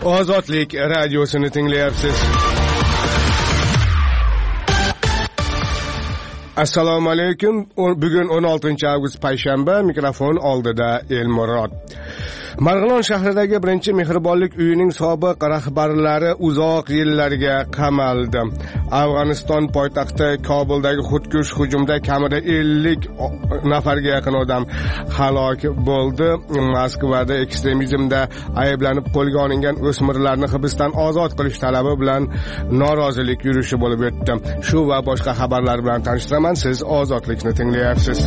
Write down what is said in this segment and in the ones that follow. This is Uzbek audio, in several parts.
Ozodlik radiosini tinglayapsiz. Assalomu alaykum. Bugun 16-avgust payshanba, mikrofon oldida Elmurod. Marg'ilon shahridagi birinchi mehribonlik uyining sobiq rahbarlari uzoq yillarga qamaldi. Afg'oniston poytaxti Kobuldagi xudkush hujumda kamida 50 nafarga yaqin odam halok bo'ldi. Moskvada ekstremizmda ayblanib qo'lga olingan o'smirlarni hibsdan ozod qilish talabi bilan norozilik yurishi bo'lib o'tdi. Shu va boshqa xabarlar bilan tanishtiraman. Siz ozodlikni tinglayapsiz.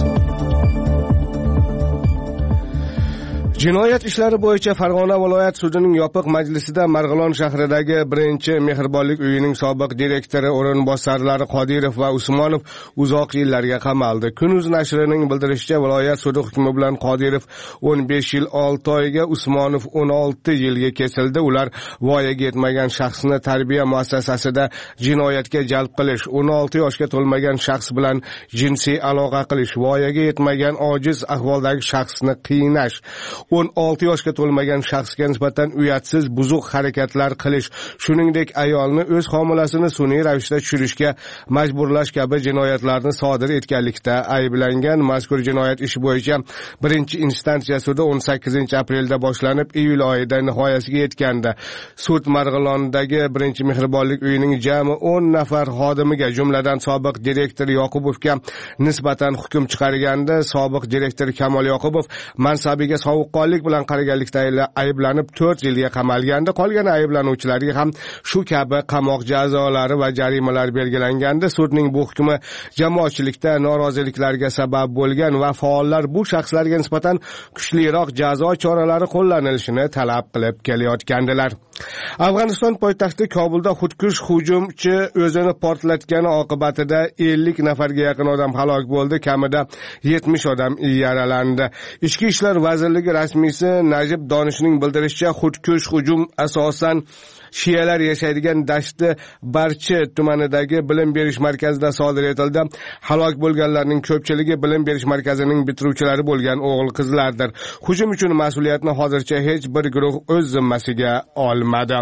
Jinoyat ishlari bo'yicha Farg'ona viloyat sudining yopiq majlisida Marg'ilon shahridagi birinchi mehribonlik uyining sobiq direktori o'rinbosarlari Qodirov va Usmonov uzoq yillarga qamaldi. Kunuz nashrining bildirishicha, viloyat sudi hukmi bilan Qodirov 15 yil 6 oyga, Usmonov 16 yilga kesildi. Ular voyaga yetmagan shaxsni tarbiya muassasasida jinoyatga jalb qilish, 16 yoshga to'lmagan shaxs bilan jinsiy aloqa qilish, voyaga yetmagan ojiz ahvoldagi shaxsni qiynash, 16 yoshga to'lmagan shaxsga nisbatan uyatsiz buzuq harakatlar qilish, shuningdek ayolni o'z homilasini sun'iy ravishda tushirishga majburlash kabi jinoyatlarni sodir etganlikda ayblangan. Mazkur jinoyat ishi bo'yicha birinchi instansiya sudi 18 aprelda boshlanib, iyul oyida nihoyasiga yetgandi. Sud Marg'ilondagi birinchi mehribonlik uyining jami 10 nafar xodimiga, jumladan sobiq direktor Yoqubovga nisbatan hukm chiqarganda, sobiq direktor Kamol Yoqubov mansabiga sovuqqonlik bilan qaraganlikda ayblanib 4 yilga qamalgandi. Qolgan ayblanuvchilarga ham shu kabi qamoq jazolari va jarimalar belgilangandi. Sudning bu hukmi jamoatchilikda noroziliklarga sabab bo'lgan va faollar bu shaxslarga nisbatan kuchliroq jazo choralari qo'llanilishini talab qilib kelayotgandilar. Afg'oniston poytaxti Kobulda xudkush hujumchi o'zini portlatgani oqibatida 50 nafarga yaqin odam halok bo'ldi, kamida 70 odam yaralandi. Ichki ishlar vazirligi rasmiysi Najib Donishning bildirishicha, xudkush hujum asosan shiyalar yashaydigan Dashti Barchi tumanidagi bilim berish markazida sodir etildi. Halok bo'lganlarning ko'pchiligi bilim berish markazining bitiruvchilari bo'lgan o'g'il-qizlardir. Hujum uchun mas'uliyatni hozircha hech bir guruh o'z zimmasiga olmadi.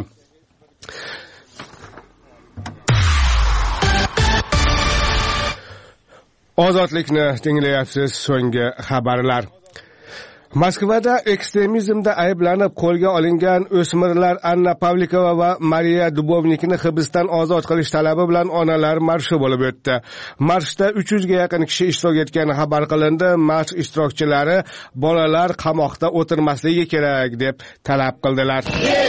Ozodlikni tinglayapsiz. So'nggi xabarlar. Moskvada ekstremizmda ayblanib qo'lga olingan o'smirlar Anna Pavlikova va Mariya Dubovnikni hibsdan ozod qilish talabi bilan onalar marshi bo'lib o'tdi. Marshda 300 ga yaqin kishi ishtirok etgani xabar qilindi. Marsh ishtirokchilari bolalar qamoqda o'tirmasligi kerak deb talab qildilar.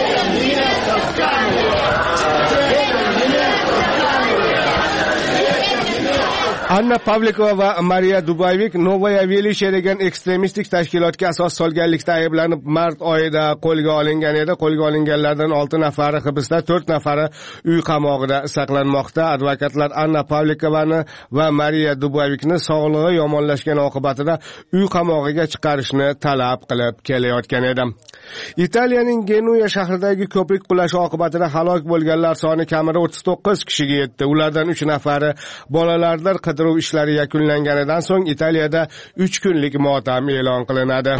Anna Pavlikova va Mariya Dubovnik Novaya Velishiya degan ekstremistik tashkilotga asos solganlikda ayblanib mart oyida qo'lga olingan edi. Qo'lga olinganlardan 6 nafari hibsda, 4 nafari uy qamog'ida saqlanmoqda. Advokatlar Anna Pavlikovani va Mariya Dubovnikni sog'lig'i yomonlashgani oqibatida uy qamog'iga chiqarishni talab qilib kelayotgan edi. Italiyaning Genuya shahridagi ko'prik qulashi oqibatida halok bo'lganlar soni kamida 39 kishiga yetdi. Ulardan 3 nafari bolalardir. Qidiruv ishlari yakunlanganidan so'ng Italiyada 3 kunlik motam e'lon qilinadi.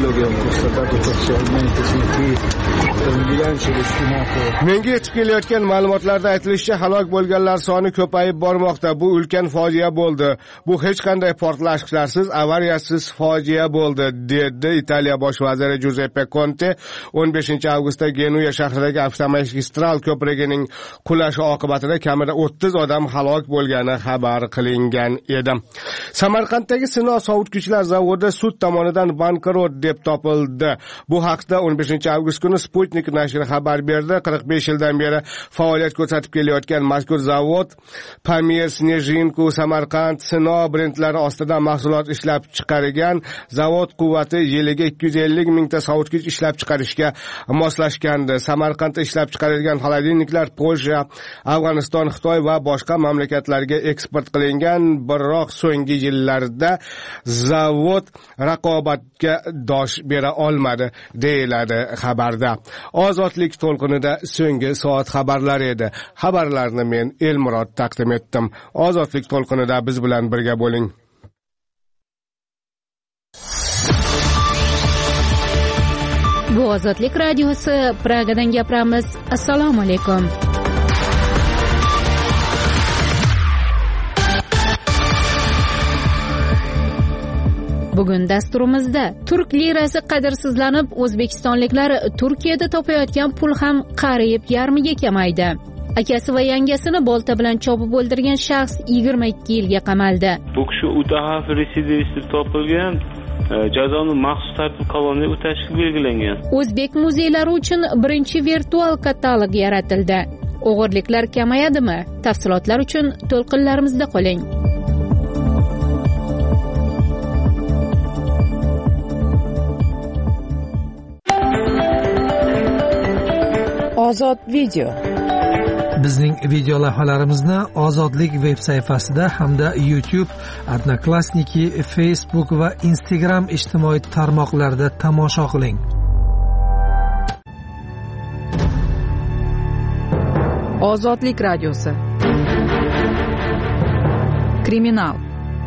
Menga yetib kelayotgan ma'lumotlarda aytilishicha, halok bo'lganlar soni ko'payib bormoqda. Bu ulkan fojia bo'ldi. Bu hech qanday portlashlarsiz, avariyasiz fojia bo'ldi, dedi Italiya bosh vaziri Giuseppe Conte 15-avgustda Genuya shahridagi avtomagistral ko'prigining qulashi oqibatida kamida 30 odam halok bo'lgani xabar qilingan edi. Samarqanddagi Sino sovutgichlar zavodi sud tomonidan bankrot deb topildi. Bu haqda 15-avgust kuni Sputnik nashri xabar berdi. 45 yildan beri faoliyat ko'rsatib kelayotgan mazkur zavod Pamir, Snejinku, Samarqand, Sino brendlari ostida mahsulot ishlab chiqargan. Zavod quvvati yiliga 250 mingta sovutgich ishlab chiqarishga moslashgandi. Samarqandda ishlab chiqarilgan xolodilniklar Polsha, Afg'oniston, Xitoy va boshqa mamlakatlarga eksport qilingan. Biroq so'nggi yillarda zavod raqobatga dosh bera olmadi, deyiladi xabarda. Ozodlik to'lqinida so'nggi soat xabarlari edi. Xabarlarni men Elmurod taqdim etdim. Ozodlik to'lqinida biz bilan birga bo'ling. Bu Ozodlik radiosi Pragadan gapiramiz. Assalomu alaykum. Bugun dasturimizda turk lirasi qadrsizlanib, o'zbekistonliklar Turkiyada topayotgan pul ham qariyb yarmiga kamaydi. Akasi va yangasini bolta bilan chopib o'ldirgan shaxs 22 yilga qamaldi. Bu kishi UTAHF residivist topilgan, jazoni maxsus tartib koloniyada o'tashga belgilangan. O'zbek muzeylari uchun birinchi virtual katalog yaratildi. O'g'irliklar kamayadimi? Tafsilotlar uchun to'lqinlarimizda qoling. Ozod video. Bizning video lavhalarimizni Ozodlik veb sayfasida hamda YouTube, Odnoklassniki, Facebook va Instagram ijtimoiy tarmoqlarida tomosha qiling. Ozodlik radiosi. Kriminal.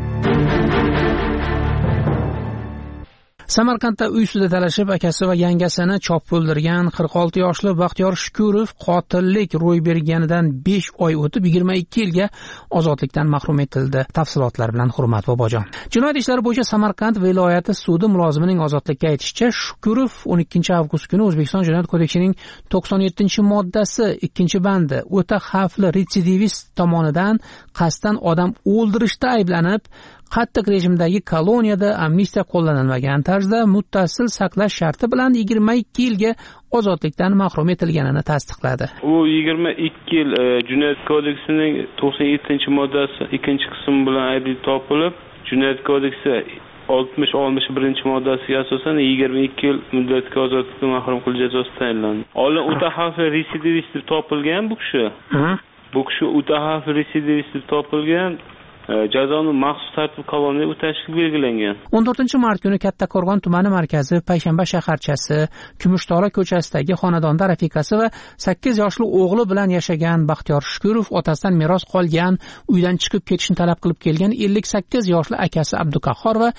Samarqandda uy ustida talashib akasi va yangasini chopib o'ldirgan 46 yoshli Baxtiyor Shukurov qotillik ro'y berganidan 5 oy o'tib 22 yilga ozodlikdan mahrum etildi. Tafsilotlar bilan Hurmat Bobojon. Jinoyat ishlari bo'yicha Samarqand viloyati sudi mulozimining ozodlikka aytishicha, Shukurov 12 avgust kuni O'zbekiston Jinoyat kodeksining 97-moddasi 2-bandi o'ta xavfli retsidivist tomonidan qasddan odam o'ldirishda ayblanib, qattiq rejimdagi koloniyada amnistiya qo'llanilmagan tarzda muttasil saqlash sharti bilan 22 yilga ozodlikdan mahrum etilganini tasdiqladi. U 22 yil Jinoyat kodeksining 97-moddasi 2-qismi bilan aybli topilib, Jinoyat kodeksi 60-61-moddasiga asosan 22 yil muddatga ozodlikdan mahrum qilish jazosi tayinlandi. Oldin UTAHF residivist topilgan bu kishi. Bu kishi UTAHF residivist topilgan, jazoni maxsus tartib koloniyada o'tashga belgilangan. 14 mart kuni Kattaqo'rg'on tumani markazi Payshanba shaharchasi Kumushtog'la ko'chasidagi xonadonda rafiqasi va 8 yoshli o'g'li bilan yashagan Baxtiyor Shukurov otasidan meros qolgan uydan chiqib ketishni talab qilib kelgan 58 yoshli akasi Abduqahhor va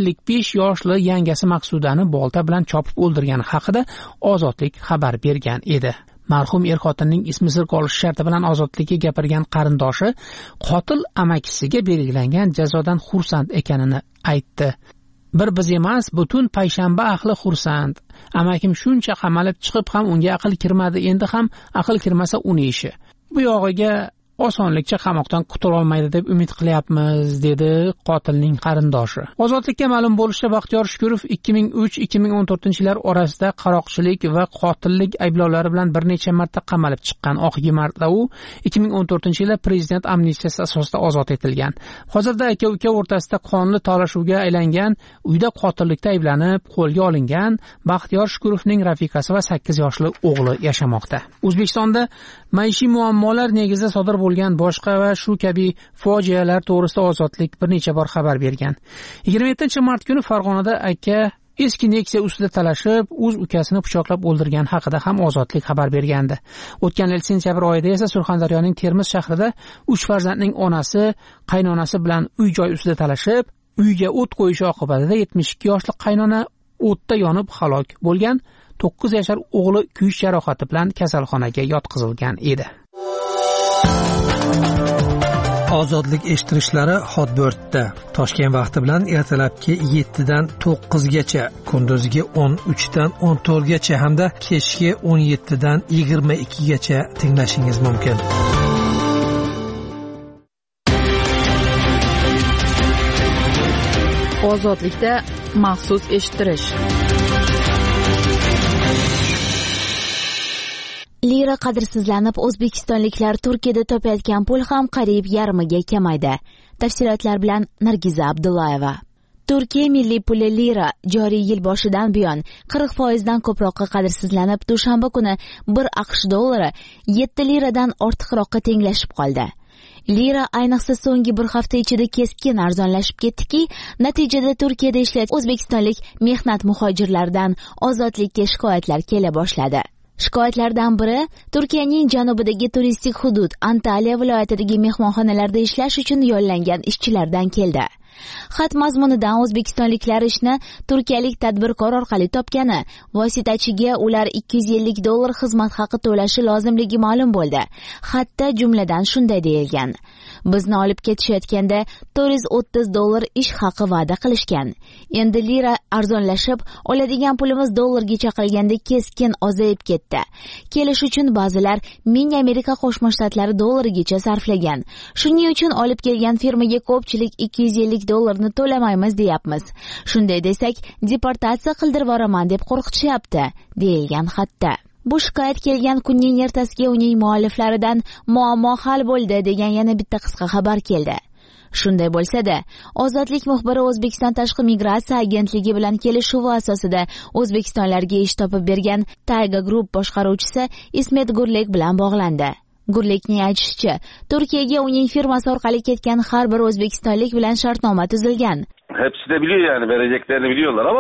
55 yoshli yangasi Maqsudani bolta bilan chopib o'ldirgani haqida Ozodlik xabar bergan edi. Marhum er-xotinning ismi sir qolishi sharti bilan ozodlikka gapirgan qarindoshi qotil amakisiga belgilangan jazodan xursand ekanini aytdi. Bir biz emas, butun Payshanba ahli xursand. Amakim shuncha qamalib chiqib ham unga aql kirmadi, endi ham aql kirmasa uning ishi. Bu yog'iga osonlikcha qamoqdan qutula olmaydi deb umid qilyapmiz, dedi qotilning qarindoshi. Ozodlikka ma'lum bo'lishicha, Baxtiyor Shukurov 2003-2014 yillar orasida qaroqchilik va qotillik ayblovlari bilan bir necha marta qamalib chiqqan. Oxirgi marta u 2014-yilda prezident amnistiyasi asosida ozod etilgan. Hozirda aka-uka o'rtasida qonli talashuvga aylangan, uyda qotillikda ayblanib qo'lga olingan Baxtiyor Shukurovning rafiqasi va 8 yoshli o'g'li yashamoqda. O'zbekistonda maishiy muammolar negizida sodir bo'lgan boshqa va shu kabi fojialar to'g'risida Ozodlik bir necha bor xabar bergan. 27-mart kuni Farg'onada aka eski Nexia ustida talashib, o'z ukasini pichoqlab o'ldirgan haqida ham Ozodlik xabar bergandi. O'tgan yil sentyabr oyida esa Surxondaryoning Termiz shahrida 3 farzandning onasi, qaynonasi bilan uy-joy ustida talashib, uyga o't qo'yishi oqibatida 72 yoshli qaynona o'tda yonib halok bo'lgan, 9 yashar o'g'li kuyish jarohati bilan kasalxonaga yotqizilgan edi. Ozodlik eshittirishlari Hotbirtda Toshkent vaqti bilan ertalabki 7 dan 9 gacha, kunduzgi 13 dan 14 gacha hamda kechki 17 dan 22 gacha tinglashingiz mumkin. Ozodlikda maxsus eshittirish. Lira qadrsizlanib, o'zbekistonliklar Turkiyada topayotgan pul ham qariyb yarmiga kamaydi. Tafsilotlar bilan Nargiza Abdullayeva. Turkiya milliy puli lira joriy yil boshidan buyon 40% dan ko'proqqa qadrsizlanib, dushanba kuni 1 AQSh dollari 7 liradan ortiqroqqa tenglashib qoldi. Lira ayniqsa so'nggi bir hafta ichida keskin arzonlashib ketdiki, natijada Turkiyada ishlayotgan o'zbekistonlik mehnat muhojirlaridan ozodlikka shikoyatlar kela boshladi. Shikoyatlardan biri Turkiyaning janubidagi turistik hudud Antalya viloyatidagi mehmonxonalarda ishlash uchun yo'llangan ishchilardan keldi. Xat mazmunidan o'zbekistonliklar ishni turkiyalik tadbirkor orqali topgani, vositachiga ular $250 xizmat haqi to'lashi lozimligi ma'lum bo'ldi. Xatda jumladan shunday deyilgan: bizni olib ketishayotganda $430 ish haqi va'da qilishgan. Endi lira arzonlashib, oladigan pulimiz dollarga qilganda keskin ozayib ketdi. Kelish uchun ba'zilar 1000 Amerika Qo'shma Shtatlari dollarigacha sarflagan. Shuning uchun olib kelgan firmaga ko'pchilik $250 ni to'lamaymiz deyapmiz. Shunday desak, deportatsiya qildirib yuboraman deb qo'rqitishyapti, deyilgan xatda. Bu shikoyat kelgan kunning ertasiga uning mualliflaridan muammo hal bo'ldi degan yana bitta qisqa xabar keldi. Shunday bo'lsa-da, Ozodlik muxbiri O'zbekiston Tashqi migratsiya agentligi bilan kelishuvi asosida O'zbekistonlarga ish topib bergan Tayga Group boshqaruvchisi Ismet Gurlek bilan bog'landi. Gurlekning aytishicha, Turkiyaga uning firmasi orqali ketgan har bir o'zbekistonlik bilan shartnoma tuzilgan. Hepsi de biliyor yani, vereceklerini biliyorlar ama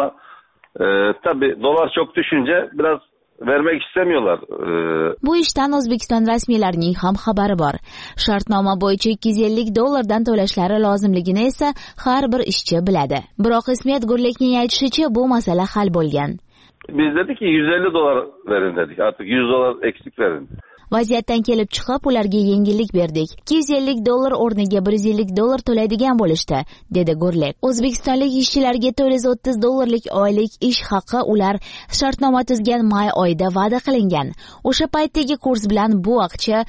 tabii dolar çok düşünce biraz vermek istemiyorlar. Bu ishdan O'zbekiston rasmiylarining ham xabari bor. Shartnoma bo'yicha $250 dan to'lashlari lozimligini esa har bir ishchi biladi. Biroq Ismet Gurlekning aytishicha, bu masala hal bo'lgan. Biz dedik ki $150 verin dedik. Artık $100 eksik verin. Vaziyatdan kelib chiqib, ularga yengillik berdik. $250 o'rniga $150 to'laydigan bo'lishdi, dedi Gurlek. O'zbekistonlik ishchilarga $430 oylik ish haqi ular shartnoma tuzgan may oyida va'da qilingan. O'sha paytdagi kurs bilan bu akcha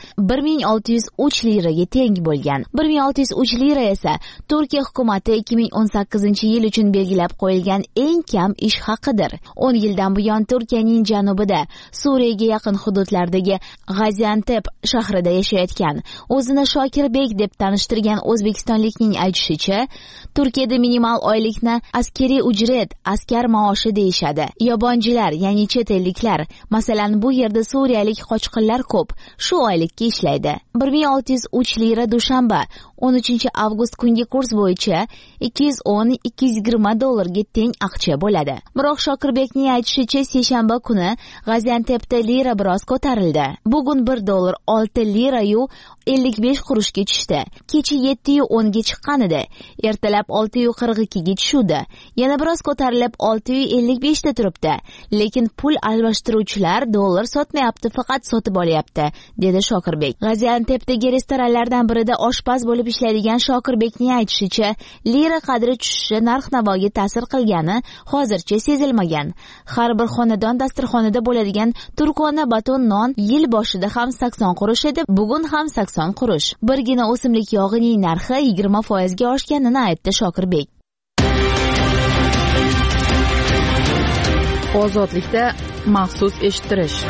1603 liraga teng bo'lgan. 1603 lira esa Turkiya hukumati 2018-yil uchun belgilab qo'yilgan eng kam ish haqidir. 10 yildan buyon Turkiyaning janubida, Suriyaga yaqin hududlardagi Gaziantep shahrida yashayotgan, o'zini Shokirbek deb tanishtirgan o'zbekistonlikning aytishicha, Turkiyada minimal oylikni askariy ujret, askar maoshi deyishadi. Yobonchilar, ya'ni chet elliklar, masalan, bu yerda suriyalik qochqinlar ko'p, shu oylikka ishlaydi. 1603 lira dushanba 13-avgust kungi kurs bo'yicha $210-220 ga teng aqcha bo'ladi. Biroq Shokirbekning aytishicha, seshanba kuni Gaziantepda lira biroz ko'tarildi. Bugun $1 6 lira yu 55 qurushga tushdi. Kecha 7.10 ga chiqqan edi. Ertalab 6.42 ga tushdi. Yana biroz ko'tarilib 6.55 da turibdi. Lekin pul almashtiruvchilar dollar sotmayapti, faqat sotib olyapti, dedi Shokirbek. Gaziantepdagi restoranlardan birida oshpaz bo'lib ishlaydigan Shokirbekning aytishicha, lira qadri tushishi narx-navoga ta'sir qilgani hozircha sezilmagan. Har bir xonadon dasturxonida bo'ladigan turkona baton non yil boshida ham 80 qurush edi, bugun ham 80 qurush. Birgina o'simlik yog'ining narxi 20% ga oshganini aytdi Shokirbek. Ozodlikda maxsus eshittirish.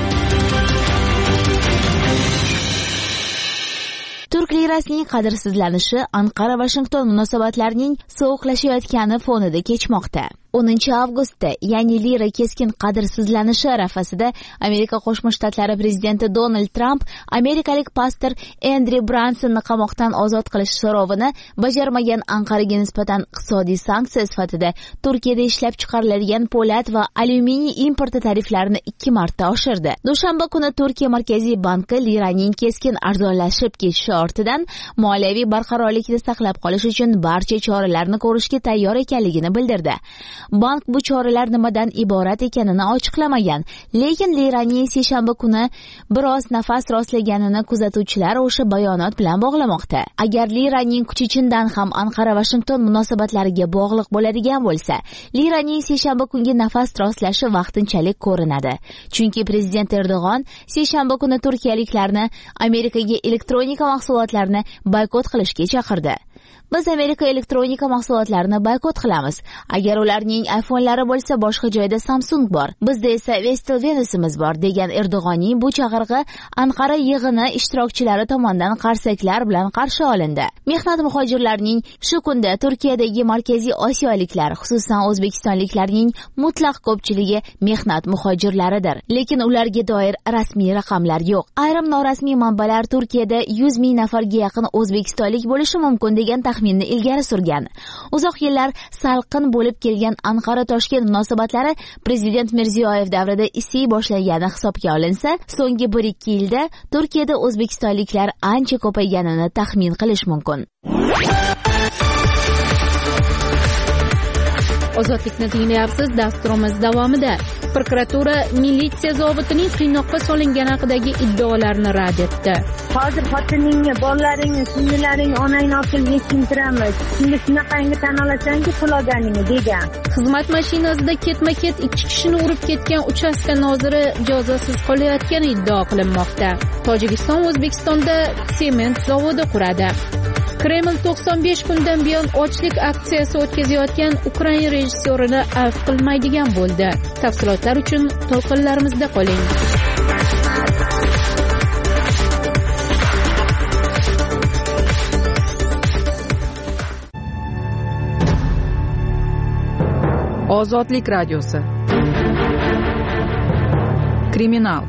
Turk lirasining qadrsizlanishi Anqara-Washington munosabatlarining sovuqlashayotgani fonida kechmoqda. 10-avgustda, ya'ni lira keskin qadrsizlanishi arafasida Amerika Qo'shma Shtatlari prezidenti Donald Trump amerikalik pastor Andrew Bransonni qamoqdan ozod qilish so'rovini bajarmagan Anqaraga nisbatan iqtisodiy sanksiya sifatida Turkiyada ishlab chiqariladigan po'lat va alyuminiy importi tariflarini 2 marta oshirdi. Dushanba kuni Turkiya Markaziy banki liraning keskin arzonlashib ketishi ortidan moliyaviy barqarorlikni saqlab qolish uchun barcha choralarni ko'rishga tayyor ekanligini bildirdi. Bank bu choralar nimadan iborat ekanini ochiqlamagan, lekin liraning seshanba kuni biroz nafas rostlaganini kuzatuvchilar o'sha bayonot bilan bog'lamoqda. Agar liraning kuchi chindan ham Anqara-Washington munosabatlariga bog'liq bo'ladigan bo'lsa, liraning seshanba kungi nafas rostlashi vaqtinchalik ko'rinadi. Chunki prezident Erdo'g'on seshanba kuni turkiyaliklarni Amerikaga elektronika mahsulotlarini boykot qilishga chaqirdi. Biz Amerika elektronika mahsulotlarini boykot qilamiz. Agar ularning iPhone'lari bo'lsa, boshqa joyda Samsung bor. Bizda esa Vestel Venus'imiz bor, degan Erdo'g'onning bu chaqirig'i Anqara yig'ini ishtirokchilari tomonidan qarsaklar bilan qarshi olindi. Mehnat muhojirlarining shu kunda Turkiyadagi Markaziy Osiyoliklar, xususan o'zbekistonliklarning mutlaq ko'pchiligi mehnat muhojirlaridir. Lekin ularga doir rasmiy raqamlar yo'q. Ayrim norasmiy manbalar Turkiyada 100 ming nafarga yaqin o'zbekistonlik bo'lishi mumkin degan taxminni ilgari surgan. Uzoq yillar salqin bo'lib kelgan Anqara-Toshkent munosabatlari prezident Mirziyoyev davrida isiy boshlagani hisobga olinsa, so'nggi 1-2 yilda Turkiyada o'zbekistonliklar ancha ko'payganini taxmin qilish mumkin. Ozodlikni tinglayapsiz. Dasturimiz davomida prokuratura militsiya zobitining qiynoqqa solingani haqidagi iddaolarini rad etdi. Hozir xotiningni, bolalaringni, singillaringni onangni olib yechintiramiz. Shunda shunaqangi tan olasanki pul olganingni degan. Xizmat mashinasida ketma-ket 2 kishini urib ketgan uchastka noziri jazosiz qolayotgani iddao qilinmoqda. Tojikiston O'zbekistonda sement zavodi quradi. Kreml 95 kundan buyon ochlik aksiyasi o'tkazayotgan Ukraina rejissyorini afv qilmaydigan bo'ldi. Tafsilotlar uchun to'lqinlarimizda qoling. Ozodlik radiosi. Kriminal.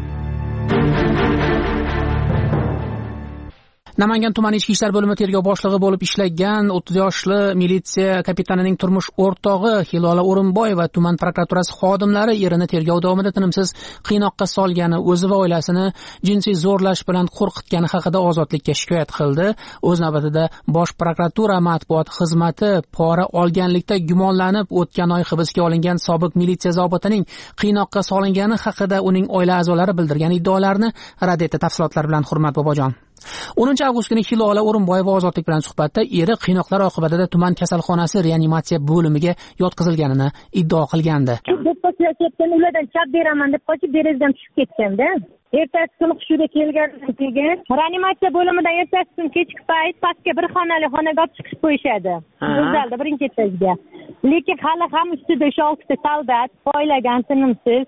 Namangan tumani ichki ishlar bo'limi tergov boshlig'i bo'lib ishlagan 30 yoshli militsiya kapitanining turmush o'rtog'i Hilola O'rinboyeva tuman prokuraturasi xodimlari erini tergov davomida tinimsiz qiynoqqa solgani, o'zi va oilasini jinsiy zo'rlash bilan qo'rqitgani haqida ozodlikka shikoyat qildi. O'z navbatida Bosh prokuratura matbuot xizmati pora olganlikda gumonlanib o'tgan oy hibsga olingan sobiq militsiya zobitining qiynoqqa solingani haqida uning oila a'zolari bildirgan iddaolarni rad etdi. Tafsilotlar bilan Hurmat Bobojon. 10 avgust kuni Hilola O'rinboyeva Ozodlik bilan suhbatda eri qiynoqlar oqibatida tuman kasalxonasi reanimatsiya bo'limiga yotqizilganini iddao qilgandi. Ulardan chap beraman deb qochib derazdan tushib ketganda, ertasi kuni hushida kelgandan keyin reanimatsiya bo'limidan ertasi kuni kechki payt pastga bir xonali xonaga olib chiqib qo'yishadi. O'zalda birinchi etajga. Lekin hali ham ustida 6 ta soldat poylagan tinimsiz.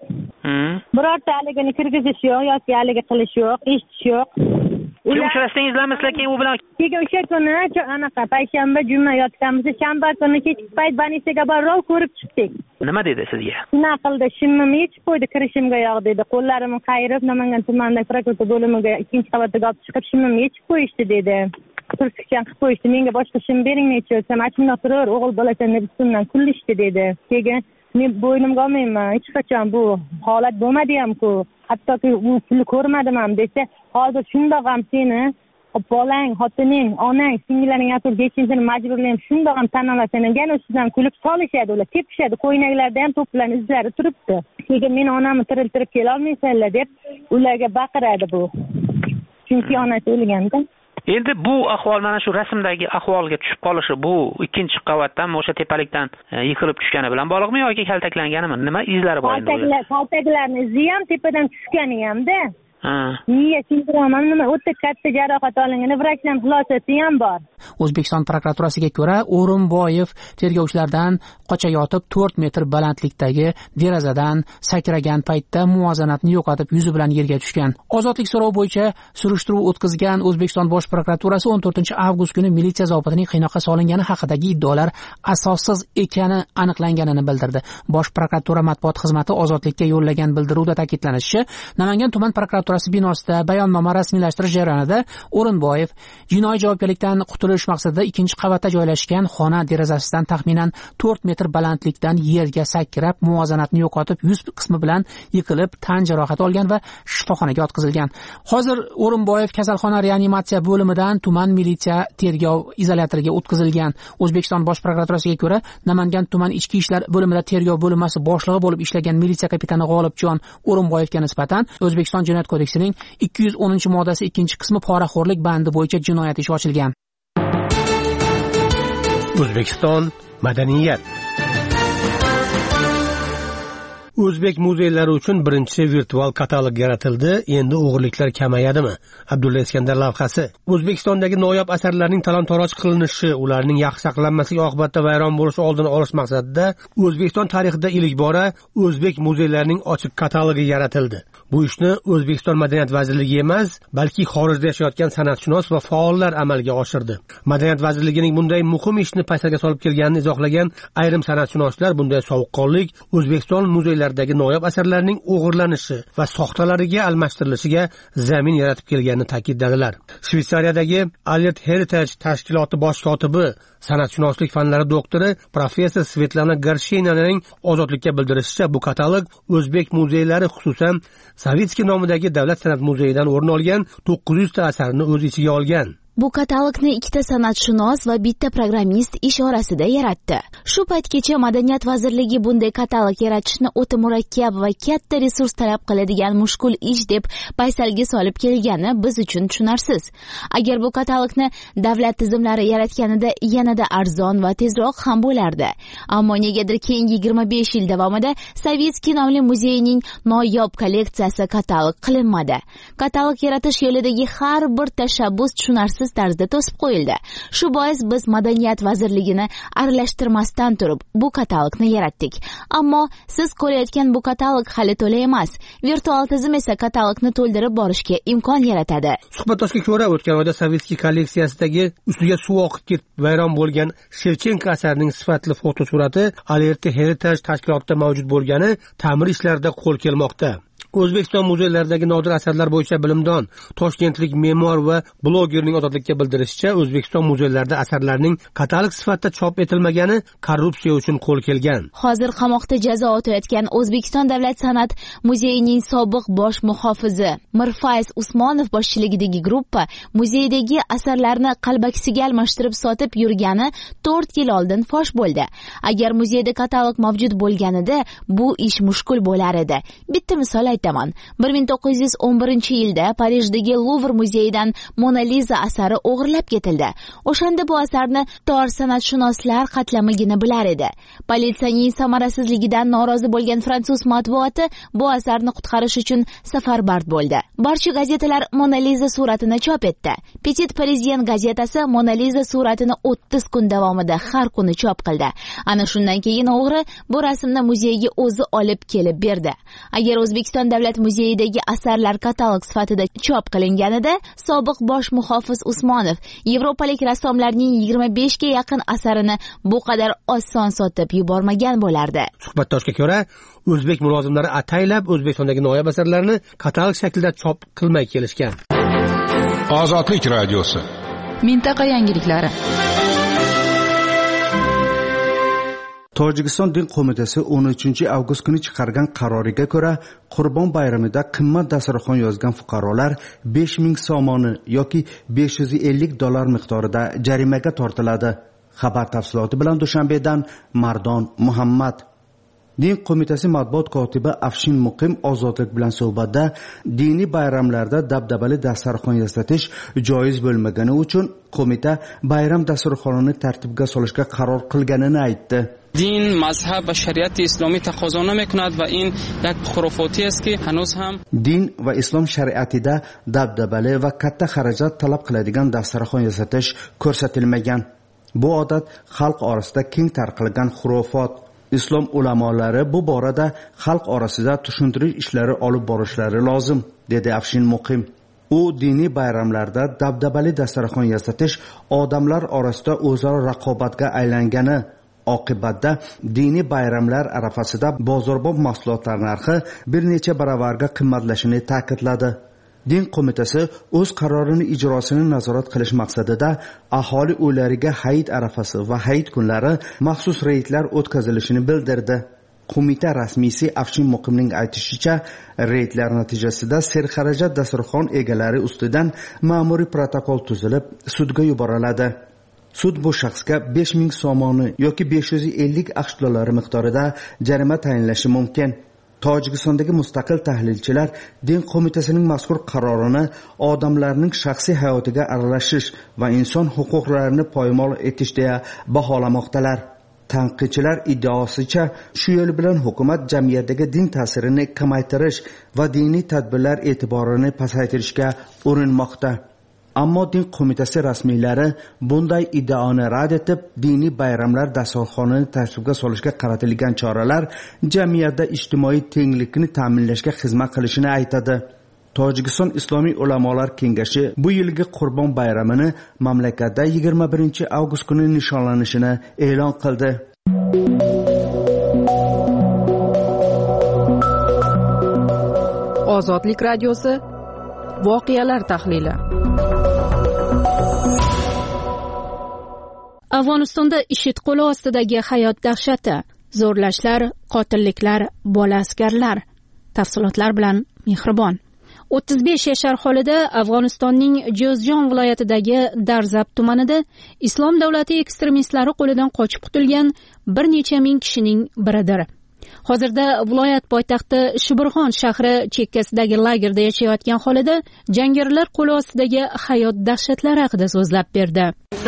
Birorta haligini kirgizish yo'q yoki haligi qilish yo'q, eshitish yo'q. Kim uchrashdingizlarmi keyin u bilan? Keyin o'sha kuni anaqa payshanba, juma yotganmiz. Shanba kuni kechki payt banisiga borib ko'rib chiqdik. Nima dedi sizga? Nima qildi? Shimimni yechib qo'ydi, kirishimga yo'q dedi. Qo'llarimni qayirib Namangan tumanidagi prokuratura bo'limiga 2-qavatga olib chiqib shimimni yechib qo'yishdi dedi. Turkchan qilib qo'yishdi. Menga boshqa shim bering necha desam, "Achimda turur, o'g'il bolasan" deb ustimdan kullishdi dedi. Keyin men bo'ynimga olmayman. Hech qachon bu holat bo'lmadi ham-ku. Hattoki u pulni ko'rmadim ham desa, hozir shundoq ham seni bolang, xotining, onang, singillaring yotib yechintirib majburlayman, shundoq ham tan olasan. Yana ustidan kulib solishadi, ular tepishadi, ko'ynaklarda ham to'plan izlari turibdi. Keyin men onamni tiriltirib kela olmaysanlar deb ularga baqiradi bu. Chunki onasi o'lganda. Endi bu ahvol mana shu rasmdagi ahvolga tushib qolishi bu 2-qavatdan o'sha tepalikdan yiqilib tushgani bilan bog'liqmi yoki kaltaklanganimi? Nima izlari bor endi? Kaltaklarni izi ham tepadan tushgani hamda. Miya sindromi nima o'ta katta jarohat olingan, vrachdan xulosasi ham bor. O'zbekiston prokuraturasiga ko'ra, O'rinboyev tergovchilardan qochayotib 4 metr balandlikdagi derazadan sakragan paytda muvozanatni yo'qotib yuzi bilan yerga tushgan. Ozodlik so'rovi bo'yicha surishtiruv o'tkazgan O'zbekiston Bosh prokuraturasi 14 avgust kuni militsiya zobitining qiynoqqa solingani haqidagi iddaolar asossiz ekani aniqlanganini bildirdi. Bosh prokuratura matbuot xizmati Ozodlikka yo'llagan bildiruvda ta'kidlanishicha, Namangan tuman prokuraturasi binosida bayonnoma rasmiylashtirish jarayonida O'rinboyev jinoiy javobgarlikdan qutulish maqsadida 2-qavatda joylashgan xona derazasidan taxminan 4 metr balandlikdan yerga sakrab, muvozanatni yo'qotib, yuz qismi bilan yiqilib, tan jarohati olgan va shifoxonaga yotqizilgan. Hozir O'rinboyev kasalxona reanimatsiya bo'limidan tuman militsiya tergov izolyatoriga o'tkazilgan. O'zbekiston Bosh prokuraturasiga ko'ra, Namangan tuman ichki ishlar bo'limida tergov bo'linmasi boshlig'i bo'lib ishlagan militsiya kapitani G'olibjon O'rinboyevga nisbatan O'zbekiston Jinoyat kodeksining 210-moddasi 2-qismi poraxo'rlik bandi bo'yicha jinoyat ishi ochilgan. O'zbekiston madaniyat. O'zbek muzeylari uchun birinchi virtual katalog yaratildi. Endi o'g'irliklar kamayadimi? Abdulla Iskandar lavhasi. O'zbekistondagi noyob asarlarning talon-toroj qilinishi, ularning yaxshi saqlanmasligi oqibatida vayron bo'lishi oldini olish maqsadida O'zbekiston tarixida ilk bora o'zbek muzeylarining ochiq katalogi yaratildi. Bu ishni O'zbekiston Madaniyat vazirligi emas, balki xorijda yashayotgan san'atshunos va faollar amalga oshirdi. Madaniyat vazirligining bunday muhim ishni paysalga solib kelganini izohlagan ayrim san'atshunoslar bunday sovuqqonlik O'zbekiston muzeylaridagi noyob asarlarning o'g'irlanishi va soxtalariga almashtirilishiga zamin yaratib kelganini ta'kidladilar. Shveysariyadagi Alert Heritage tashkiloti bosh kotibi, san'atshunoslik fanlari doktori professor Svetlana Garshinaning Ozodlikka bildirishicha, bu katalog o'zbek muzeylari, xususan Savitskiy nomidagi davlat san'at muzeyidan o'rin olgan 900 ta asarni o'z ichiga olgan. bu katalogni ikkita san'atshunos va bitta programmist ish orasida yaratdi. Shu paytgacha Madaniyat vazirligi bunday katalog yaratishni o'ta murakkab va katta resurs talab qiladigan mushkul ish deb paysalga solib kelgani biz uchun tushunarsiz. Agar bu katalogni davlat tizimlari yaratganida yanada arzon va tezroq ham bo'lardi. Ammo negadir keyingi 25 yil davomida Sovetskiy nomli muzeyning noyob kolleksiyasi katalog qilinmadi. Katalog yaratish yo'lidagi har bir tashabbus tushunarsiz tarzda to'sib qo'yildi. Shu bois biz Madaniyat vazirligini aralashtirmasdan turib bu katalogni yaratdik. Ammo siz ko'rayotgan bu katalog hali to'la emas. Virtual tizim esa katalogni to'ldirib borishga imkon yaratadi. Suhbatdoshga ko'ra, o'tgan oyda Sovetskiy kolleksiyasidagi ustiga suv oqib ketib vayron bo'lgan Shevchenko asarining sifatli fotosurati Alerta Heritage tashkilotida mavjud bo'lgani ta'mir ishlarida qo'l kelmoqda. O'zbekiston muzeylaridagi nodir asarlar bo'yicha bilimdon toshkentlik me'mor va blogerning ozodlikka bildirishicha, O'zbekiston muzeylarida asarlarning katalog sifatida chop etilmagani korrupsiya uchun qo'l kelgan. Hozir qamoqda jazo o'tayotgan O'zbekiston davlat san'at muzeyining sobiq bosh muhofizi Mirfayz Usmonov boshchiligidagi gruppa muzeydagi asarlarni qalbakisiga almashtirib sotib yurgani 4 yil oldin fosh bo'ldi. Agar muzeyda katalog mavjud bo'lganida bu ish mushkul bo'lar edi. Bitta misol 1911-yilda Parijdagi Luvr muzeyidan Mona Lisa asari o'g'irlab ketildi. O'shanda bu asarni tor san'atshunoslar qatlamigini bilar edi. Politsiyaning samarasizligidan norozi bo'lgan fransuz matbuoti bu asarni qutqarish uchun safarbar bo'ldi. Barcha gazetalar Mona Lisa suratini chop etdi. Petit Parisien gazetasi Mona Lisa suratini 30 kun davomida har kuni chop qildi. Ana shundan keyin o'g'ri bu rasmni muzeyga o'zi olib kelib berdi. Agar O'zbekiston davlat muzeyidagi asarlar katalog sifatida chop qilinganida, sobiq bosh muhofiz Usmonov yevropalik rassomlarning 25 ga yaqin asarini bu qadar oson sotib yubormagan bo'lardi. Suhbatdoshga ko'ra, o'zbek mulozimlari ataylab O'zbekistondagi noyob asarlarni katalog shaklida chop qilmay kelishgan. Ozodlik radiosi. Mintaqa yangiliklari. Tojikiston din qo'mitasi 13-avgust kuni chiqargan qaroriga ko'ra, Qurbon bayramida qimmat dasturxon yozgan fuqarolar 5000 somoni yoki $550 miqdorida jarimaga tortiladi. Xabar tafsiloti bilan Dushanbedan Mardon Muhammad. Din qo'mitasi matbuot kotibi Afshin Muqim Ozodlik bilan suhbatda diniy bayramlarda dabdabali dasturxon yasatish joiz bo'lmagani uchun qo'mita bayram dasturxonini tartibga solishga qaror qilganini aytdi. din mazhab va shariati islomiy taqozo namikunad va in yak khurofoti است ki hanuz ham din va islom shariatida dabdabali va katta xarajat talab qiladigan dasturxon yasatish ko'rsatilmagan. Bu odat xalq orasida keng tarqalgan xurofot. Islom ulamolari bu borada xalq orasida tushuntirish ishlari olib borishlari lozim, dedi Afshin Muqim. U diniy bayramlarda dabdabali dasturxon yasatish odamlar orasida o'zaro raqobatga aylangani, oqibatda diniy bayramlar arafasida bozorbop mahsulotlar narxi bir necha baravarga qimmatlashini ta'kidladi. Din qo'mitasi o'z qarorini ijrosini nazorat qilish maqsadida aholi uylariga hayit arafasi va hayit kunlari maxsus reydlar o'tkazilishini bildirdi. Qo'mita rasmiysi Afshin Muqimning aytishicha, reydlar natijasida serxarajat dasturxon egalari ustidan ma'muriy protokol tuzilib, sudga yuboriladi. Sud bu shaxsga 5000 somoni yoki $550 miqdorida jarima tayinlashi mumkin. Tojikistondagi mustaqil tahlilchilar din qo'mitasining mazkur qarorini odamlarning shaxsiy hayotiga aralashish va inson huquqlarini poymol etish deya baholamoqdalar. Tanqidchilar iddaosicha, shu yo'l bilan hukumat jamiyatdagi din ta'sirini kamaytirish va diniy tadbirlar e'tiborini pasaytirishga urinmoqda. Ammo din qo'mitasi rasmiylari bunday iddaoni rad etib, diniy bayramlar dasturxonini tartibga solishga qaratilgan choralar jamiyatda ijtimoiy tenglikni ta'minlashga xizmat qilishini aytadi. Tojikiston Islomiy ulamolar kengashi bu yilgi Qurbon bayramini mamlakatda 21-avgust kuni nishonlanishini e'lon qildi. Ozodlik radiosi voqealar tahlili. Afg'onistonda IShID qo'li ostidagi hayot dahshati, zo'rlashlar, qotilliklar, bola askarlar. Tafsilotlar bilan Mehribon. 35 yashar holida Afg'onistonning Jozjon viloyatidagi Darzab tumanida Islom davlati ekstremistlari qo'lidan qochib qutulgan bir necha ming kishining biridir. Hozirda viloyat poytaxti Shibirxon shahri chekkasidagi lagerda yashayotgan holida jangarilar qo'li ostidagi hayot dahshatlari haqida so'zlab berdi.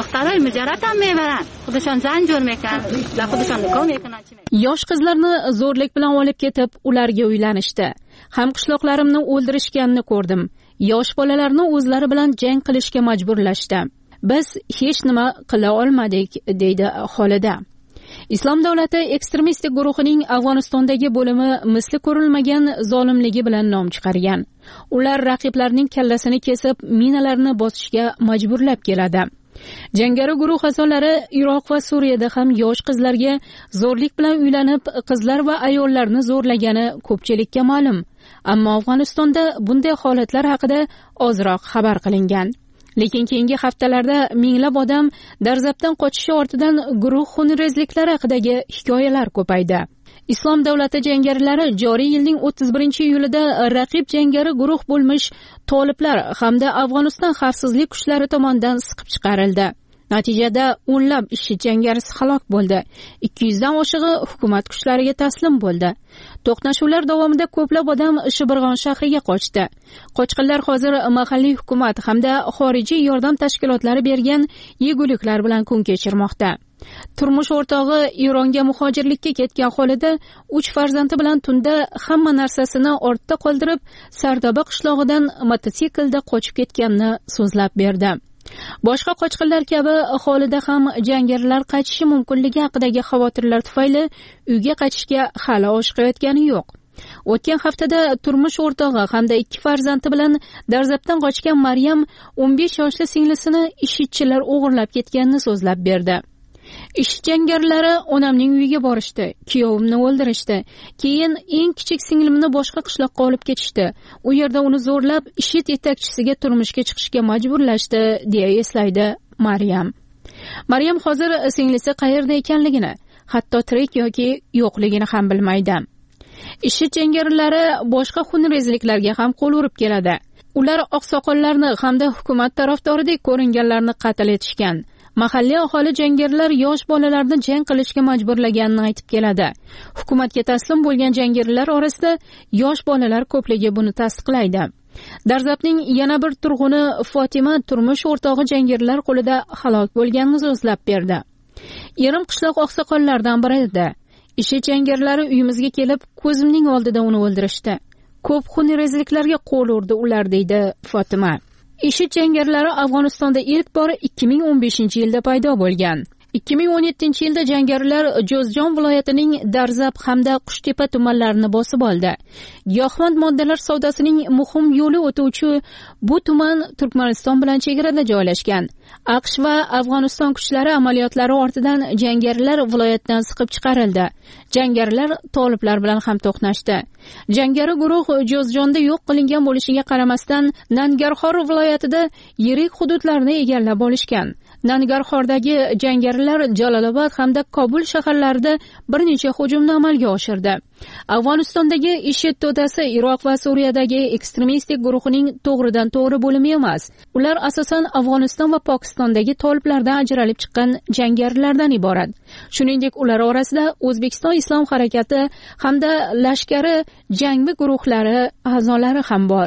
Yosh qizlarni zo'rlik bilan olib ketib, ularga uylanishdi. Hamqishloqlarimni o'ldirishganini ko'rdim. Yosh bolalarni o'zlari bilan jang qilishga majburlashdi. Biz hech nima qila olmadik, deydi Xolida. Islom davlati ekstremistik guruhining Afg'onistondagi bo'limi misli ko'rilmagan zolimligi bilan nom chiqargan. Ular raqiblarining kallasini kesib, minalarni bosishga majburlab keladi. Jangari guruh a'zolari Iroq va Suriyada ham yosh qizlarga zo'rlik bilan uylanib, qizlar va ayollarni zo'rlagani ko'pchilikka ma'lum. Ammo Afg'onistonda bunday holatlar haqida ozroq xabar qilingan. Lekin keyingi haftalarda minglab odam Darzabdan qochishi ortidan guruh xunrezliklari haqidagi hikoyalar ko'paydi. Islom davlati jangarilari joriy yilning 31-iyulida raqib jangari guruh bo'lmish toliblar hamda Afg'oniston xavfsizlik kuchlari tomonidan siqib chiqarildi. Natijada o'nlab IShID jangarisi halok bo'ldi. 200 dan oshig'i hukumat kuchlariga taslim bo'ldi. To'qnashuvlar davomida ko'plab odam Shibirg'on shahriga qochdi. Qochqinlar hozir mahalliy hukumat hamda xorijiy yordam tashkilotlari bergan yeguliklar bilan kun kechirmoqda. Turmush o'rtog'i Eronga muhojirlikka ketgan holida 3 farzandi bilan tunda hamma narsasini ortda qoldirib, Sardoba qishlog'idan mototsiklda qochib ketganini so'zlab berdi. Boshqa qochqinlar kabi Xolida ham jangarilar qaytishi mumkinligi haqidagi xavotirlar tufayli uyga qaytishga hali oshiqayotgani yo'q. O'tgan haftada turmush o'rtog'i hamda 2 farzandi bilan Darzabdan qochgan Maryam 15 yoshli singlisini IShIDchilar o'g'irlab ketganini so'zlab berdi. IShID jangarilari onamning uyiga borishdi, kuyovimni o'ldirishdi. Keyin eng kichik singlimni boshqa qishloqqa olib ketishdi. U yerda uni zo'rlab IShID yetakchisiga turmushga chiqishga majburlashdi, deya eslaydi Maryam. Maryam hozir singlisi qayerda ekanligini, hatto tirik yoki yo'qligini ham bilmaydi. IShID jangarilari boshqa xunrezliklarga ham qo'l urib keladi. Ular oqsoqollarni hamda hukumat tarafdoridek ko'ringanlarni qatl etishgan. Mahalliy aholi jangarilar yosh bolalarni jang qilishga majburlaganini aytib keladi. Hukumatga taslim bo'lgan jangarilar orasida yosh bolalar ko'pligi buni tasdiqlaydi. Darzabning yana bir turg'uni Fatima turmush o'rtog'i jangarilar qo'lida halok bo'lganini so'zlab berdi. Erim qishloq oqsoqollaridan biri edi. IShID jangarilari uyimizga kelib, ko'zimning oldida uni o'ldirishdi. Ko'p xunrezliklarga qo'l urdi ular, deydi Fatima. IShID jangarilari Afg'onistonda ilk bor 2015-yilda paydo bo'lgan. 2017-yilda jangarilar Jozjon viloyatining Darzab hamda Qushtepa tumanlarini bosib oldi. Giyohvand moddalar savdosining muhim yo'li o'tuvchi bu tuman Turkmaniston bilan chegarada joylashgan. AQSh va Afg'oniston kuchlari amaliyotlari ortidan jangarilar viloyatdan siqib chiqarildi. Jangarilar toliblar bilan ham to'qnashdi. Jangari guruh Jozjonda yo'q qilingan bo'lishiga qaramasdan Nangarxor viloyatida yirik hududlarni egallab olishgan. Nangarxordagi jangarilar Jalolobod hamda Kobul shaharlarida bir necha hujumni amalga oshirdi. Afg'onistondagi IShID to'dasi Iroq va Suriyadagi ekstremistik guruhining to'g'ridan to'g'ri bo'limi emas. Ular asosan Afg'oniston va Pokistondagi toliblardan ajralib chiqqan jangarilardan iborat. Shuningdek, ular orasida O'zbekiston Islom harakati hamda lashkari jangbi guruhlari a'zolari ham bor.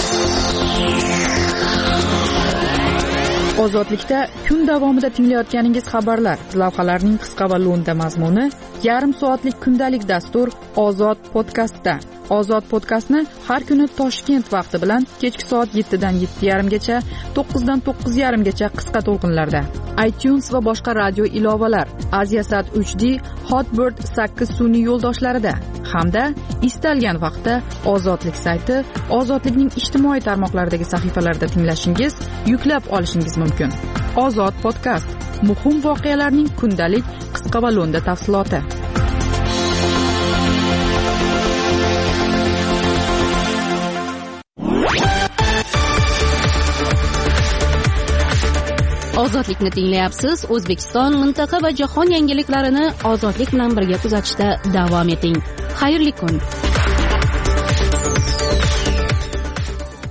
Ozodlikda kun davomida tinglayotganingiz xabarlar, lavhalarning qisqa va lo'nda mazmuni, yarim soatlik kundalik dastur Ozod podkastda. Ozod podkastni har kuni Toshkent vaqti bilan kechki soat 7 dan 7:30 gacha, 9 dan 9:30 gacha qisqa to'lqinlarda. iTunes va boshqa radio ilovalar, Aziasat 3D, Hotbird 8 sun'iy yo'ldoshlarida hamda istalgan vaqtda Ozodlik sayti, Ozodlikning ijtimoiy tarmoqlaridagi sahifalarida tinglashingiz, yuklab olishingiz mumkin. Ozod podkast. Muhim voqealarning kundalik qisqa va lo'nda tafsiloti. Ozodlikni tinglayapsiz. O'zbekiston, mintaqa va jahon yangiliklarini ozodlik bilan birga kuzatishda davom eting. Xayrli kun.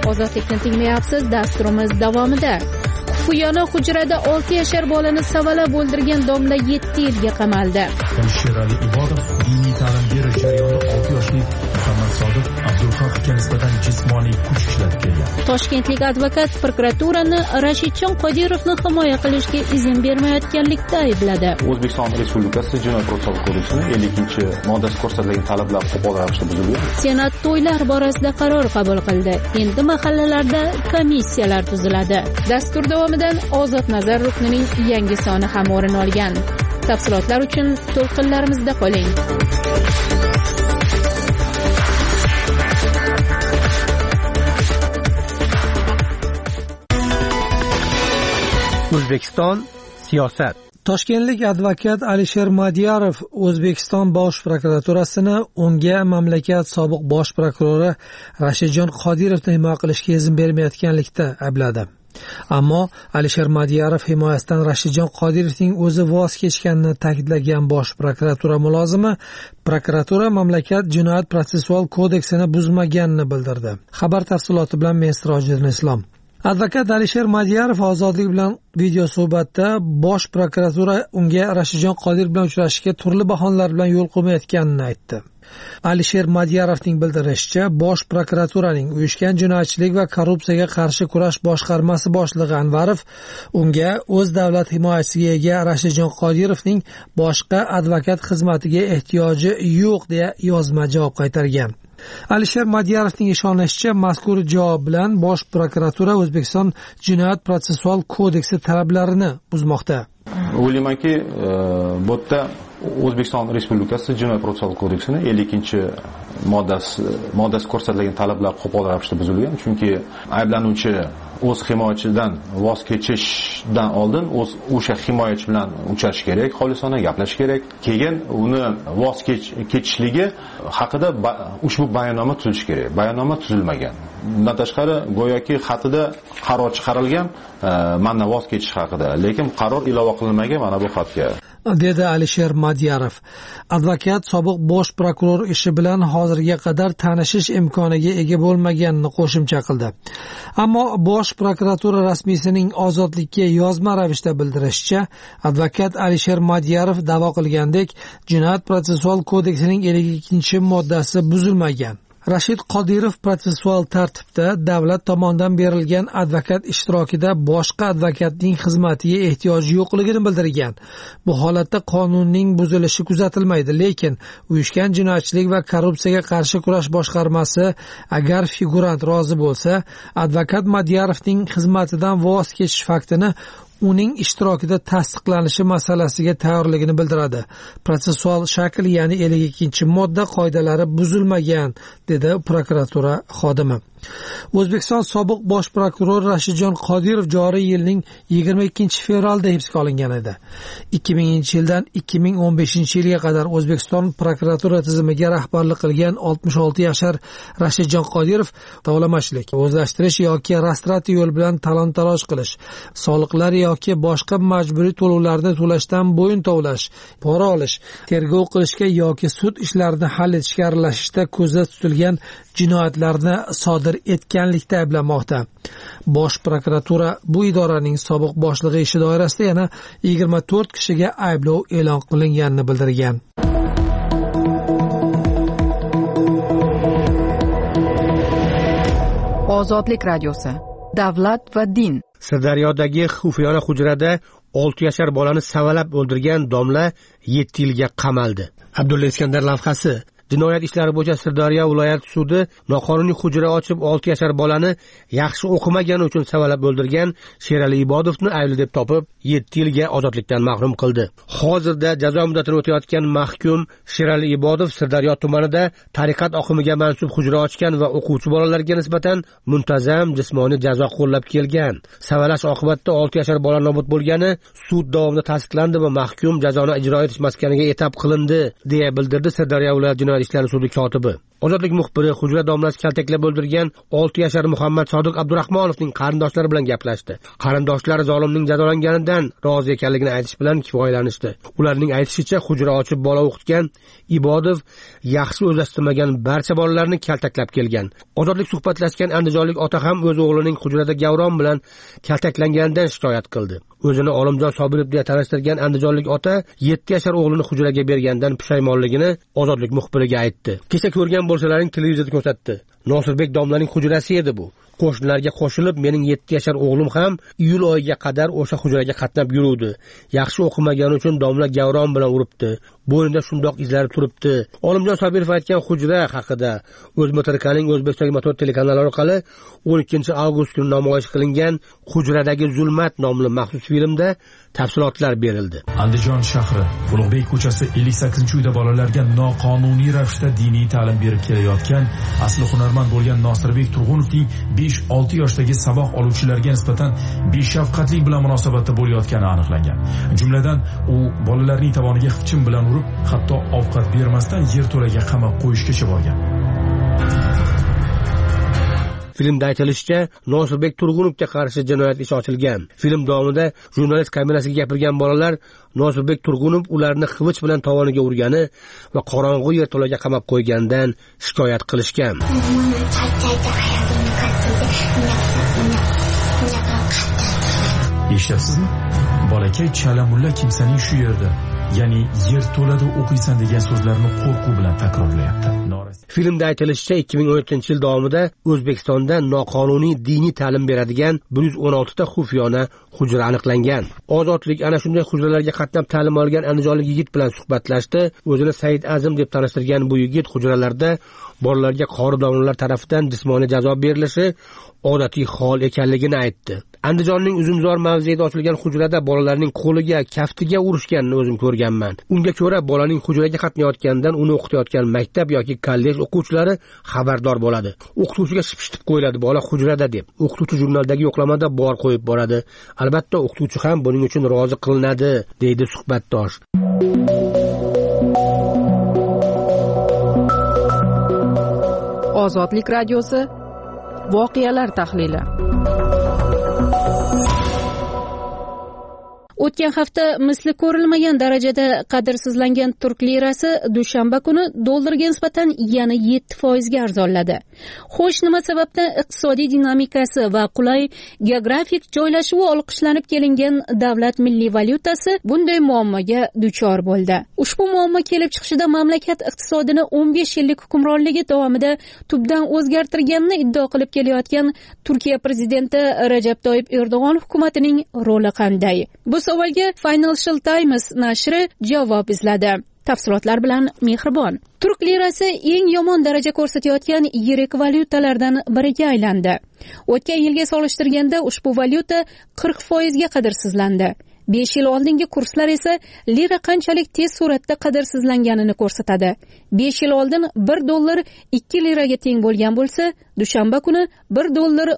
ozodlikni tinglayapsiz. Dasturimiz davomida Xufiyona hujrada 6 yashar bolani savalab o'ldirgan domla 7 yilga qamaldi. Sherali Ibodov diniy ta'lim berish jarayonida 6 yoshli Muhammad Sodiq Abdulhaqga nisbatan jismoniy kuch ishlatib kelgan. Toshkentlik advokat prokuraturani Rashidjon Qodirovni himoya qilishga izn bermayotganlikda aybladi. O'zbekiston Respublikasi Jinoyat-protsessual kodeksining 50-moddasi ko'rsatilgan talablar qo'pol ravishda buzilgan. Senat to'ylar borasida qaror qabul qildi. Endi mahallalarda komissiyalar tuziladi. Dastur davomidan Ozod nazar ruknining yangi soni ham o'rin olgan. Tafsilotlar uchun to'lqinlarimizda qoling. O'zbekiston siyosat. Toshkentlik advokat Alisher Madiyarov O'zbekiston Bosh prokuraturasini unga mamlakat sobiq bosh prokurori Rashidjon Qodirovni himoya qilishga izn bermayotganlikda aybladi. Ammo Alisher Madiyarov himoyasidan Rashidjon Qodirovning o'zi voz kechganini ta'kidlagan bosh prokuratura mulozimi prokuratura mamlakat Jinoyat-protsessual kodeksini buzmaganini bildirdi. Xabar tafsiloti bilan men Sirojul Islom. Advokat Alisher Madiyarov Ozodlik bilan video suhbatda bosh prokuratura unga Rashidjon Qodirov bilan uchrashishga turli bahonalar bilan yo'l qo'ymayotganini aytdi. Alisher Madiyarovning bildirishicha, bosh prokuraturaning uyushgan jinoyatchilik va korrupsiyaga qarshi kurash boshqarmasi boshlig'i Anvarov unga o'z davlat himoyasiga ega Rashidjon Qodirovning boshqa advokat xizmatiga ehtiyoji yo'q deya yozma javob qaytargan. Alisher Madiyarovning ishonishicha, mazkur javob bilan bosh prokuratura O'zbekiston Jinoyat-protsessual kodeksi talablarini buzmoqda. O'ylaymanki, bu yerda O'zbekiston Respublikasi Jinoyat-protsessual kodeksining 50-moddasi ko'rsatilgan talablar qo'pol ravishda buzilgan. Chunki ayblanuvchi o'z himoyachidan voz kechishdan oldin o'sha himoyachi bilan uchrashish kerak, xolisona gaplashish kerak. Keyin uni voz kechishligi haqida ushbu bayonnoma tuzilishi kerak. Bayonnoma tuzilmagan. Bundan tashqari, go'yoki xatida qaror chiqarilgan mendan voz kechish haqida, lekin qaror ilova qilinmagan mana bu xatga, dedi Alisher Madiyarov. Advokat sobiq bosh prokuror ishi bilan hozirga qadar tanishish imkoniga ega bo'lmaganini qo'shimcha qildi. Ammo bosh prokuratura rasmiysining Ozodlikka yozma ravishda bildirishicha, advokat Alisher Madiyarov da'vo qilgandek, Jinoyat-protsessual kodeksining 52-moddasi buzilmagan. Rashid Qodirov protsessual tartibda davlat tomonidan berilgan advokat ishtirokida boshqa advokatning xizmatiga ehtiyoji yo'qligini bildirgan. Bu holatda qonunning buzilishi kuzatilmaydi, lekin uyushgan jinoyatchilik va korrupsiyaga qarshi kurash boshqarmasi agar figurant rozi bo'lsa, advokat Madiyarovning xizmatidan voz kechish faktini uning ishtirokida tasdiqlanishi masalasiga tayyorligini bildiradi. Protsessual shakl, ya'ni 52-modda qoidalari buzilmagan, dedi prokuratura xodimi. O'zbekiston sobiq bosh prokurori Rashidjon Qodirov joriy yilning 22-fevralda hibsga olingan edi. 2000-yildan 2015-yilga qadar O'zbekiston prokuratura tizimiga rahbarlik qilgan 66 yashar Rashidjon Qodirov tovlamachilik, o'zlashtirish yoki rastrati yo'l bilan talon-taroj qilish, soliqlar yoki boshqa majburiy to'lovlarni to'lashdan bo'yin tovlash, pora olish, tergov qilishga yoki sud ishlarini hal etishga aralashishda ko'zda tutilgan jinoyatlarni sodir etganlikda ayblanmoqda. Bosh prokuratura bu idoraning sobiq boshlig'i ishi doirasida yana 24 kishiga ayblov e'lon qilinganini bildirgan. Ozodlik radiosi. Davlat va din. Sirdaryodagi Xufiyona hujrada 6 yashar bolani savalab o'ldirgan domla 7 yilga qamaldi. Abdulla Iskandar lavhasi. Jinoyat ishlari bo'yicha Sirdaryo viloyat sudi noqonuniy hujra ochib 6 yashar bolani yaxshi o'qimagani uchun savalab o'ldirgan Sherali Ibodovni aybli deb topib 7 yilga ozodlikdan mahrum qildi. Hozirda jazo muddatini o'tayotgan mahkum Sherali Ibodov Sirdaryo tumanida tariqat oqimiga mansub hujra ochgan va o'quvchi bolalarga nisbatan muntazam jismoniy jazo qo'llab kelgan. Savalash oqibatida 6 yashar bola nobud bo'lgani sud davomida tasdiqlandi va mahkum jazoni ijro etish maskaniga etap qilindi, deya bildirdi Sirdaryo viloyat jinoyat ishlari sudi kotibi. Ozodlik muxbiri hujra domlasi kaltaklab o'ldirgan 6 yashar Muhammad Sodiq Abdurahmonovning qarindoshlari bilan gaplashdi. Qarindoshlari zolimning jazolanganidan rozi ekanligini aytish bilan kifoyalanishdi. Ularning aytishicha, hujra ochib bola o'qitgan Ibodov yaxshi o'zlashtirmagan barcha bolalarni kaltaklab kelgan. Ozodlik suhbatlashgan andijonlik ota ham o'z o'g'lining hujrada gavron bilan kaltaklanganidan shikoyat qildi. O'zini Olimjon Sobirov deya tanishtirgan andijonlik ota 7 yashar o'g'lini hujraga bergandan pushaymonligini Ozodlik muxbiriga aytdi. Kecha ko'rgan bo'lsalaring televizorda ko'rsatdi. Nosirbek domlaning hujrasi edi bu. Qo'shnilarga qo'shilib, mening 7 yashar o'g'lim ham iyul oyiga qadar o'sha hujraga qatnab yuruvdi. Yaxshi o'qimagani uchun domla gavron bilan uribdi. Bo'ynida shundoq izlari turibdi. Olimjon Sobirov aytgan hujra haqida O'zmotorikaning O'zbekiston motor telekanali orqali 12 avgust kuni namoyish qilingan Hujradagi zulmat nomli maxsus filmda tafsilotlar berildi. Andijon shahri Ulug'bek ko'chasi 58-uyda bolalarga noqonuniy ravishda diniy ta'lim berib kelayotgan asli hunarmand bo'lgan Nosirbek Turg'unovning 5-6 yoshdagi saboq oluvchilarga nisbatan beshafqatlik bilan munosabatda bo'layotgani aniqlangan. Jumladan, u bolalarning tovoniga xipchin bilan urib, hatto ovqat bermasdan yerto'laga qamab qo'yishgacha borgan. Filmda aytilishicha, Nosirbek Turg'unovga qarshi jinoyat ishi ochilgan. Film davomida jurnalist kamerasiga gapirgan bolalar Nosirbek Turg'unov ularni xivich bilan tovoniga urgani va qorong'u yerto'laga qamab qo'ygandan shikoyat qilishgan. Eshityapsizmi? Bolakay Chalamulla kimsaning shu yerda, ya'ni yerto'lada o'qiysan degan so'zlarni qo'rquv bilan takrorlayapti. Filmda aytilishicha, 2017-yil davomida O'zbekistonda noqonuniy diniy ta'lim beradigan 116 ta xufiyona hujra aniqlangan. Ozodlik ana shunday hujralarga qatnab ta'lim olgan andijonlik yigit bilan suhbatlashdi. O'zini Said Azim deb tanishtirgan bu yigit hujralarda bolalarga qori domlalar tomonidan jismoniy jazo berilishi odatiy hol ekanligini aytdi. Andijonning Uzumzor mavzeida ochilgan hujrada bolalarning qo'liga, kaftiga urishganini o'zim ko'rganman. Unga ko'ra bolaning hujraga qatnayotganidan uni o'qitayotgan maktab yoki kollej o'quvchilari xabardor bo'ladi. O'qituvchiga shipshitib qo'yiladi bola hujrada deb. O'qituvchi jurnaldagi yo'qlamada bor qo'yib boradi. Albatta o'qituvchi ham buning uchun rozi qilinadi, deydi suhbatdosh. Ozodlik radiosi voqealar tahlili. O'tgan hafta misli ko'rilmagan darajada qadrsizlangan turk lirasi dushanba kuni dollarga nisbatan yana 7% ga arzonladi. Xo'sh, nima sababdan iqtisodiy dinamikasi va qulay geografik joylashuvi olqishlanib kelingan davlat milliy valyutasi bunday muammoga duchor bo'ldi? Ushbu muammo kelib chiqishida mamlakat iqtisodini 15 yillik hukmronligi davomida tubdan o'zgartirganini iddao qilib kelayotgan Turkiya prezidenti Rajab Toyyib Erdo'g'on hukumatining roli qanday? Bu savolga Financial Times nashri javob izladi. Tafsilotlar bilan Mehribon. Turk lirasi eng yomon daraja ko'rsatayotgan yirik valyutalardan biriga aylandi. O'tgan yilga solishtirganda ushbu valyuta 40% ga qadrsizlandi. 5 yil oldingi kurslar esa lira qanchalik tez suratda qadrsizlanganini ko'rsatadi. 5 yil oldin 1 dollar 2 liraga teng bo'lgan bo'lsa, dushanba kuni 1 dollar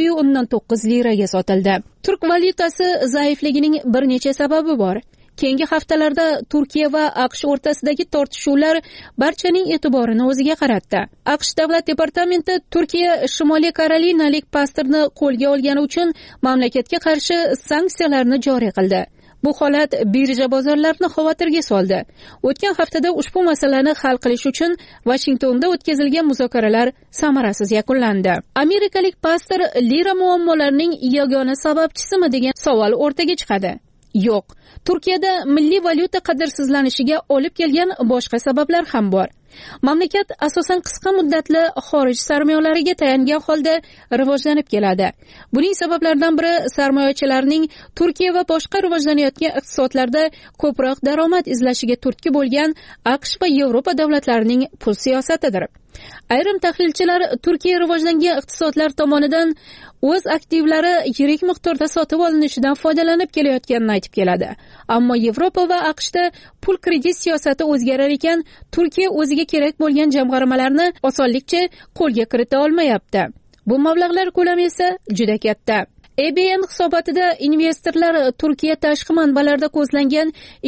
6.9 liraga sotildi. Turk valyutasi zaifligining bir necha sababi bor. Keyingi haftalarda Turkiya va AQSh o'rtasidagi tortishuvlar barchaning e'tiborini o'ziga qaratdi. AQSh davlat departamenti Turkiya Shimoliy Karolinalik pastorni qo'lga olgani uchun mamlakatga qarshi sanksiyalarni joriy qildi. Bu holat birja bozorlarini xavotirga soldi. O'tgan haftada ushbu masalani hal qilish uchun Vashingtonda o'tkazilgan muzokaralar samarasiz yakunlandi. Amerikalik pastor lira muammolarining yagona sababchisimi degan savol o'rtaga chiqadi. Yo'q, Turkiyada milliy valyuta qadrsizlanishiga olib kelgan boshqa sabablar ham bor. Mamlakat asosan qisqa muddatli xorij sarmoyalariga tayangan holda rivojlanib keladi. Buning sabablaridan biri sarmoyachilarning Turkiya va boshqa rivojlanayotgan iqtisodlarda ko'proq daromad izlashiga turtki bo'lgan AQSh va Yevropa davlatlarining pul siyosatidir. Ayrim tahlilchilar Turkiya rivojlangan iqtisodlar tomonidan o'z aktivlari yirik miqdorda sotib olinishidan foydalanib kelayotganini aytib keladi. Ammo Yevropa va AQShda pul kredit siyosati o'zgarar ekan, Turkiya o'ziga kerak bo'lgan jamg'armalarni osonlikcha qo'lga kirita olmayapti. Bu mablag'lar ko'lami esa juda katta. ABN hisobotida investorlar Turkiya tashqi manbalarda ko'zlangan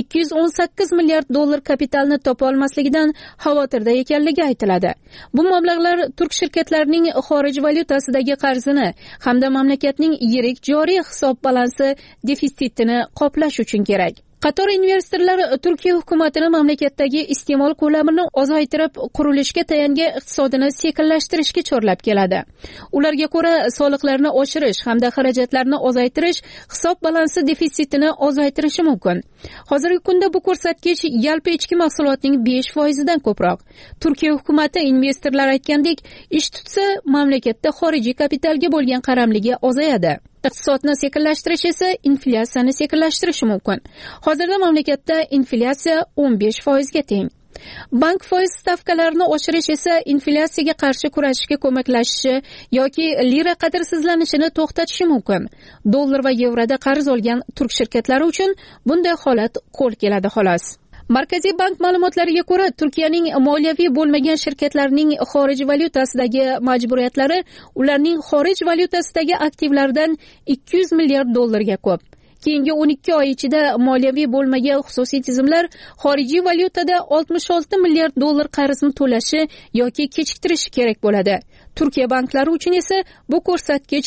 218 milliard dollar kapitalni topa olmasligidan xavotirda ekanligi aytiladi. Bu mablag'lar turk shirkatlarining xorij valyutasidagi qarzini hamda mamlakatning yirik joriy hisob balansi defitsitini qoplash uchun kerak. Qator investorlar Turkiya hukumatini mamlakatdagi iste'mol ko'lamini ozaytirib, qurilishga tayangan iqtisodini sekinlashtirishga chorlab keladi. Ularga ko'ra, soliqlarni oshirish hamda xarajatlarni ozaytirish hisob balansi defitsitini ozaytirishi mumkin. Hozirgi kunda bu ko'rsatkich yalpi ichki mahsulotning 5% dan ko'proq. Turkiya hukumati investorlar aytgandek, ish tutsa, mamlakatda xorijiy kapitalga bo'lgan qaramligi ozayadi. Iqtisodni sekinlashtirish esa inflyatsiyani sekinlashtirishi mumkin. Hozirda mamlakatda inflyatsiya 15% ga teng. Bank foiz stavkalarini oshirish esa inflyatsiyaga qarshi kurashishga ko'maklashishi yoki lira qadrsizlanishini to'xtatishi mumkin. Dollar va yevroda qarz olgan turk shirkatlari uchun bunday holat qo'l keladi xolos. Markaziy bank ma'lumotlariga ko'ra, Turkiyaning moliyaviy bo'lmagan shirkatlarining xorij valyutasidagi majburiyatlari ularning xorij valyutasidagi aktivlaridan 200 milliard dollarga ko'p. Keyingi 12 oy ichida moliyaviy bo'lmagan xususiy tizimlar xorijiy valyutada 66 milliard dollar qarzni to'lashi yoki kechiktirishi kerak bo'ladi. Turkiya banklari uchun esa bu ko'rsatkich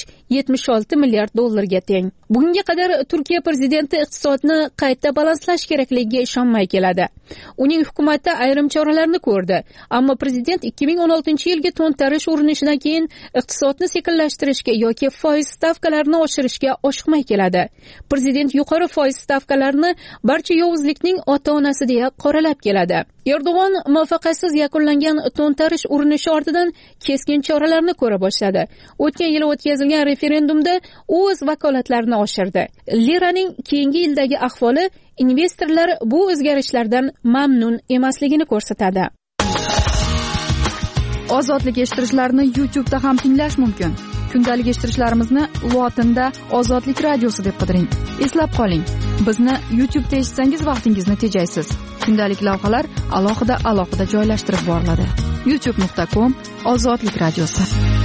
76 milliard dollarga teng. Bugunga qadar Turkiya prezidenti iqtisodni qayta balanslash kerakligiga ishonmay keladi. Uning hukumati ayrim choralarni ko'rdi, ammo prezident 2016-yilgi to'ntarish urinishidan keyin iqtisodni sekinlashtirishga yoki foiz stavkalarini oshirishga oshiqmay keladi. Prezident yuqori foiz stavkalarini barcha yovuzlikning ota-onasi deya qoralab keladi. Erdo'g'on muvaffaqiyatsiz yakunlangan to'ntarish urinishi ortidan keskin choralarni ko'ra boshladi. O'tgan yil o'tkazilgan referendumda u o'z vakolatlarini oshirdi. Liraning keyingi yildagi ahvoli investorlar bu o'zgarishlardan mamnun emasligini ko'rsatadi. Ozodlik eshittirishlarni YouTube'da ham tinglash mumkin. Kundalik eshittirishlarimizni lotinda Ozodlik radiosi deb qidiring. Eslab qoling, bizni YouTube'da eshitsangiz vaqtingizni tejaysiz. Kundalik lavhalar alohida joylashtirib boriladi. youtube.com/Ozodlik radiosi.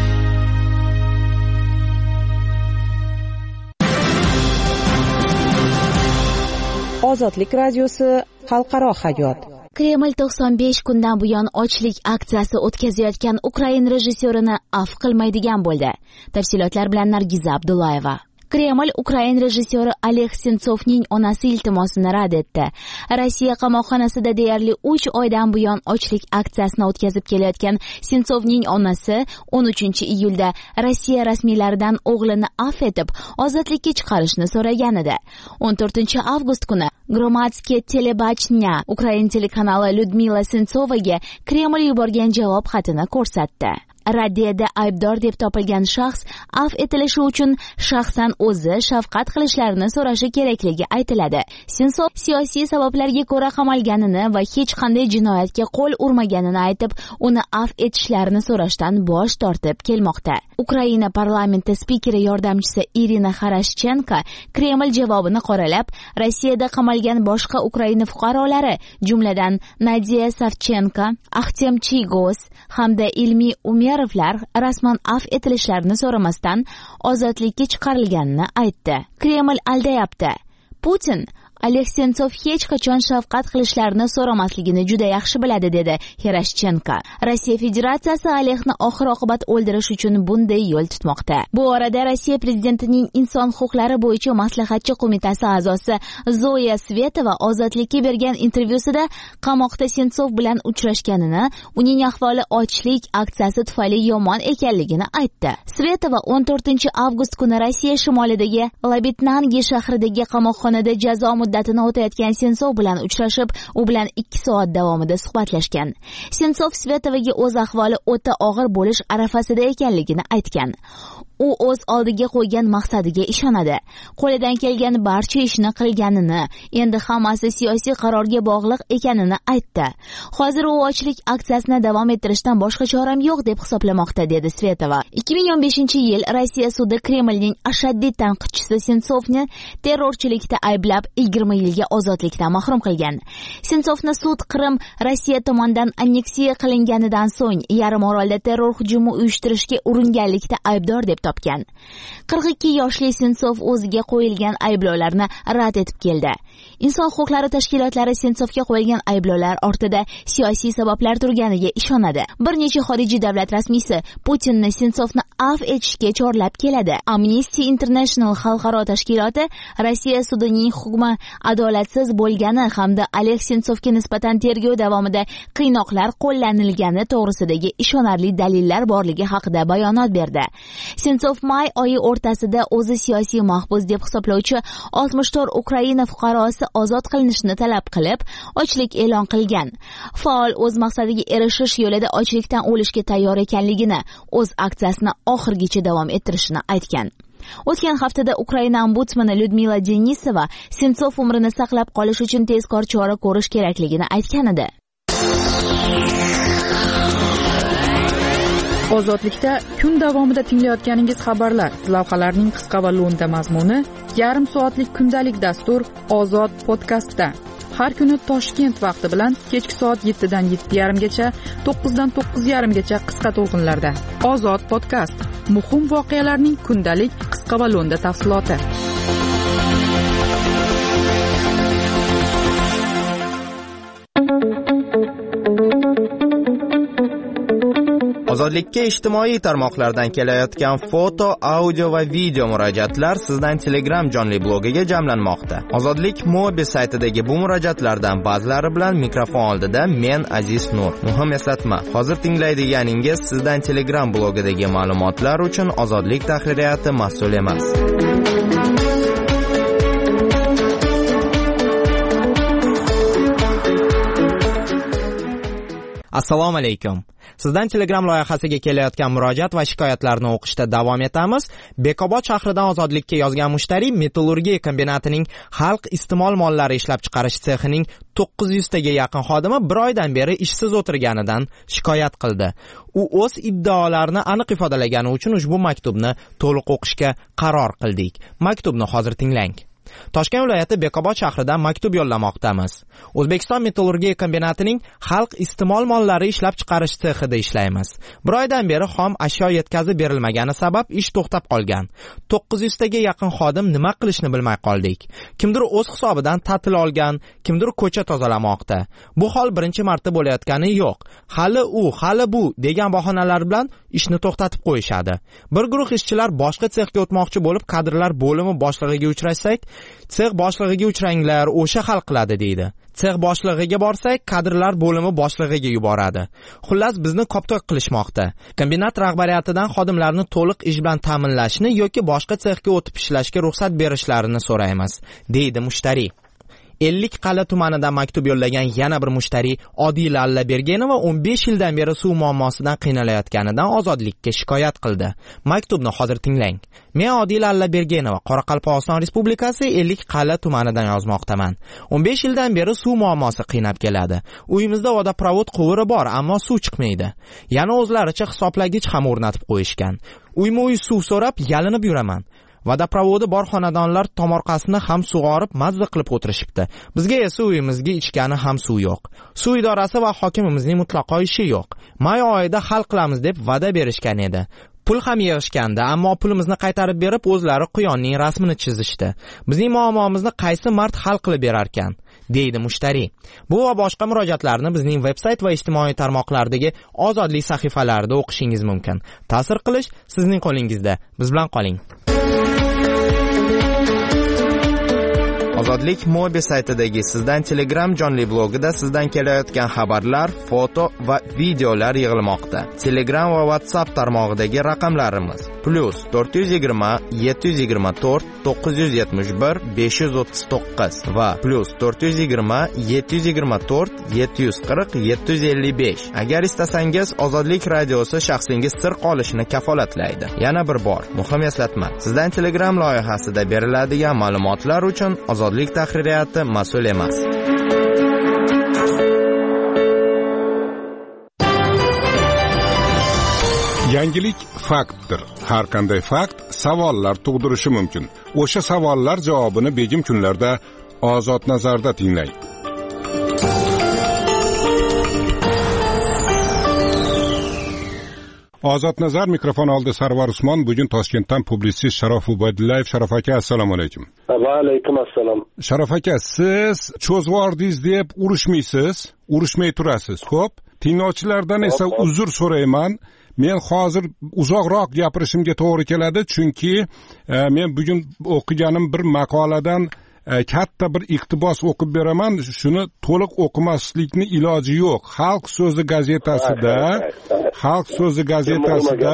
Ozodlik radiosi xalqaro hayot. Kreml 95 kundan buyon ochlik aksiyasi o'tkazayotgan Ukrain rejissyorini afv qilmaydigan bo'ldi. Tafsilotlar bilan Nargiza Abdullayeva. Kreml Ukrain rejissyori Oleg Sentsovning onasi iltimosini rad etdi. Rossiya qamoqxonasida deyarli 3 oydan buyon ochlik aksiyasini o'tkazib kelayotgan Sentsovning onasi 13-iyulda Rossiya rasmiylaridan o'g'lini afv etib, ozodlikka chiqarishni so'ragan edi. 14-avgust kuni Gromadskiy telebachnya Ukrain telekanali Lyudmila Sentsovaga Kreml yuborgan javob xatini ko'rsatdi. Raddiyada aybdor deb topilgan shaxs afv etilishi uchun shaxsan o'zi shafqat qilishlarini so'rashi kerakligi aytiladi. Sentsov siyosiy sabablarga ko'ra qamalganini va hech qanday jinoyatga qo'l urmaganini aytib, uni afv etishlarini so'rashdan bosh tortib kelmoqda. Ukraina parlamenti spikeri yordamchisi Irina Xarashchenko Kreml javobini qoralab, Rossiyada qamalgan boshqa Ukraina fuqarolari, jumladan Nadiya Savchenko, Axtem Chigos hamda Ilmi Umerovlar rasman afv etilishlarini so'ramasdan ozodlikka chiqarilganini aytdi. Kreml aldayapti. Putin Oleg Sentsov hech qachon shafqat qilishlarini so'ramasligini juda yaxshi biladi, dedi Xarashchenko. Rossiya Federatsiyasi Olegni oxir-oqibat o'ldirish uchun bunday yo'l tutmoqda. Bu orada Rossiya prezidentining inson huquqlari bo'yicha maslahatchi qo'mitasi a'zosi Zoya Svetova ozodlikka bergan intervyusida qamoqda Sentsov bilan uchrashganini, uning ahvoli ochlik aksiyasi tufayli yomon ekanligini aytdi. Svetova 14-avgust kuni Rossiya shimolidagi Labitnangi shahridagi qamoqxonada jazo muddatini o'tayotgan Sentsov bilan uchrashib, u bilan 2 soat davomida suhbatlashgan. Sentsov Svetovaga o'z ahvoli o'ta og'ir bo'lish arafasida ekanligini aytgan. U o'z oldiga qo'ygan maqsadiga ishonadi. Qo'lidan kelgan barcha ishni qilganini, endi hammasi siyosiy qarorga bog'liq ekanini aytdi. Hozir u ochlik aksiyasini davom ettirishdan boshqa choram yo'q deb hisoblamoqda, dedi Svetova. 2015-yil Rossiya sudi Kremlning ashaddiy tanqidchisi Sentsovni terrorchilikda ayblab 20 yilga ozodlikdan mahrum qilgan. Sentsovni sud Qrim Rossiya tomonidan anneksiya qilinganidan so'ng yarim orolda terror hujumi uyushtirishga uringanlikda aybdor deb topgan. 42 yoshli Sentsov o'ziga qo'yilgan ayblovlarni rad etib keldi. Inson huquqlari tashkilotlari Sentsovga qo'yilgan ayblovlar ortida siyosiy sabablar turganiga ishonadi. Bir necha xorijiy davlat rasmiysi Putinni Sentsovni afv etishga chorlab keladi. Amnesty International xalqaro tashkiloti Rossiya sudining hukmi adolatsiz bo'lgani hamda Oleg Sentsovga nisbatan tergov davomida qiynoqlar qo'llanilgani to'g'risidagi ishonarli dalillar borligi haqida bayonot berdi. Sentsov may oyi o'rtasida o'zi siyosiy mahbus deb hisoblovchi 64 Ukraina fuqarosi ozod qilinishini talab qilib, ochlik e'lon qilgan. Faol o'z maqsadiga erishish yo'lida ochlikdan o'lishga tayyor ekanligini, o'z aksiyasini oxirigacha davom ettirishini aytgan. O'tgan haftada Ukraina ombudsmani Lyudmila Denisova Sentsov umrini saqlab qolish uchun tezkor chora ko'rish kerakligini aytgan edi. Ozodlikda kun davomida tinglayotganingiz xabarlar, lavhalarning qisqa va lo'nda mazmuni, yarim soatlik kundalik dastur Ozod podkastda. Har kuni Toshkent vaqti bilan kechki soat 7 dan 7:30 gacha, 9 dan 9:30 gacha qisqa to'lqinlarda. Ozod podkast. Muhim voqealarning kundalik qisqa va lo'nda tafsiloti. Ozodlikka ijtimoiy tarmoqlardan kelayotgan foto, audio va video murojaatlar sizdan Telegram jonli blogiga jamlanmoqda. Ozodlik mobil saytidagi bu murojaatlardan ba'zilari bilan mikrofon oldida men Aziz Nur. Muhim eslatma, hozir tinglaydiganingiz sizdan Telegram blogidagi ma'lumotlar uchun Ozodlik tahririyati mas'ul emas. Assalomu alaykum. Sizdan Telegram loyihasiga kelayotgan murojaat va shikoyatlarni o'qishda davom etamiz. Bekobod shahridan Ozodlikka yozgan mushtariy metallurgiya kombinatining xalq iste'mol mollari ishlab chiqarish sexining 900 taga yaqin xodimi bir oydan beri ishsiz o'tirganidan shikoyat qildi. U o'z iddaolarini aniq ifodalagani uchun ushbu maktubni to'liq o'qishga qaror qildik. Maktubni hozir tinglang. Toshkent viloyati Bekobod shahridan maktub yo'llamoqdamiz. O'zbekiston metallurgiya kombinatining xalq iste'mol mollari ishlab chiqarish sexida ishlaymiz. Bir oydan beri xom ashyo yetkazib berilmagani sabab ish to'xtab qolgan. 900 taga yaqin xodim nima qilishni bilmay qoldik. Kimdir o'z hisobidan ta'til olgan, kimdir ko'cha tozalamoqda. Bu hol birinchi marta bo'layotgani yo'q. Hali bu degan bahonalar bilan ishni to'xtatib qo'yishadi. Bir guruh ishchilar boshqa sexga o'tmoqchi bo'lib, kadrlar bo'limi boshlig'iga uchrashsak, sex boshlig'iga uchranglar, o'sha hal qiladi deydi. Sex boshlig'iga borsak, kadrlar bo'limi boshlig'iga yuboradi. Xullas bizni koptok qilishmoqda. Kombinat rahbariyatidan xodimlarni to'liq ish bilan ta'minlashni yoki boshqa sexga o'tib ishlashga ruxsat berishlarini so'raymiz, deydi mushtariy. 50 Qala tumanidan maktub yo'llagan yana bir mushtariy Odila Allabergenova 15 yildan beri suv muammosidan qiynalayotganidan Ozodlikka shikoyat qildi. Maktubni hozir tinglang. Men Odila Allabergenova, Qoraqalpog'iston Respublikasi 50 Qala tumanidan yozmoqdaman. 15 yildan beri suv muammosi qiynab keladi. Uyimizda vodoprovod quvuri bor, ammo suv chiqmaydi. Yana o'zlaricha hisoblagich ham o'rnatib qo'yishgan. Uyma-uy suv so'rab yalinib yuraman. Vodoprovodi bor xonadonlar tomorqasini ham sug'orib mazza qilib o'tirishibdi. Bizga esa uyimizga ichgani ham suv yo'q. Suv idorasi va hokimimizning mutlaqo ishi yo'q. May oyida hal qilamiz deb va'da berishgan edi. Pul ham yig'ishgandi, ammo pulimizni qaytarib berib o'zlari quyonning rasmini chizishdi. Bizning muammomizni qaysi mard hal qilib berar ekan, deydi mushtariy. Bu va boshqa murojaatlarni bizning veb-sayt va ijtimoiy tarmoqlardagi Ozodlik sahifalarida o'qishingiz mumkin. Ta'sir qilish sizning qo'lingizda. Biz bilan qoling. Ozodlik mobil saytidagi sizdan Telegram jonli blogida sizdan kelayotgan xabarlar, foto va videolar yig'ilmoqda. Telegram va WhatsApp tarmog'idagi raqamlarimiz +420 724 971 539 va +420 724 740 755. Agar istasangiz, Ozodlik radiosi shaxsingiz sir qolishini kafolatlaydi. Yana bir bor, muhim eslatma. Sizdan Telegram loyihasida beriladigan ma'lumotlar uchun Ozodlik tahririyati mas'ul emas. Yangilik faktdir. Har qanday fakt savollar tug'dirishi mumkin. O'sha savollar javobini begim kunlarda Ozod nazarda tinglang. Ozod nazar, mikrofon oldi Sarvar Usmon. Bugun Toshkentdan publitsist Sharof Ubaydullayev. Sharof aka, assalomu alaykum. Va alaykum assalom. Sharof aka, siz cho'zvordingiz deb urushmaysiz, urushmay turasiz. Xo'p, tinglovchilardan esa uzr so'rayman. Men hozir uzoqroq gapirishimga to'g'ri keladi, chunki men bugun o'qiganim bir maqoladan katta bir iqtibos o'qib beraman. Shuni to'liq o'qimaslikni iloji yo'q. Xalq so'zi gazetasida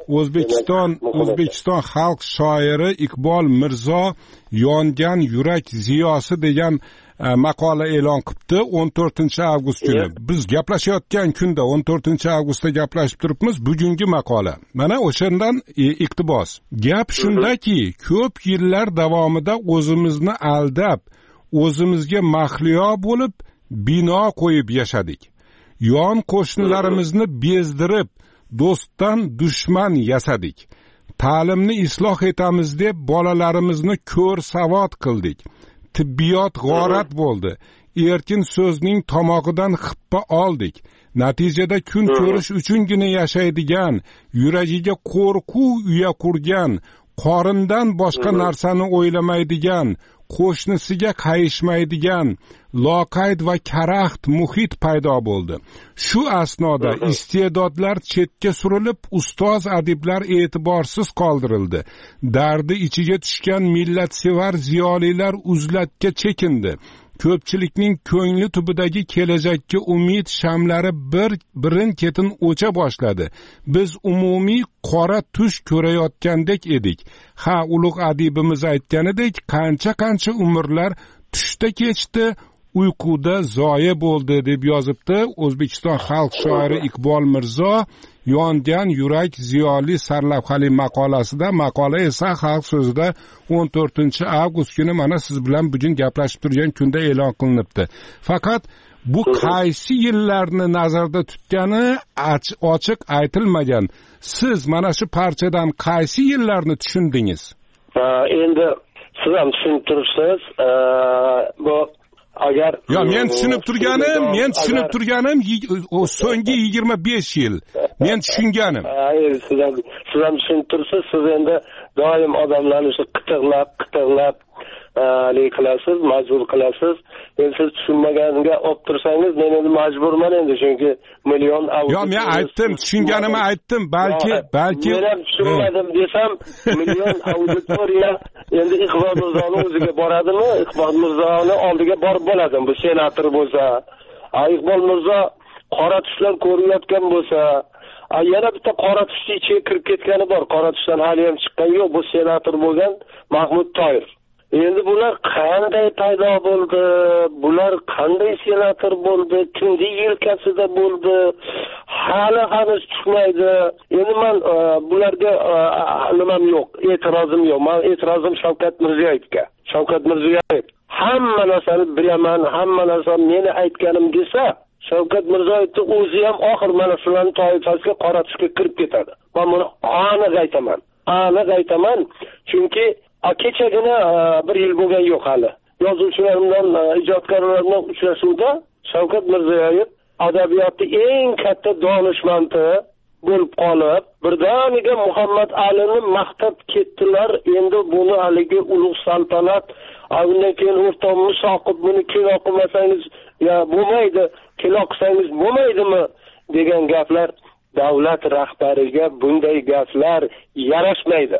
O'zbekiston xalq shoiri Iqbol Mirzo yongan yurak ziyosi degan maqola e'lon qilibdi 14-avgust kuni. Biz gaplashayotgan kunda 14-avgustda gaplashib turibmiz. Bugungi maqola. Mana o'shandan iqtibos. Gap shundaki, ko'p yillar davomida o'zimizni aldab, o'zimizga mahliyo bo'lib, bino qo'yib yashadik. Yon qo'shnilarimizni bezdirib, do'stdan dushman yasadik. Ta'limni isloh etamiz deb bolalarimizni ko'r savod qildik. Tibbiyot g'orat bo'ldi. Erkin so'zning tomog'idan xippa oldik. Natijada kun ko'rish uchungina yashaydigan, yuragiga qo'rquv uya qurgan, qorindan boshqa narsani o'ylamaydigan, qo'shnisiga qayishmaydigan, loqayd va karaxt muhit paydo bo'ldi. Shu asnoda iste'dodlar chetga surilib, ustoz adiblar e'tiborsiz qoldirildi. Dardi ichiga tushgan millatsevar ziyolilar uzlatga chekindi. Ko'pchilikning ko'ngli tubidagi kelajakka umid shamlari birin-ketin o'cha boshladi. Biz umumiy qora tush ko'rayotgandek edik. Ha, ulug' adibimiz aytganidek, qancha umrlar tushda kechdi, uyquda zoya bo'ldi deb yozibdi O'zbekiston xalq shoiri Iqbol Mirzo yongan yurak ziyoli sarlavhali maqolasida. Maqola esa xalq so'zida 14-avgust kuni mana siz bilan bugun gaplashib turgan kunda e'lon qilinibdi. Faqat bu qaysi yillarni nazarda tutgani ochiq aytilmagan. Siz mana shu parchadan qaysi yillarni tushundingiz? Endi siz ham tushunib turibsiz. Bu agar men tushunib turganim so'nggi 25 yil. Men tushunganim. Siz ham tushunib turibsiz. Siz endi doim odamlarni shu qitiqlab qilasiz, majbur qilasiz. Endi siz tushunmaganiga olib tursangiz, men endi majburman endi, chunki million men aytdim, tushunganimni aytdim. Balki men ham tushunmadim desam, million auditoriya endi Iqbol Mirzoni o'ziga boradimi? Iqbol Mirzoni oldiga borib bo'ladimi? Bu senator bo'lsa, Iqbol Mirzo qora tushlar ko'rayotgan bo'lsa, yana bitta qora tushni ichiga kirib ketgani bor. Qora tushdan hali ham chiqqani yo'q. Bu senator bo'lgan Mahmud Toyir. Endi bular qanday paydo bo'ldi? Bular qanday senator bo'ldi? Kimning yelkasida bo'ldi? Hali hanuz chiqmaydi. Endi men bularga nimam yo'q, e'tirozim yo'q. Men e'tirozim Shavkat Mirziyoyevga. Shavkat Mirziyoyev hamma narsani bilaman, hamma narsa meni aytganim desa, Shavkat Mirziyoyevning o'zi ham oxir mana shularning toifasiga qora tushga kirib ketadi. Men buni aniq aytaman. Chunki kechagina bir yil bo'lgan yo'q hali. Yozuvchilar bilan, ijodkorlar bilan uchrashuvda Shavkat Mirziyoyev adabiyotning eng katta donishmandi bo'lib qolib, birdaniga Muhammad Alini maqtab ketdilar. Endi buni haligi ulug' saltanat, undan keyin o'rtoq Musoqib buni kino qilmasangiz bo'lmaydi, kino qilsangiz bo'lmaydimi degan gaplar davlat rahbariga bunday gaplar yarashmaydi.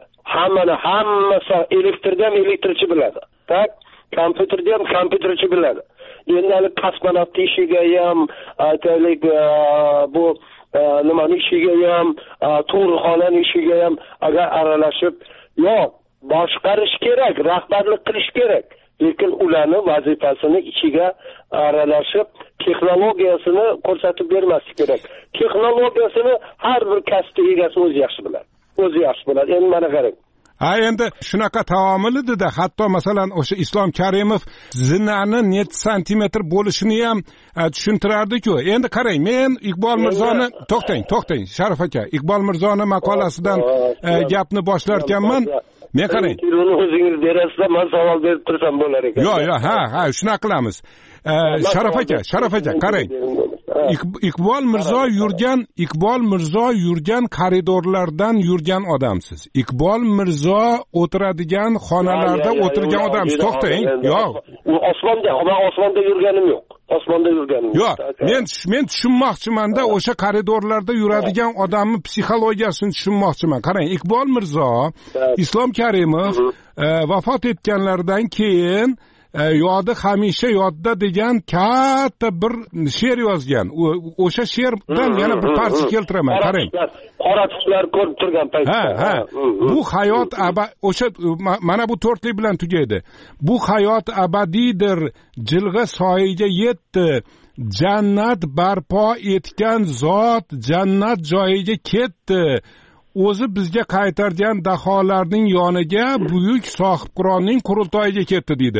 Hammasi elektrda ham elektrchi biladi. Tak, kompyuterda ham kompyuterchi biladi. Endi hali kosmonavt ishiga ham, aytaylik, bu nimani ishiga ham, tug'ruqxonaning ishiga ham agar aralashib, yo'q, boshqarish kerak, rahbarlik qilish kerak. Lekin ularning vazifasini ichiga aralashib, texnologiyasini ko'rsatib bermaslik kerak. Texnologiyasini har bir kasb egasi o'zi yaxshi biladi. Endi mana qarang. Endi shunaqa taomil edi-da, hatto masalan o'sha Islom Karimov zinani net santimetr bo'lishini ham tushuntirardi-ku. Endi qarang, men Iqbol Mirzoni to'xtang, Sharif aka, Iqbol Mirzoni maqolasidan gapni boshlarkanman. Men qarang. Uni o'zingiz berasiz, men savol berib tursam bo'lar ekan. Yo'q, shunaqa qilamiz. Sharif aka, qarang. Iqbol Mirzo yurgan koridorlardan yurgan odamsiz. Iqbol Mirzo o'tiradigan xonalarda o'tirgan odamsiz. To'xtang. Yo'q. U osmonda yurganim yo'q. Yo'q, men tushunmoqchiman-da, o'sha koridorlarda yuradigan odamning psixologiyasini tushunmoqchiman. Qarang, Iqbol Mirzo Islom Karimov vafot etganlaridan keyin yodi hamisha yodda degan katta bir she'r yozgan. O'sha she'rdan yana bir parcha keltiraman. Qarang. Qora tushlar ko'rib turgan paytda. Bu hayot o'sha mana bu to'rtlik bilan tugaydi. Bu hayot abadiydir, jilg'a soyiga yetdi. Jannat barpo etgan zot jannat joyiga ketdi. O'zi bizga qaytargan daholarning yoniga buyuk sohib Qur'onning qurultoyiga ketdi deydi.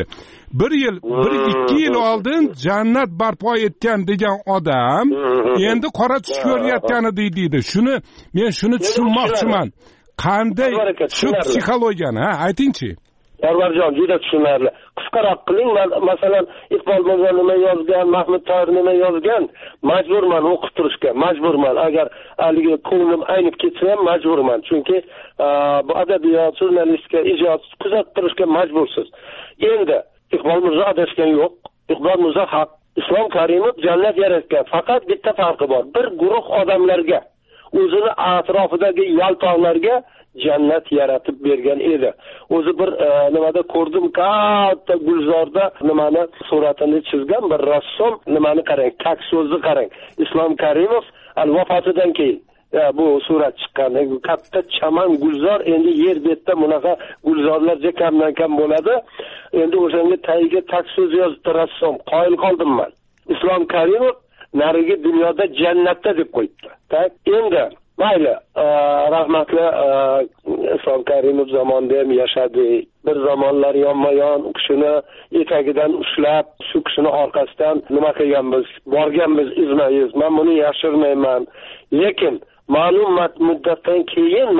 1-2 yil oldin jannat barpo etgan degan odam endi qora tush ko'rayotgani deydi. Men shuni tushunmoqchiman. Qanday shu psixologiyani, aytingchi. Parvarjon, juda tushunarli. Qisqaroq qiling. Masalan, Iqbol Mirzo nima yozgan, Mahmud Toir nima yozgan, majburman o'qib turishga, majburman. Agar haligi ko'nglim aynib ketsa ham majburman. Chunki bu adabiyot, jurnalistika, ijod kuzatib turishga majbursiz. Endi Iqbol Mirzo adashgan yo'q. Iqbol Mirzo haq. Islom Karimov jannat yaratgan. Faqat bitta farqi bor. Bir guruh odamlarga, o'zini atrofidagi yaltoqlarga jannat yaratib bergan edi. O'zi bir nimada ko'rdim, katta gulzorda nimani suratini chizgan bir rassom, nimani qarang, tak so'zni qarang. Islom Karimov vafotidan keyin bu surat chiqqan. Katta chaman gulzor, endi yer betida bunaqa gulzorlarcha kamdan kam bo'ladi. Endi o'shanga tagiga tak so'z yozibdi rassom. Qoyil qoldim men. Islom Karimov narigi dunyoda jannatda deb qo'yibdi. Tak, endi mayli, rahmatli Islom Karimov zamonida ham yashadi. Bir zamonlar yonma-yon u kishini etagidan ushlab, shu kishini orqasidan nima qilganmiz, borganmiz izma-iz. Men buni yashirmayman. Lekin ma'lum muddatdan keyin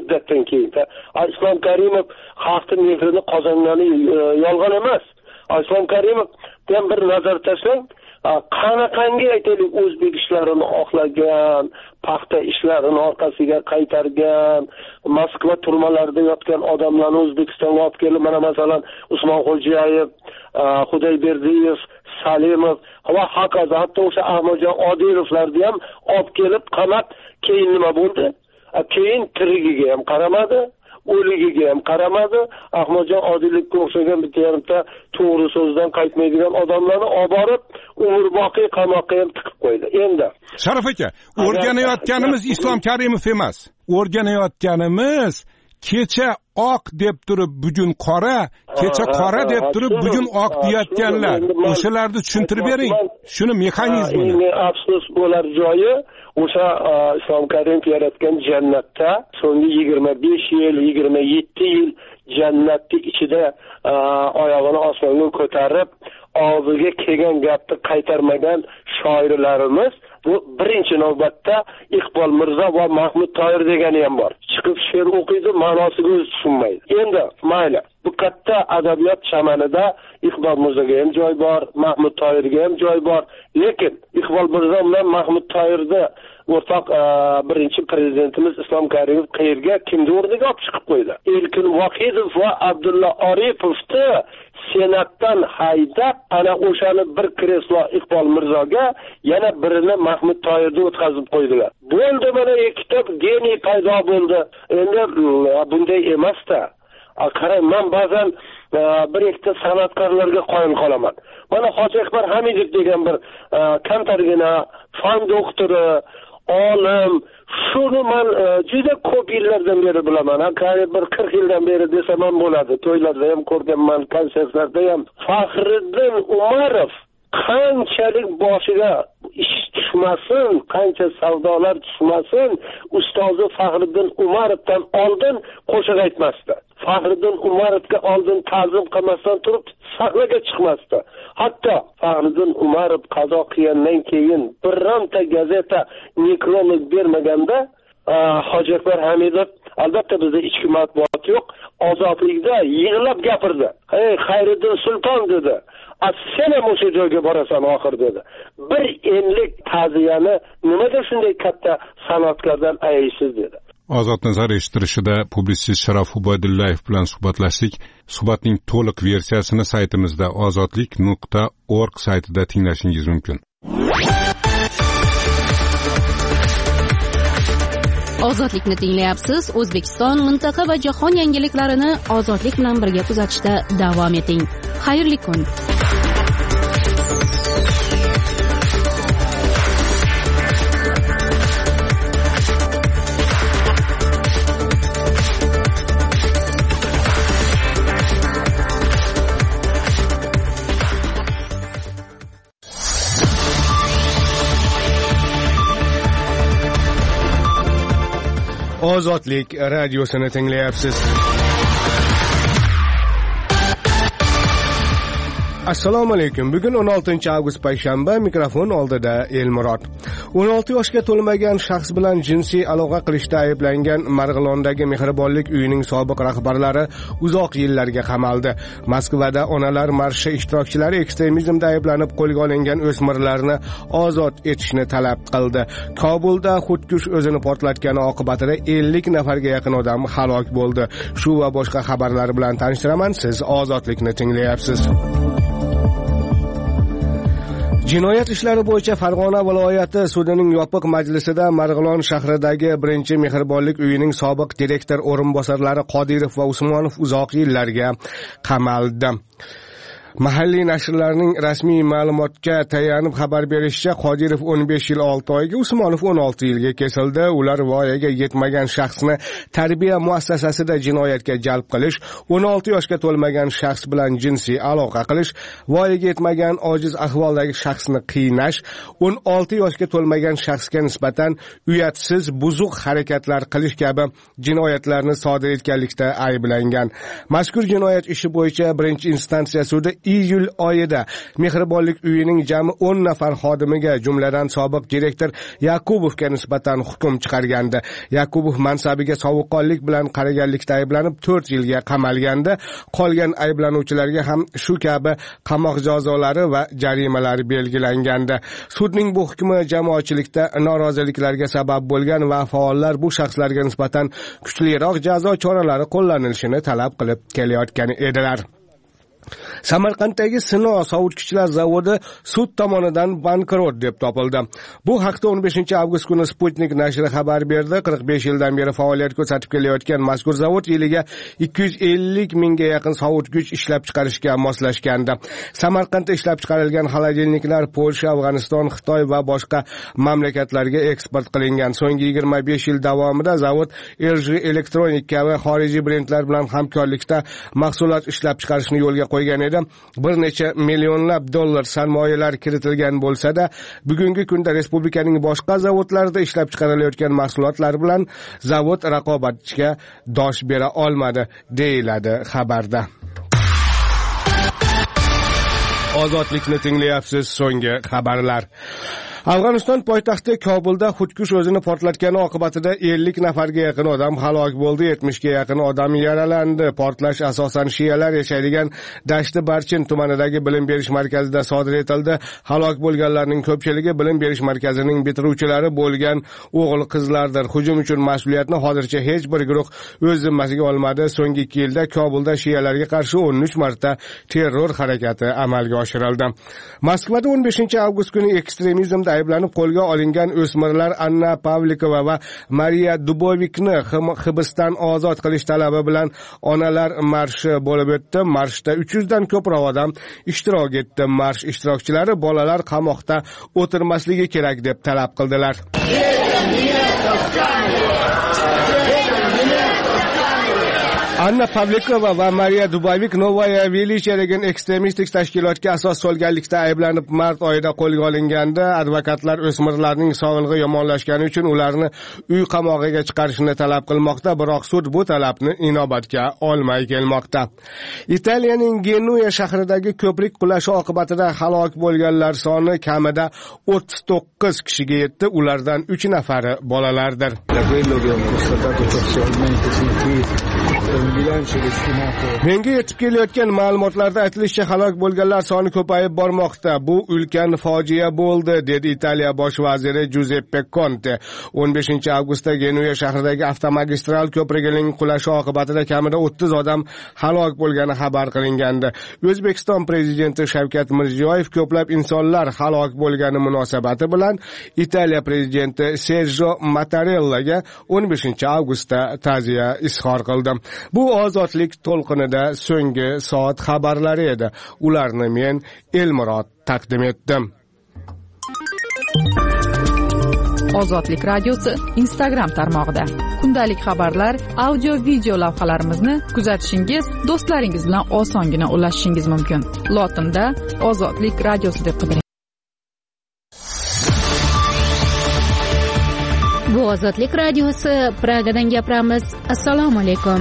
Islom Karimov xalqning mehrini qozongani yolg'on emas. Islom Karimov ham bir nazar tashlang, qanaqangi aytaylik o'zbek ishlarini oqlagan, paxta ishlarini orqasiga qaytargan, Moskva turmalarida yotgan odamlarni O'zbekistonga olib kelib, mana masalan Usmonxo'jayev, Xudayberdiyev, Salimov va hokazo, hatto o'sha Ahmadjon Odilovlarni ham olib kelib qamat. Keyin nima bo'ldi? Keyin tirigiga ham qaramadi, o'ligiga ham qaramadi. Ahmadjon Odilevga o'xshagan bitta yarimta to'g'ri so'zdan qaytmaydigan odamlarni olib borib umrboqiy qamoqqa ham tiqib qo'ydi. Endi Sharif aka, o'rganayotganimiz Islom Karimov emas. O'rganayotganimiz kecha oq deb turib bugun qora, kecha qora deb turib bugun oq deyotganlar. O'shalarni tushuntirib bering, shuni mexanizmini. Afsus bo'lar joyi o'sha Islom Karimov yaratgan jannatda so'nggi 25 yil, 27 yil jannatning ichida oyog'ini osmonga ko'tarib, og'ziga kelgan gapni qaytarmagan shoirlarimiz bu birinchi navbatda Iqbol Mirzo va Mahmud Toir degani ham bor. Chiqib she'r o'qiydi, ma'nosiga o'zi tushunmaydi. Endi mayli, bu katta adabiyot chamanida Iqbol Mirzoga ham joy bor, Mahmud Toirga ham joy bor. Lekin Iqbol Mirzo bilan Mahmud Toirni o'rtoq birinchi prezidentimiz Islom Karimov qayerga, kimni o'rniga olib chiqib qo'ydi? Erkin Vohidov va Abdulla Oripovni senatdan haydab, ana o'shani bir kreslo Iqbol Mirzoga, yana birini Mahmud Toirga o'tkazib qo'ydilar. Bo'ldi, mana ikkita geniy paydo bo'ldi. Endi bunday emas-da. Qarang, men ba'zan bir ikkita san'atkorlarga qoyil qolaman. Mana Hoji Akbar Hamidov degan bir kamtargina fan doktori, olim, shuni men juda ko'p yillardan beri bilaman. Qariyb bir 40 yildan beri desam ham bo'ladi. To'ylarda ham ko'rganman, konsertlarda ham. Faxriddin Umarov qanchalik boshiga ish tushmasin, qancha savdolar tushmasin, ustozi Faxriddin Umarovdan oldin qo'shiq aytmasdi. Faxriddin Umarovga oldin ta'zim qilmasdan turib sahnaga chiqmasdi. Hatto Faxriddin Umarov qazo qilgandan keyin bironta gazeta nekrolog bermaganda Hoji Akbar Hamidov, albatta bizda ichki matbuot yo'q, ozodlikda yig'lab gapirdi. Xayriddin Sulton dedi. sen ham o'sha joyga borasan oxir dedi. Bir enlik ta'ziyani nimaga shunday katta san'atkordan ayaysiz dedi. Ozod nazar eshittirishida publitsist Sharof Ubaydullayev bilan suhbatlashdik. Suhbatning to'liq versiyasini saytimizda ozodlik.org saytida tinglashingiz mumkin. Ozodlikni tinglayapsiz. O'zbekiston, mintaqa va jahon yangiliklarini ozodlik bilan birga kuzatishda davom eting. Xayrli kun. Ozodlik radiosini tinglayapsiz. Assalomu alaykum. Bugun 16-avgust payshanba, mikrofon oldida Elmurod. 16 yoshga to'lmagan shaxs bilan jinsiy aloqa qilishda ayblangan Marg'ilondagi mehribonlik uyining sobiq rahbarlari uzoq yillarga qamaldi. Moskvada onalar marshi ishtirokchilari ekstremizmda ayblanib qo'lga olingan o'smirlarni ozod etishni talab qildi. Kobulda xudkush o'zini portlatgani oqibatida 50 nafarga yaqin odam halok bo'ldi. Shu va boshqa xabarlar bilan tanishtiraman. Siz ozodlikni tinglayapsiz. Jinoyat ishlari bo'yicha Farg'ona viloyati sudining yopiq majlisida Marg'ilon shahridagi birinchi mehribonlik uyining sobiq direktor o'rinbosarlari Qodirov va Usmonov uzoq yillarga qamaldi. Mahalliy nashrlarning rasmiy ma'lumotga tayanib xabar berishicha, Qodirov 15 yil 6 oyga, Usmonov 16 yilga kesildi. Ular voyaga yetmagan shaxsni tarbiya muassasasida jinoyatga jalb qilish, 16 yoshga to'lmagan shaxs bilan jinsiy aloqa qilish, voyaga yetmagan ojiz ahvoldagi shaxsni qiynash, 16 yoshga to'lmagan shaxsga nisbatan uyatsiz buzuq harakatlar qilish kabi jinoyatlarni sodir etganlikda ayblangan. Mazkur jinoyat ishi bo'yicha birinchi instansiya sudi iyul oyida mehribonlik uyining jami 10 nafar xodimiga, jumladan sobiq direktor Yakubovga nisbatan hukm chiqargandi. Yakubov mansabiga sovuqqonlik bilan qaraganlikda ayblanib 4 yilga qamalgandi. Qolgan ayblanuvchilarga ham shu kabi qamoq jazolari va jarimalar belgilangandi. Sudning bu hukmi jamoatchilikda noroziliklarga sabab bo'lgan va faollar bu shaxslarga nisbatan kuchliroq jazo choralari qo'llanilishini talab qilib kelayotgan edilar. Samarqanddagi Sino sovutgichlar zavodi sud tomonidan bankrot deb topildi. Bu haqda 15-avgust kuni Sputnik nashri xabar berdi. 45 yildan beri faoliyat ko'rsatib kelayotgan mazkur zavod yiliga 250 mingga yaqin sovutgich ishlab chiqarishga moslashgandi. Samarqandda ishlab chiqarilgan xolodilniklar Polsha, Afg'oniston, Xitoy va boshqa mamlakatlarga eksport qilingan. So'nggi 25 yil davomida zavod LG Electronic kabi xorijiy brendlar bilan hamkorlikda mahsulot ishlab chiqarishni yo'lga qo'ygan edi. Bir necha millionlab dollar sarmoyalar kiritilgan bo'lsa-da, bugungi kunda respublikaning boshqa zavodlarida ishlab chiqarilayotgan mahsulotlar bilan zavod raqobatchiga dosh bera olmadi, deyiladi xabarda. Ozodlikni tinglayapsiz. So'nggi xabarlar. Afg'oniston poytaxti Kobulda xudkush o'zini portlatgani oqibatida 50 nafarga yaqin odam halok bo'ldi, 70 ga yaqin odam yaralandi. Portlash asosan shiyalar yashaydigan Dashti Barchin tumanidagi bilim berish markazida sodir etildi. Halok bo'lganlarning ko'pchiligi bilim berish markazining bitiruvchilari bo'lgan o'g'il-qizlardir. Hujum uchun mas'uliyatni hozircha hech bir guruh o'z zimmasiga olmadi. So'nggi 2 yilda Kobulda shiyalarga qarshi 13 marta terror harakati amalga oshirildi. Moskvada 15-avgust kuni ekstremizmda ayblanib qo'lga olingan o'smirlar Anna Pavlikova va Mariya Dubovikni hibsdan ozod qilish talabi bilan onalar marshi bo'lib o'tdi. Marshda 300 dan ko'proq odam ishtirok etdi. Marsh ishtirokchilari bolalar qamoqda o'tirmasligi kerak deb talab qildilar. Anna Pavlikova va Mariya Dubovik Novaya Velichya degan ekstremistik tashkilotga asos solganlikda ayblanib mart oyida qo'lga olinganda advokatlar o'smirlarning sog'lig'i yomonlashgani uchun ularni uy qamog'iga chiqarishni talab qilmoqda, biroq sud bu talabni inobatga olmay kelmoqda. Italiyaning Genuya shahridagi ko'prik qulashi oqibatida halok bo'lganlar soni kamida 39 kishiga yetdi. Ulardan 3 nafari bolalardir. Menga yetib kelayotgan ma'lumotlarda aytilishicha halok bo'lganlar soni ko'payib bormoqda. Bu ulkan fojia bo'ldi, dedi Italiya bosh vaziri Giuseppe Conte. 15-avgustda Genuya shahridagi avtomagistral ko'prigining qulashi oqibatida kamida 30 odam halok bo'lgani xabar qilingandi. O'zbekiston prezidenti Shavkat Mirziyoyev ko'plab insonlar halok bo'lgani munosabati bilan Italiya prezidenti Sergio Mattarellaga 15-avgustda ta'ziya izhor qildi. Bu ozodlik to'lqinida so'nggi soat xabarlari edi. Ularni men Elmurod taqdim etdim. Ozodlik radiosi Instagram tarmog'ida kundalik xabarlar, audio video lavhalarimizni kuzatishingiz, do'stlaringiz bilan osongina ulashishingiz mumkin. Lotinda Ozodlik radiosi deb qidiring. Bu Ozodlik radiosi, Pragadan gapiramiz. Assalomu alaykum.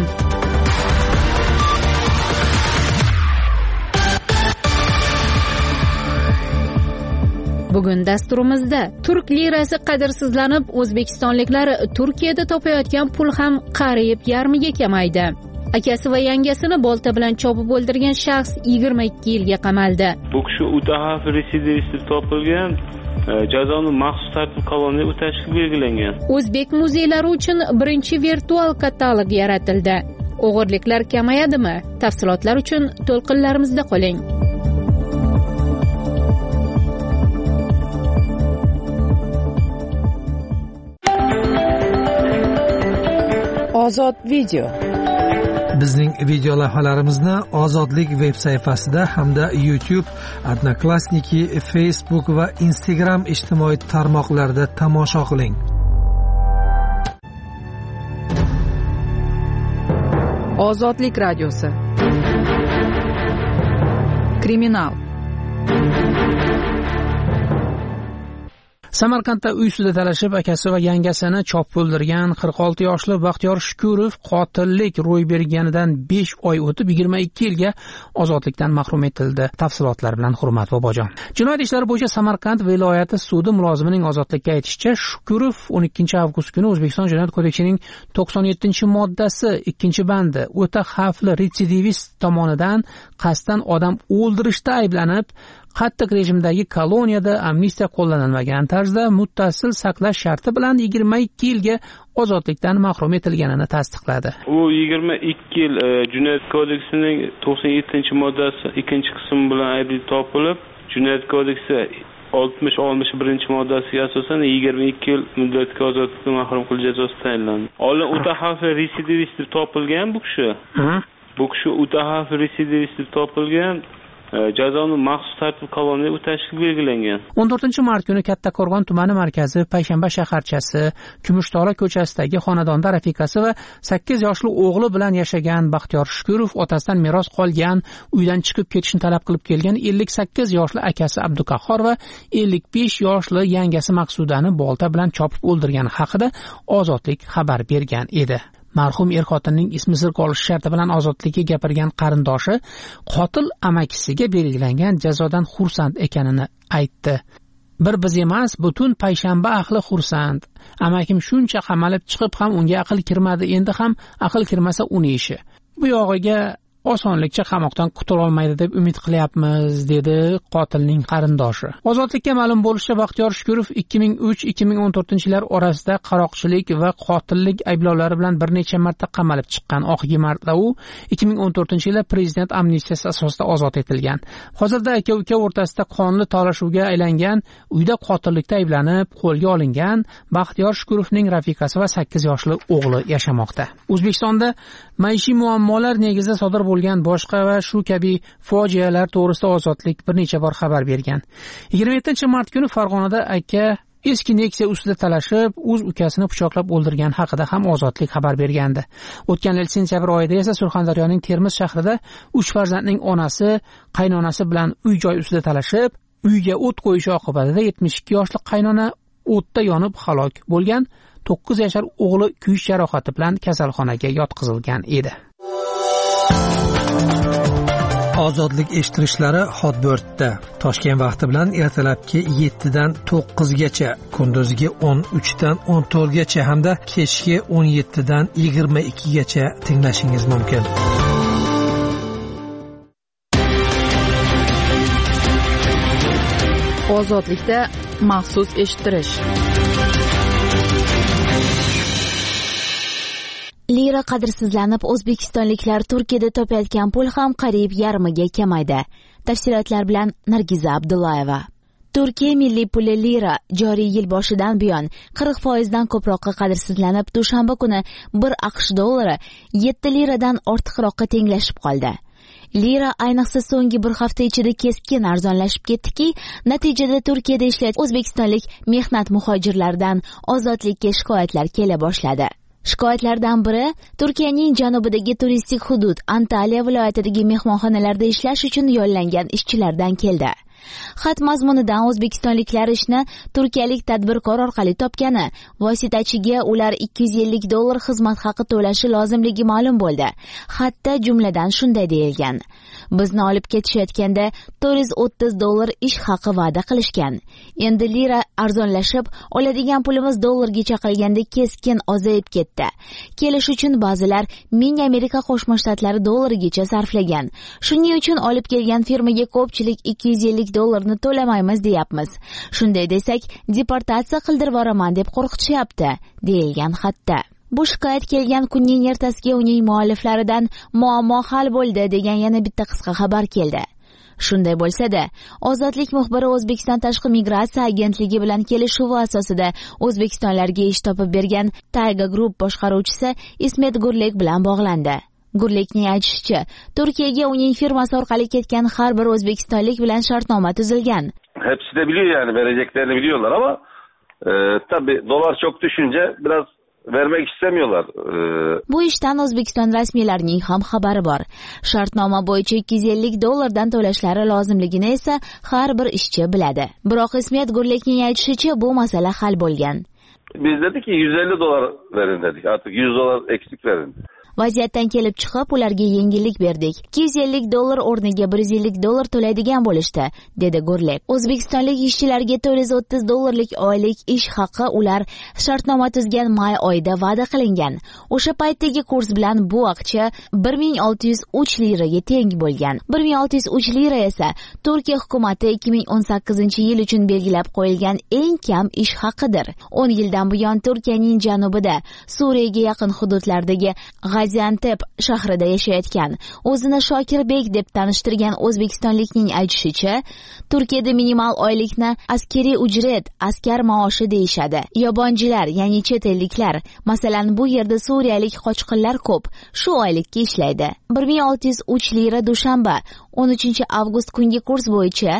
Bugun dasturimizda turk lirasi qadrsizlanib, o'zbekistonliklar Turkiyada topayotgan pul ham qariyb yarmiga kamaydi. Akasi va yangasini bolta bilan chopib o'ldirgan shaxs 22 yilga qamaldi. Bu kishi UTHF residivisi topilgan, jazoni maxsus tartib koloniyada o'tashga belgilangan. O'zbek muzeylari uchun birinchi virtual katalog yaratildi. O'g'irliklar kamayadimi? Tafsilotlar uchun to'lqinlarimizda qoling. Ozod video. Bizning video lavhalarimizni Ozodlik veb sayfasida hamda YouTube, Odnoklassniki, Facebook va Instagram ijtimoiy tarmoqlarida tomosha qiling. Ozodlik radiosi. Kriminal. Samarqandda uy sudida talashib akasi va yangasini chopib o'ldirgan 46 yoshli Baxtiyor Shukurov qotillik ro'y berganidan 5 oy o'tib 22 yilga ozodlikdan mahrum etildi. Tafsilotlar bilan Hurmat Bobojon. Jinoyat ishlari bo'yicha Samarqand viloyati sudi mulozimining ozodlikka aytishicha, Shukurov 12-avgust kuni O'zbekiston Jinoyat kodeksining 97-moddasi 2-bandi o'ta xavfli retsidivist tomonidan qasddan odam o'ldirishda ayblanib, qattiq rejimdagi koloniyada amnistiya qo'llanilmagan tarzda muttasil saqlash sharti bilan 22 yilga ozodlikdan mahrum etilganini tasdiqladi. U 22 yil Jinoyat kodeksining 97-moddasi 2-qismi bilan aybli topilib, Jinoyat kodeksi 60-61-moddasiga asosan 22 yil muddatga ozodlikdan mahrum qilish jazosi tayinlandi. Oldin UTHF residivist deb topilgan bu kishi. Bu kishi UTHF residivist deb topilgan, jazoni maxsus tartib koloniyada o'tashga belgilangan. 14 mart kuni Kattaqo'rg'on tumani markazi Payshanba shaharchasi Kumushtolak ko'chasidagi xonadonda rafiqasi va 8 yoshli o'g'li bilan yashagan Baxtiyor Shukurov otasidan meros qolgan uydan chiqib ketishni talab qilib kelgan 58 yoshli akasi Abduqahhor va 55 yoshli yangasi Maqsudani bolta bilan chopib o'ldirgani haqida Ozodlik xabar bergan edi. Marhum er-xotinning ismi sir qolishi sharti bilan ozodlikka gapirgan qarindoshi qotil amakisiga belgilangan jazodan xursand ekanini aytdi. Bir biz emas, butun Payshanba ahli xursand. Amakim shuncha qamalib chiqib ham unga aql kirmadi, endi ham aql kirmasa uning ishi. Bu yog'iga osonlikcha qamoqdan qutula olmaydi deb umid qilyapmiz, dedi qotilning qarindoshi. Ozodlikka ma'lum bo'lishicha, Baxtiyor Shukurov 2003-2014-yillar orasida qaroqchilik va qotillik ayblovlari bilan bir necha marta qamalib chiqqan. Oxirgi marta u 2014-yilda prezident amnistiyasi asosida ozod etilgan. Hozirda aka-uka o'rtasida qonli talashuvga aylangan, uyda qotillikda ayblanib qo'lga olingan Baxtiyor Shukurovning rafiqasi va 8 yoshli o'g'li yashamoqda. O'zbekistonda maishiy muammolar negizida sodir bo'lgan boshqa va shu kabi fojialar to'g'risida Ozodlik bir necha bor xabar bergan. 27-mart kuni Farg'onada aka eski Nexia ustida talashib, o'z ukasini pichoqlab o'ldirgan haqida ham Ozodlik xabar bergandi. O'tgan yil sentyabr oyida esa Surxondaryoning Termiz shahrida 3 farzandning onasi, qaynonasi bilan uy-joy ustida talashib, uyga o't qo'yishi oqibatida 72 yoshli qaynona o'tda yonib halok bo'lgan, 9 yashar o'g'li kuyish jarohati bilan kasalxonaga yotqizilgan edi. Ozodlik eshittirishlari Hotbird-da Toshkent vaqti bilan ertalabki 7 dan 9 gacha, kunduzgi 13 dan 14 gacha hamda kechki 17 dan 22 gacha tinglashingiz mumkin. Ozodlikda maxsus eshittirish. Lira qadrsizlanib, o'zbekistonliklar Turkiyada topayotgan pul ham qariyb yarmiga kamaydi. Tafsilotlar bilan Nargiza Abdullayeva. Turkiya milliy puli lira joriy yil boshidan buyon 40% dan ko'proqqa qadrsizlanib, dushanba kuni 1 AQSh dollari 7 liradan ortiqroqqa tenglashib qoldi. Lira ayniqsa so'nggi bir hafta ichida keskin arzonlashib ketdiki, natijada Turkiyada ishlayotgan o'zbekistonlik mehnat muhojirlaridan ozodlikka shikoyatlar kela boshladi. Shikoyatlardan biri Turkiyaning janubidagi turistik hudud Antaliya viloyatidagi mehmonxonalarda ishlash uchun yo'llangan ishchilardan keldi. Xat mazmunidan o'zbekistonliklar ishni turkiyalik tadbirkor orqali topgani, vositachiga ular 250 dollar xizmat haqi to'lashi lozimligi ma'lum bo'ldi. Xatda jumladan shunday deyilgan: bizni olib ketishayotganda 430 dollar ish haqi va'da qilishgan. Endi lira arzonlashib, oladigan pulimiz dollarga chaqilganda keskin ozayib ketdi. Kelish uchun ba'zilar 1000 Amerika Qo'shma Shtatlari dollarigacha sarflagan. Shuning uchun olib kelgan firmaga ko'pchilik 250 dollarni to'lamaymiz deyapmiz. Shunday desak, deportatsiya qildirib yuboraman deb qo'rqitishyapti, deyilgan xatda. Bu shikoyat kelgan kunning ertasiga uning mualliflaridan muammo hal bo'ldi degan yana bitta qisqa xabar keldi. Shunday bo'lsa-da, Ozodlik muxbiri O'zbekiston Tashqi migratsiya agentligi bilan kelishuvi asosida O'zbekistonlarga ish topib bergan Tayga Group boshqaruvchisi Ismet Gurlek bilan bog'landi. Gurlekning aytishicha, Turkiyaga uning firmasi orqali ketgan har bir o'zbekistonlik bilan shartnoma tuzilgan. Hepsi de biliyor yani vereceklerini biliyorlar ama tabii dolar çok düşünce biraz vermek istemiyorlar. Bu ishdan O'zbekiston rasmiylarining ham xabari bor. Shartnoma bo'yicha 250 dollardan to'lashlari lozimligini esa har bir ishchi biladi. Biroq Ismet Gurlekning aytishicha, bu masala hal bo'lgan. Biz dedik ki 150 dolar verin dedik. Artık 100 dolar eksik verin. Vaziyatdan kelib chiqib, ularga yengillik berdik. 250 dollar o'rniga 150 dollar to'laydigan bo'lishdi, dedi Gurlek. O'zbekistonlik ishchilarga 430 dollarlik oylik ish haqi ular shartnoma tuzgan may oyida va'da qilingan. O'sha paytdagi kurs bilan bu akcha 1603 liraga teng bo'lgan. 1603 lira esa Turkiya hukumati 2018-yil uchun belgilab qo'yilgan eng kam ish haqidir. 10 yildan buyon Turkiyaning janubida, Suriyaga yaqin hududlardagi Gaziantep shahrida yashayotgan, o'zini Shokirbek deb tanishtirgan o'zbekistonlikning aytishicha, Turkiyada minimal oylikni askariy ujret, askar maoshi deyishadi. Yobonchilar, ya'ni chet elliklar, masalan bu yerda suriyalik qochqinlar ko'p, shu oylikka ishlaydi. 1603 lira dushanba 13-avgust kungi kurs bo'yicha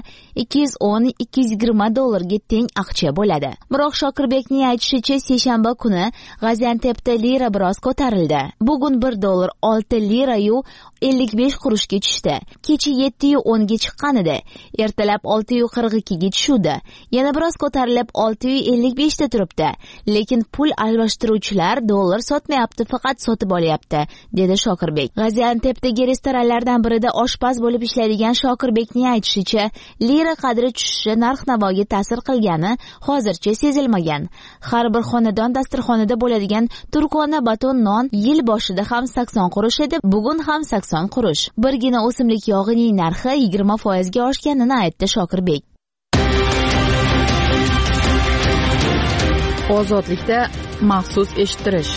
210-220 dollarga teng aqcha bo'ladi. Biroq Shokirbekning aytishicha, seshanba kuni Gaziantepda lira biroz ko'tarildi. Bugun 1 dollar 6 lira yu 55 qurushga tushdi. Kecha 7.10 ga chiqqan edi. Ertalab 6.42 ga tushdi. Yana biroz ko'tarilib 6.55 da turibdi. Lekin pul almashtiruvchilar dollar sotmayapti, faqat sotib olyapti, dedi Shokirbek. Gaziantepdagi restoranlardan birida oshpaz bo'lib ishlaydigan Shokirbekning aytishicha, lira qadri tushishi narx-navoga ta'sir qilgani hozircha sezilmagan. Har bir xonadon dasturxonida bo'ladigan turkona baton non yil boshida ham 80 qurush edi, bugun ham 80 qurush. Birgina o'simlik yog'ining narxi 20% ga oshganini aytdi Shokirbek. Ozodlikda maxsus eshittirish.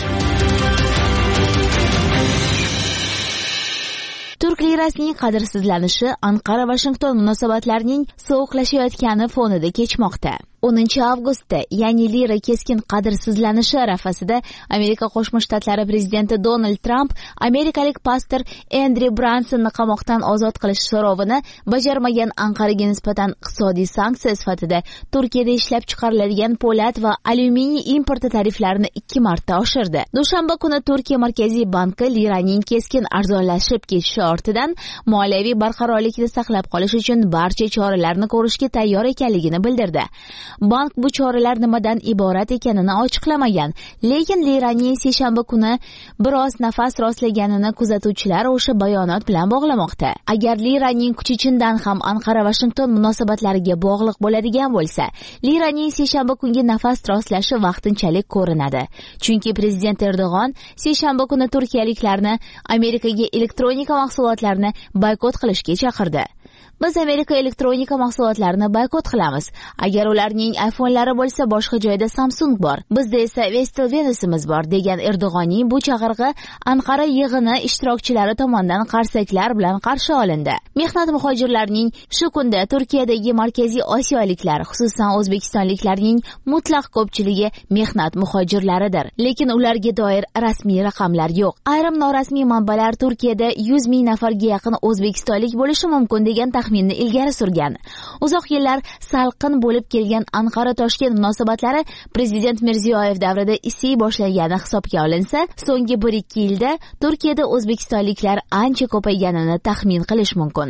Turk lirasining qadrsizlanishi Anqara-Washington munosabatlarining sovuqlashayotgani fonida kechmoqda. 10-avgustda, ya'ni lira keskin qadrsizlanishi arafasida Amerika Qo'shma Shtatlari prezidenti Donald Trump amerikalik pastor Andrew Bransonni qamoqdan ozod qilish so'rovini bajarmagan Anqaraga nisbatan iqtisodiy sanksiya sifatida Turkiyada ishlab chiqariladigan po'lat va alyuminiy importi tariflarini 2 marta oshirdi. Dushanba kuni Turkiya Markaziy banki liraning keskin arzonlashib ketishi ortidan moliyaviy barqarorlikni saqlab qolish uchun barcha choralarni ko'rishga tayyor ekanligini bildirdi. bank bu choralar nimadan iborat ekanini ochiqlamagan, lekin liraning seshanba kuni biroz nafas rostlaganini kuzatuvchilar o'sha bayonot bilan bog'lamoqda. Agar liraning kuchi chindan ham Anqara-Washington munosabatlariga bog'liq bo'ladigan bo'lsa, liraning seshanba kungi nafas rostlashi vaqtinchalik ko'rinadi. Chunki prezident Erdo'g'on seshanba kuni turkiyaliklarni Amerikaga elektronika mahsulotlarini boykot qilishga chaqirdi. Biz Amerika elektronika mahsulotlarini boykot qilamiz. Agar ularning iPhone'lari bo'lsa, boshqa joyda Samsung bor. Bizda esa Vestel Venus'imiz bor, degan Erdo'g'onning bu chaqirig'i Anqara yig'ini ishtirokchilari tomonidan qarsaklar bilan qarshi olindi. Mehnat muhojirlarining shu kunda Turkiyadagi Markaziy Osiyoliklar, xususan o'zbekistonliklarning mutlaq ko'pchiligi mehnat muhojirlaridir. Lekin ularga doir rasmiy raqamlar yo'q. Ayrim norasmiy manbalar Turkiyada 100 ming nafarga yaqin o'zbekistonlik bo'lishi mumkin degan taxminni ilgari surgan. Uzoq yillar salqin bo'lib kelgan Anqara-Toshkent munosabatlari prezident Mirziyoyev davrida isiy boshlagani hisobga olinsa, so'nggi 1-2 yilda Turkiyada o'zbekistonliklar ancha ko'payganini taxmin qilish mumkin.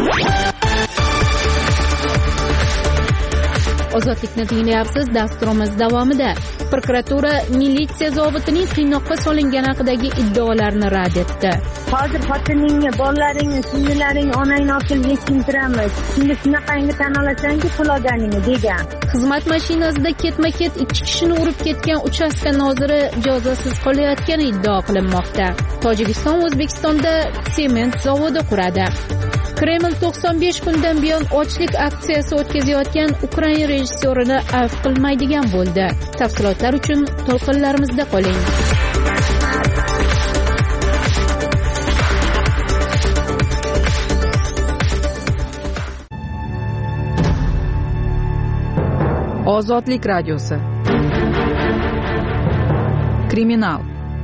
Ozodlikni tinglayapsiz. Dasturimiz davomida prokuratura militsiya zobitining qiynoqqa solingani haqidagi iddaolarni rad etdi. Hozir xotiningni, bolalaringni, singillaringni, onangni olib yechintiramiz. Shunga shunaqangi tan olasanki, pul olganingni degan. Xizmat mashinasida ketma-ket 2 kishini urib ketgan uchastka noziri jazosiz qolayotgani iddao qilinmoqda. Tojikiston O'zbekistonda sement zavodi quradi. Kreml 95 kundan buyon ochlik aksiyasi o'tkazayotgan Ukraina rejissyorini afv qilmaydigan bo'ldi. Tafsilotlar uchun to'lqinlarimizda qoling. Ozodlik radiosi. Kriminal.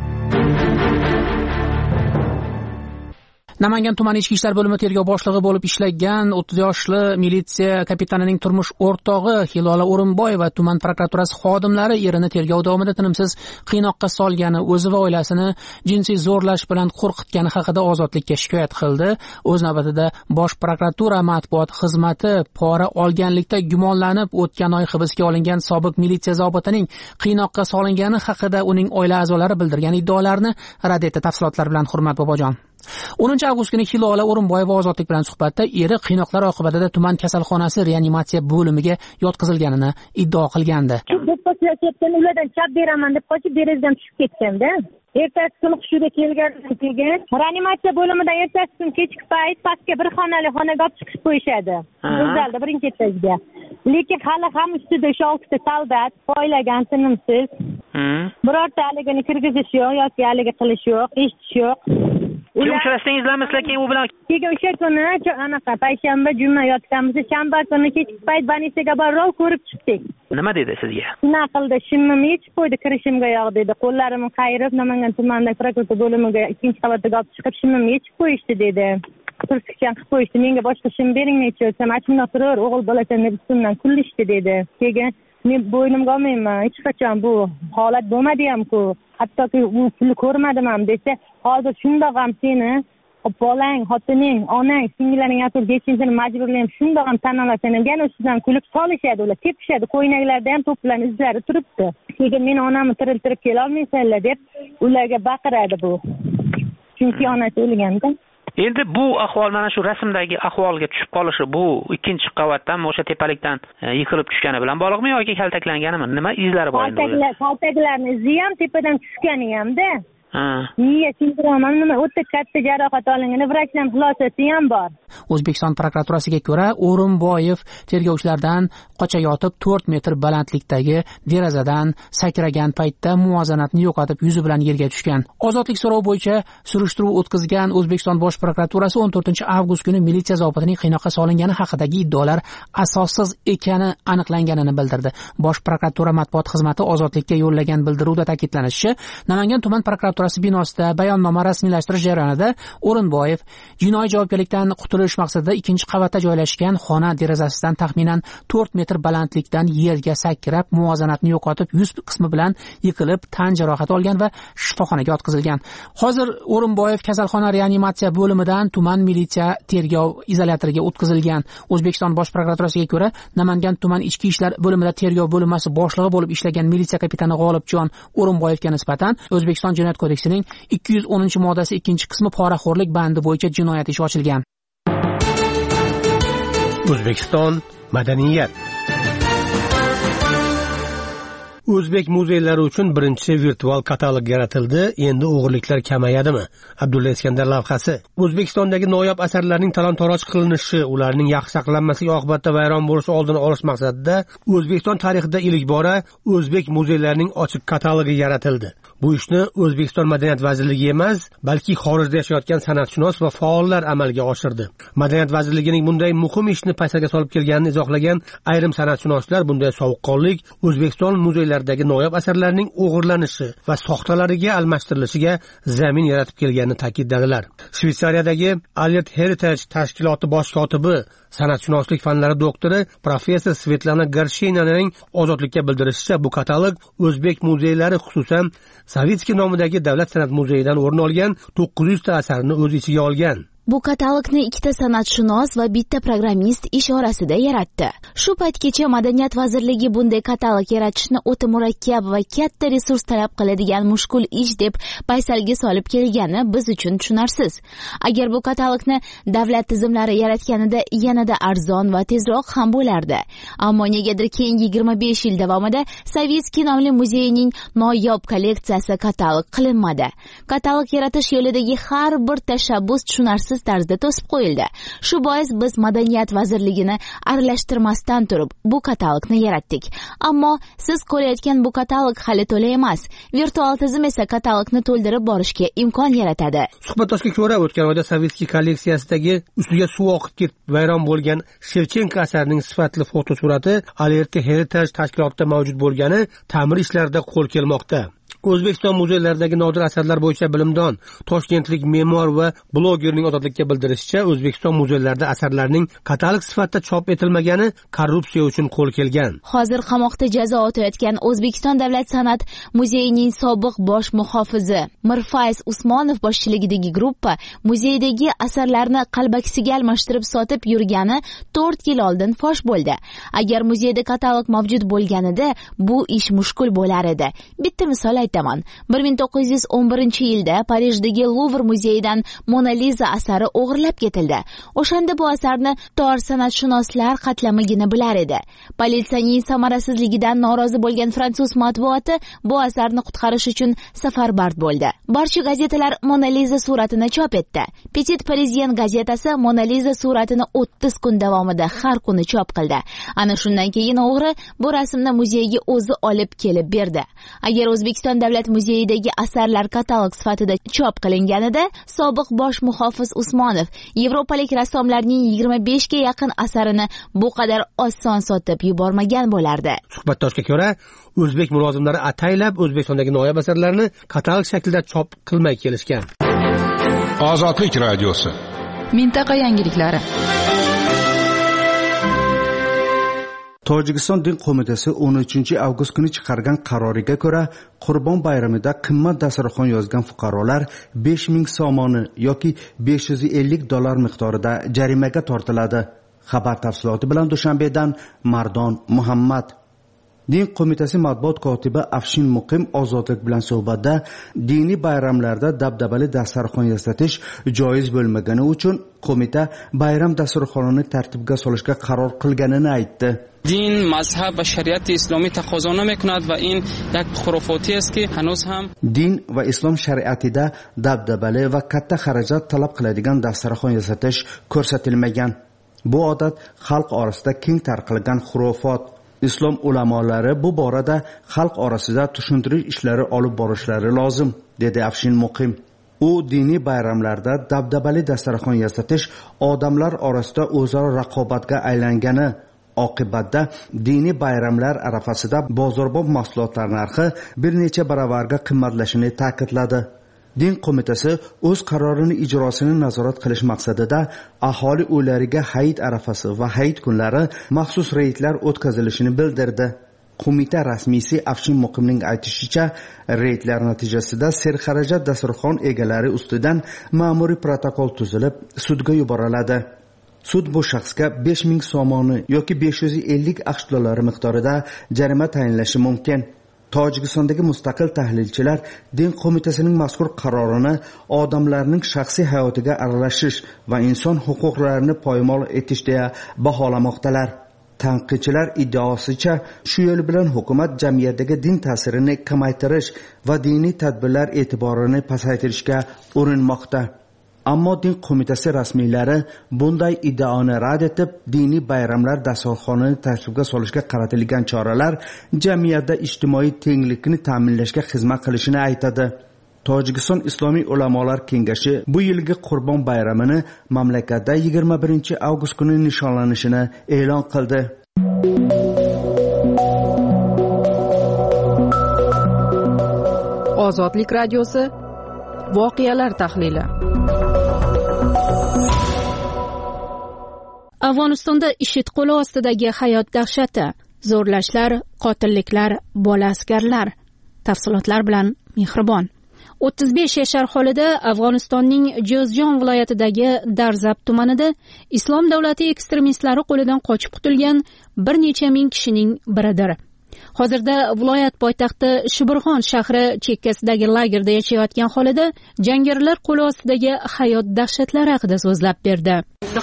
Namangan tumani ichki ishlar bo'limi tergov boshlig'i bo'lib ishlagan 30 yoshli militsiya kapitanining turmush o'rtog'i Hilola O'rinboyeva tuman prokuraturasi xodimlari erini tergov davomida tinimsiz qiynoqqa solgani, o'zi va oilasini jinsiy zo'rlash bilan qo'rqitgani haqida ozodlikka shikoyat qildi. O'z navbatida Bosh prokuratura matbuot xizmati pora olganlikda gumonlanib o'tgan oy hibsga olingan sobiq militsiya zobitining qiynoqqa solingani haqida uning oila a'zolari bildirgan iddaolarni rad etdi. Tafsilotlar bilan Hurmat Bobojon. 10 avgust kuni Hilola O'rinboyeva Ozodlik bilan suhbatda eri qiynoqlar oqibatida tuman kasalxonasi reanimatsiya bo'limiga yotqizilganini iddao qilgandi. Ulardan chap beraman deb qochib derazadan tushib ketganda, ertasi kuni hushiga kelgandan keyin reanimatsiya bo'limidan ertasi kuni kechki payt pastga bir xonali xonaga olib chiqib qo'yishadi. O'zalda birinchi etajga. Lekin hali ham ustida o'sha 6 ta soldat poylagan tinimsiz. Birorta haligini kirgizish yo'q yoki haligi qilish yo'q, eshitish yo'q. Kim uchrashdingizlarmi lekin u bilan? Keyin o'sha kuni anaqa payshanba, juma yotganmiz, shanba kuni kechki payt banisiga borib ko'rib chiqdik. Nima dedi sizga? Nima qildi? Shimimni yechib qo'ydi, kirishimga yo'q dedi. Qo'llarimni qayirib Namangan tumanidagi prokuratura bo'limiga 2-qavatga olib chiqib shimimni yechib qo'yishdi dedi. Turkchan qilib qo'yishdi. Menga boshqa shim bering necha desam, "Achimda turur, o'g'il bolasan" deb ustimdan kullishdi dedi. Keyin men bo'ynimga olmayman, hech qachon bu holat bo'lmadi-ku. Hattoki u pulni ko'rmadim ham desa, hozir shundoq ham seni bolang, xotining, onang, singillaring atur yechintirib majburlayman, shundoq ham tan olasan degan ustidan kulib solishadi, ular tepishadi, ko'ynaklarda ham to'plan izlari turibdi. Keyin men onamni tiriltirib kela olmaysanlar deb ularga baqiradi bu. Chunki onasi o'lganda. Endi bu ahvol mana shu rasmdagi ahvolga tushib qolishi bu 2-qavatdan o'sha tepalikdan yiqilib tushgani bilan bog'liqmi yoki kaltaklanganimi? Nima izlari bor endi? Kaltaklarni izi ham tepadan tushgani hamda. Miya sindromi nima o'ta katta jarohat olingan, vrachdan xulosasi ham bor. O'zbekiston prokuraturasiga ko'ra, O'rinboyev tergovchilardan qochayotib 4 metr balandlikdagi derazadan sakragan paytda muvozanatni yo'qotib yuzi bilan yerga tushgan. Ozodlik so'rovi bo'yicha surishtiruv o'tkazgan O'zbekiston Bosh prokuraturasi 14 avgust kuni militsiya zobitining qiynoqqa solingani haqidagi iddaolar asossiz ekani aniqlanganini bildirdi. Bosh prokuratura matbuot xizmati Ozodlikka yo'llagan bildiruvda ta'kidlanishicha, Namangan tuman prokuraturasi binosida bayonnoma rasmiylashtirish jarayonida O'rinboyev jinoiy javobgarlikdan qutulish o'ldirish maqsadida ikkinchi qavatda joylashgan xona derazasidan taxminan 4 metr balandlikdan yerga sakrab, muvozanatni yo'qotib, yuz qismi bilan yiqilib, tan jarohati olgan va shifoxonaga yotqizilgan. Hozir O'rinboyev kasalxona reanimatsiya bo'limidan tuman militsiya tergov izolyatoriga o'tkazilgan. O'zbekiston Bosh prokuraturasiga ko'ra, Namangan tuman ichki ishlar bo'limida tergov bo'linmasi boshlig'i bo'lib ishlagan militsiya kapitani G'olibjon O'rinboyevga nisbatan O'zbekiston Jinoyat kodeksining 210-moddasi 2-qismi poraxo'rlik bandi bo'yicha jinoyat ishi ochilgan. O'zbekiston madaniyat. O'zbek muzeylari uchun birinchi virtual katalog yaratildi. Endi o'g'irliklar kamayadimi? Abdulla Iskandar lavhasi. O'zbekistondagi noyob asarlarning talon-toroj qilinishi, ularning yaxshi saqlanmasligi oqibatida vayron bo'lishi oldini olish maqsadida O'zbekiston tarixida ilk bora O'zbek muzeylarining ochiq katalogi yaratildi. Bu ishni O'zbekiston Madaniyat vazirligi emas, balki xorijda yashayotgan san'atshunos va faollar amalga oshirdi. Madaniyat vazirligining bunday muhim ishni paysalga solib kelganini izohlagan ayrim san'atshunoslar bunday sovuqqonlik O'zbekiston muzeylaridagi noyob asarlarning o'g'irlanishi va soxtalariga almashtirilishiga zamin yaratib kelganini ta'kidladilar. Shveysariyadagi Alert Heritage tashkiloti bosh kotibi, san'atshunoslik fanlari doktori professor Svetlana Garshinaning Ozodlikka bildirishicha, bu katalog O'zbek muzeylari, xususan Savitskiy nomidagi Davlat san'at muzeyidan o'rin olgan 900 ta asarni o'z ichiga olgan. Bu katalogni ikkita san'atshunos va bitta programmist ish orasida yaratdi. Shu paytgacha Madaniyat vazirligi bunday katalog yaratishni o'ta murakkab va katta resurs talab qiladigan mushkul ish deb paysalga solib kelgani biz uchun tushunarsiz. Agar bu katalogni davlat tizimlari yaratganida yanada arzon va tezroq ham bo'lardi. Ammo negadir keyingi 25 yil davomida Savitskiy nomli muzeyning noyob kolleksiyasi katalog qilinmadi. Katalog yaratish yo'lidagi har bir tashabbus tushunarsiz tarzda to'sib qo'yildi. Shu bois biz Madaniyat vazirligini aralashtirmasdan turib bu katalogni yaratdik. Ammo siz ko'rayotgan bu katalog hali to'la emas. Virtual tizim esa katalogni to'ldirib borishga imkon yaratadi. Suhbatdoshga ko'ra, o'tgan oyda Savitskiy kolleksiyasidagi ustiga suv oqib ketib vayron bo'lgan Shevchenko asarining sifatli fotosurati Alert Heritage tashkilotida mavjud bo'lgani ta'mir ishlarida qo'l kelmoqda. O'zbekiston muzeylaridagi nodir asarlar bo'yicha bilimdon, toshkentlik me'mor va blogerning Ozodlikka bildirishicha, O'zbekiston muzeylarida asarlarning katalog sifatida chop etilmagani korrupsiya uchun qo'l kelgan. Hozir qamoqda jazo o'tayotgan O'zbekiston Davlat san'at muzeyining sobiq bosh muhofizi Mirfayz Usmonov boshchiligidagi gruppa muzeydagi asarlarni qalbakisiga almashtirib sotib yurgani 4 yil oldin fosh bo'ldi. Agar muzeyda katalog mavjud bo'lganida bu ish mushkul bo'lar edi. Bitta misol aytaman. 1911-yilda Parijdagi Luvr muzeyidan Mona Lisa asari o'g'irlab ketildi. O'shanda bu asarni tor san'atshunoslar qatlamigina bilar edi. Politsiyaning samarasizligidan norozi bo'lgan fransuz matbuoti bu asarni qutqarish uchun safarbar bo'ldi. Barcha gazetalar Mona Lisa suratini chop etdi. Petit Parisien gazetasi Mona Lisa suratini 30 kun davomida har kuni chop qildi. Ana shundan keyin o'g'ri bu rasmni muzeyga o'zi olib kelib berdi. Agar O'zbekiston Davlat muzeyidagi asarlar katalog sifatida chop qilinganida, sobiq bosh muhofiz Usmonov yevropalik rassomlarning 25 ga yaqin asarini bu qadar oson sotib yubormagan bo'lardi. Suhbatdoshga ko'ra, o'zbek mulozimlari ataylab O'zbekistondagi noyob asarlarni katalog shaklida chop qilmay kelishgan. Ozodlik radiosi. Mintaqa yangiliklari. Tojikiston din qo'mitasi 13 avgust kuni chiqargan qaroriga ko'ra, Qurbon bayramida qimmat dasturxon yozgan fuqarolar 5000 somoni yoki $550 miqdorida jarimaga tortiladi. Xabar tafsiloti bilan Dushanbedan Mardon Muhammad. Din qo'mitasi matbuot kotibi Afshin Muqim Ozodlik bilan suhbatda diniy bayramlarda dabdabali dasturxon yasatish joiz bo'lmagani uchun qo'mita bayram dasturxonini tartibga solishga qaror qilganini aytdi. دین مذهب و شریعت اسلامی تقاضا نمی‌کند و این یک خرافاتی است که هنوز هم din va islom shariatida dabdabali va katta xarajat talab qiladigan dasturxon yasatish ko'rsatilmagan. Bu odat xalq orasida keng tarqalgan xurofot. Islom ulamolari bu borada xalq orasida tushuntirish ishlari olib borishlari lozim, dedi Afshin Muqim. U diniy bayramlarda dabdabali dasturxon yasatish odamlar orasida o'zaro raqobatga aylangani, oqibatda diniy bayramlar arafasida bozorbop mahsulotlar narxi bir necha baravarga qimmatlashini ta'kidladi. din qo'mitasi o'z qarorini ijrosini nazorat qilish maqsadida aholi uylariga hayit arafasi va hayit kunlari maxsus reydlar o'tkazilishini bildirdi. Qo'mita rasmiysi Afshin Muqimning aytishicha, reydlar natijasida serxarajat dasturxon egalari ustidan ma'muriy protokol tuzilib, sudga yuboriladi. Sud bu shaxsga 5000 somoni yoki 550 aqsh dollari miqdorida jarima tayinlashi mumkin. Tojikistondagi mustaqil tahlilchilar din qo'mitasining mazkur qarorini odamlarning shaxsiy hayotiga aralashish va inson huquqlarini poymol etish deya baholamoqdalar. Tanqidchilar iddaosicha, shu yo'l bilan hukumat jamiyatdagi din ta'sirini kamaytirish va diniy tadbirlar e'tiborini pasaytirishga urinmoqda. Ammo din qo'mitasi rasmiylari bunday iddaoni rad etib, diniy bayramlar dasturxonini tartibga solishga qaratilgan choralar jamiyatda ijtimoiy tenglikni ta'minlashga xizmat qilishini aytadi. Tojikiston Islomiy ulamolar kengashi bu yilgi Qurbon bayramini mamlakatda 21 avgust kuni nishonlanishini e'lon qildi. Ozodlik radiosi voqealar tahlili. Afg'onistonda IShID qo'li ostidagi hayot dahshati, zo'rlashlar, qotilliklar, bola askarlar. Tafsilotlar bilan Mehribon. 35 yashar holida Afg'onistonning Jozjon viloyatidagi Darzab tumanida Islom davlati ekstremistlari qo'lidan qochib qutulgan bir necha ming kishining biridir. Hozirda viloyat poytaxti Shibirxon shahri chekkasidagi lagerda yashayotgan holida jangarilar qo'li ostidagi hayot dahshatlari haqida so'zlab berdi.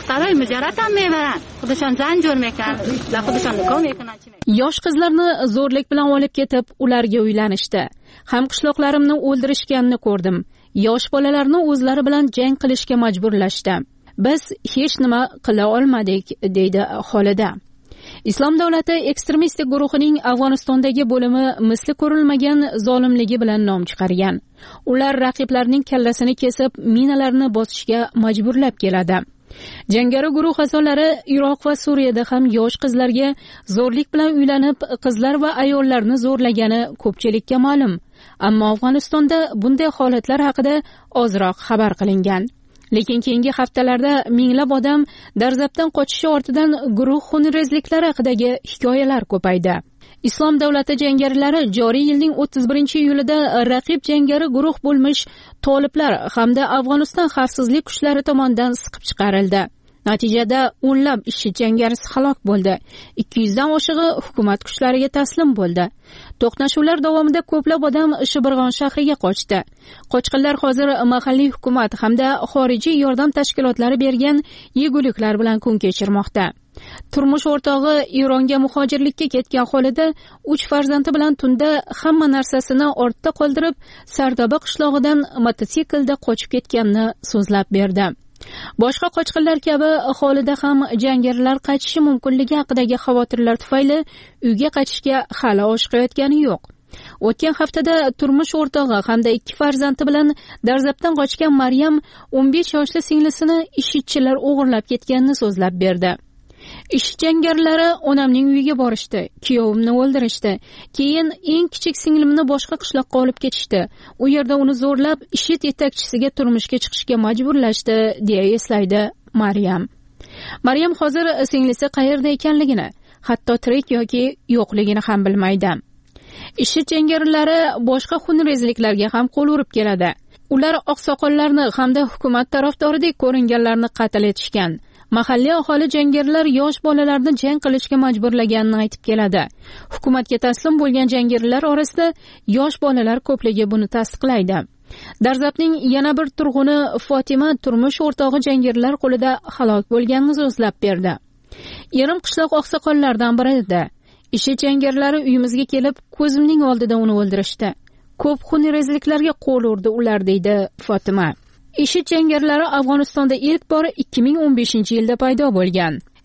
Yosh qizlarni zo'rlik bilan olib ketib, ularga uylanishdi. Hamqishloqlarimni o'ldirishganini ko'rdim. Yosh bolalarni o'zlari bilan jang qilishga majburlashdi. Biz hech nima qila olmadik, deydi Xolida. Islom davlati ekstremistik guruhining Afg'onistondagi bo'limi misli ko'rilmagan zolimligi bilan nom chiqargan. Ular raqiblarining kallasini kesib, minalarni bosishga majburlab keladi. Jangari guruh a'zolari Iroq va Suriyada ham yosh qizlarga zo'rlik bilan uylanib, qizlar va ayollarni zo'rlagani ko'pchilikka ma'lum. Ammo Afg'onistonda bunday holatlar haqida ozroq xabar qilingan. Lekin keyingi haftalarda minglab odam Darzabdan qochishi ortidan guruh xunrezliklari haqidagi hikoyalar ko'paydi. Islom davlati jangarilari joriy yilning 31-iyulida raqib jangari guruh bo'lmish toliblar hamda Afg'oniston xavfsizlik kuchlari tomonidan siqib chiqarildi. Natijada o'nlab IShID jangarisi halok bo'ldi. 200 dan oshig'i hukumat kuchlariga taslim bo'ldi. To'qnashuvlar davomida ko'plab odam Shibirg'on shahriga qochdi. Qochqinlar hozir mahalliy hukumat hamda xorijiy yordam tashkilotlari bergan yeguliklar bilan kun kechirmoqda. Turmush o'rtog'i Eronga muhojirlikka ketgan holida 3 farzandi bilan tunda hamma narsasini ortda qoldirib, Sardoba qishlog'idan mototsiklda qochib ketganini so'zlab berdi. Boshqa qochqinlar kabi Xolida ham jangarilar qaytishi mumkinligi haqidagi xavotirlar tufayli uyga qaytishga hali oshiqayotgani yo'q. O'tgan haftada turmush o'rtog'i hamda 2 farzandi bilan Darzabdan qochgan Maryam 15 yoshli singlisini IShIDchilar o'g'irlab ketganini so'zlab berdi. IShID jangarilari onamning uyiga borishdi, kuyovimni o'ldirishdi. Keyin eng kichik singlimni boshqa qishloqqa olib ketishdi. U yerda uni zo'rlab IShID yetakchisiga turmushga chiqishga majburlashdi, deya eslaydi Maryam. Maryam hozir singlisi qayerda ekanligini, hatto tirik yoki yo'qligini ham bilmaydi. IShID jangarilari boshqa xunrezliklarga ham qo'l urib keladi. Ular oqsoqollarni hamda hukumat tarafdoridek ko'ringanlarni qatl etishgan. Mahalliy aholi jangarilar yosh bolalarni jang qilishga majburlaganini aytib keladi. Hukumatga taslim bo'lgan jangarilar orasida yosh bolalar ko'pligi buni tasdiqlaydi. Darzabning yana bir turg'uni Fatima turmush o'rtog'i jangarilar qo'lida halok bo'lganini so'zlab berdi. Erim qishloq oqsoqollaridan biri edi. IShID jangarilari uyimizga kelib, ko'zimning oldida uni o'ldirishdi. Ko'p xunrezliklarga qo'l urdi ular, deydi Fatima. IShID jangarilari Afg'onistonda ilk bor 2015-yilda paydo bo'lgan.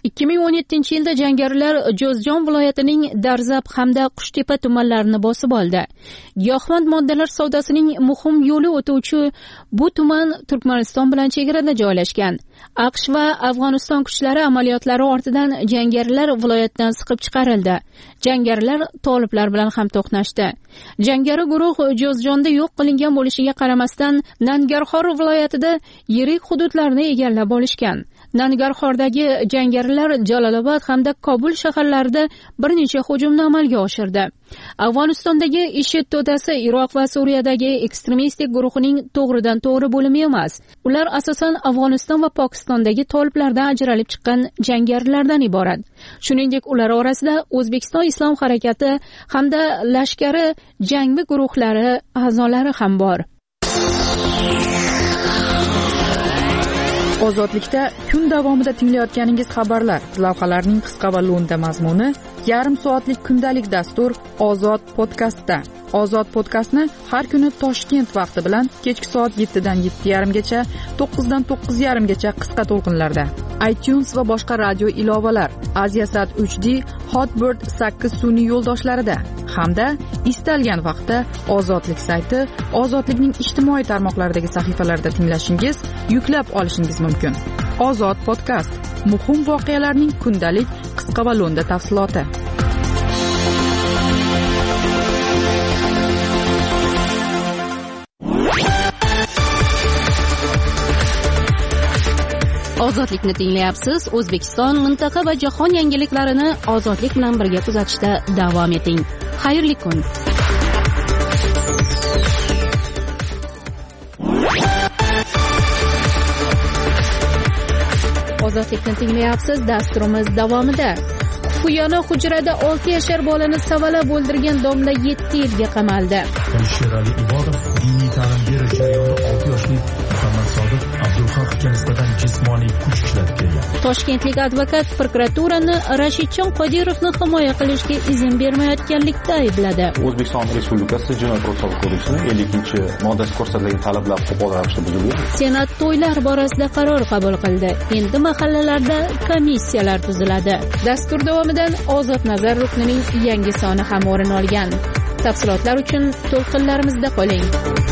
2017-yilda jangarilar Jo'zjon viloyatining Darzab hamda Qushtepa tumanlarini bosib oldi. Giyohvand moddalar savdosining muhim yo'li o'tuvchi bu tuman Turkmaniston bilan chegarada joylashgan. AQSh va Afg'oniston kuchlari amaliyotlari ortidan jangarilar viloyatdan siqib chiqarildi. Jangarilar toliblar bilan ham to'qnashdi. Jangari guruh Jo'zjonda yo'q qilingan bo'lishiga qaramasdan Nangarxor viloyatida yirik hududlarni egallab olishgan. Nangarxordagi jangarilar Jalolobod hamda Kobul shaharlarida bir necha hujumni amalga oshirdi. Afg'onistondagi IShID to'dasi Iroq va Suriyadagi ekstremistik guruhining to'g'ridan to'g'ri bo'limi emas. Ular asosan Afg'oniston va Pokistondagi toliblardan ajralib chiqqan jangarilardan iborat. Shuningdek, ular orasida O'zbekiston Islom harakati hamda lashkari jangbi guruhlari a'zolari ham bor. Ozodlikda kun davomida tinglayotganingiz xabarlar, lavhalarning qisqa va lo'nda mazmuni, yarim soatlik kundalik dastur Ozod podkastda. Ozod podkastni har kuni Toshkent vaqti bilan kechki soat 7 dan 7:30 gacha, 9 dan 9:30 gacha qisqa to'lqinlarda. iTunes va boshqa radio ilovalar, Aziasat 3D, Hotbird 8 sun'iy yo'ldoshlarida hamda istalgan vaqtda Ozodlik sayti, Ozodlikning ijtimoiy tarmoqlaridagi sahifalarida tinglashingiz, yuklab olishingiz mumkin. Ozod podkast, muhim voqealarning kundalik qisqa va lo'nda tafsiloti. Ozodlikni tinglayapsiz. O'zbekiston, mintaqa va jahon yangiliklarini ozodlik bilan birga kuzatishda davom eting. Xayrli kun. Ozodlikni tinglayapsiz. Dasturimiz davomida Xufiyona hujrada 6 yashar bolani savalab o'ldirgan domla 7 yilga qamaldi. Sherali Ibodov diniy ta'lim berish jarayonida 6 yoshli Muhammad Sodiq Abdulhaqga nisbatan jismoniy kuch ishlatib kelgan. Toshkentlik advokat prokuraturani Rashidjon Qodirovni himoya qilishga izn bermayotganlikda aybladi. O'zbekiston Respublikasi Jinoyat protsessual kodeksining 50-moddasi ko'rsatilgan talablar qo'pol ravishda buzilgan. Senat to'ylar borasida qaror qabul qildi. Endi mahallalarda komissiyalar tuziladi. Dastur davomidan Ozod nazar ruknining yangi soni ham o'rin olgan. Tafsilotlar uchun to'lqinlarimizda qoling.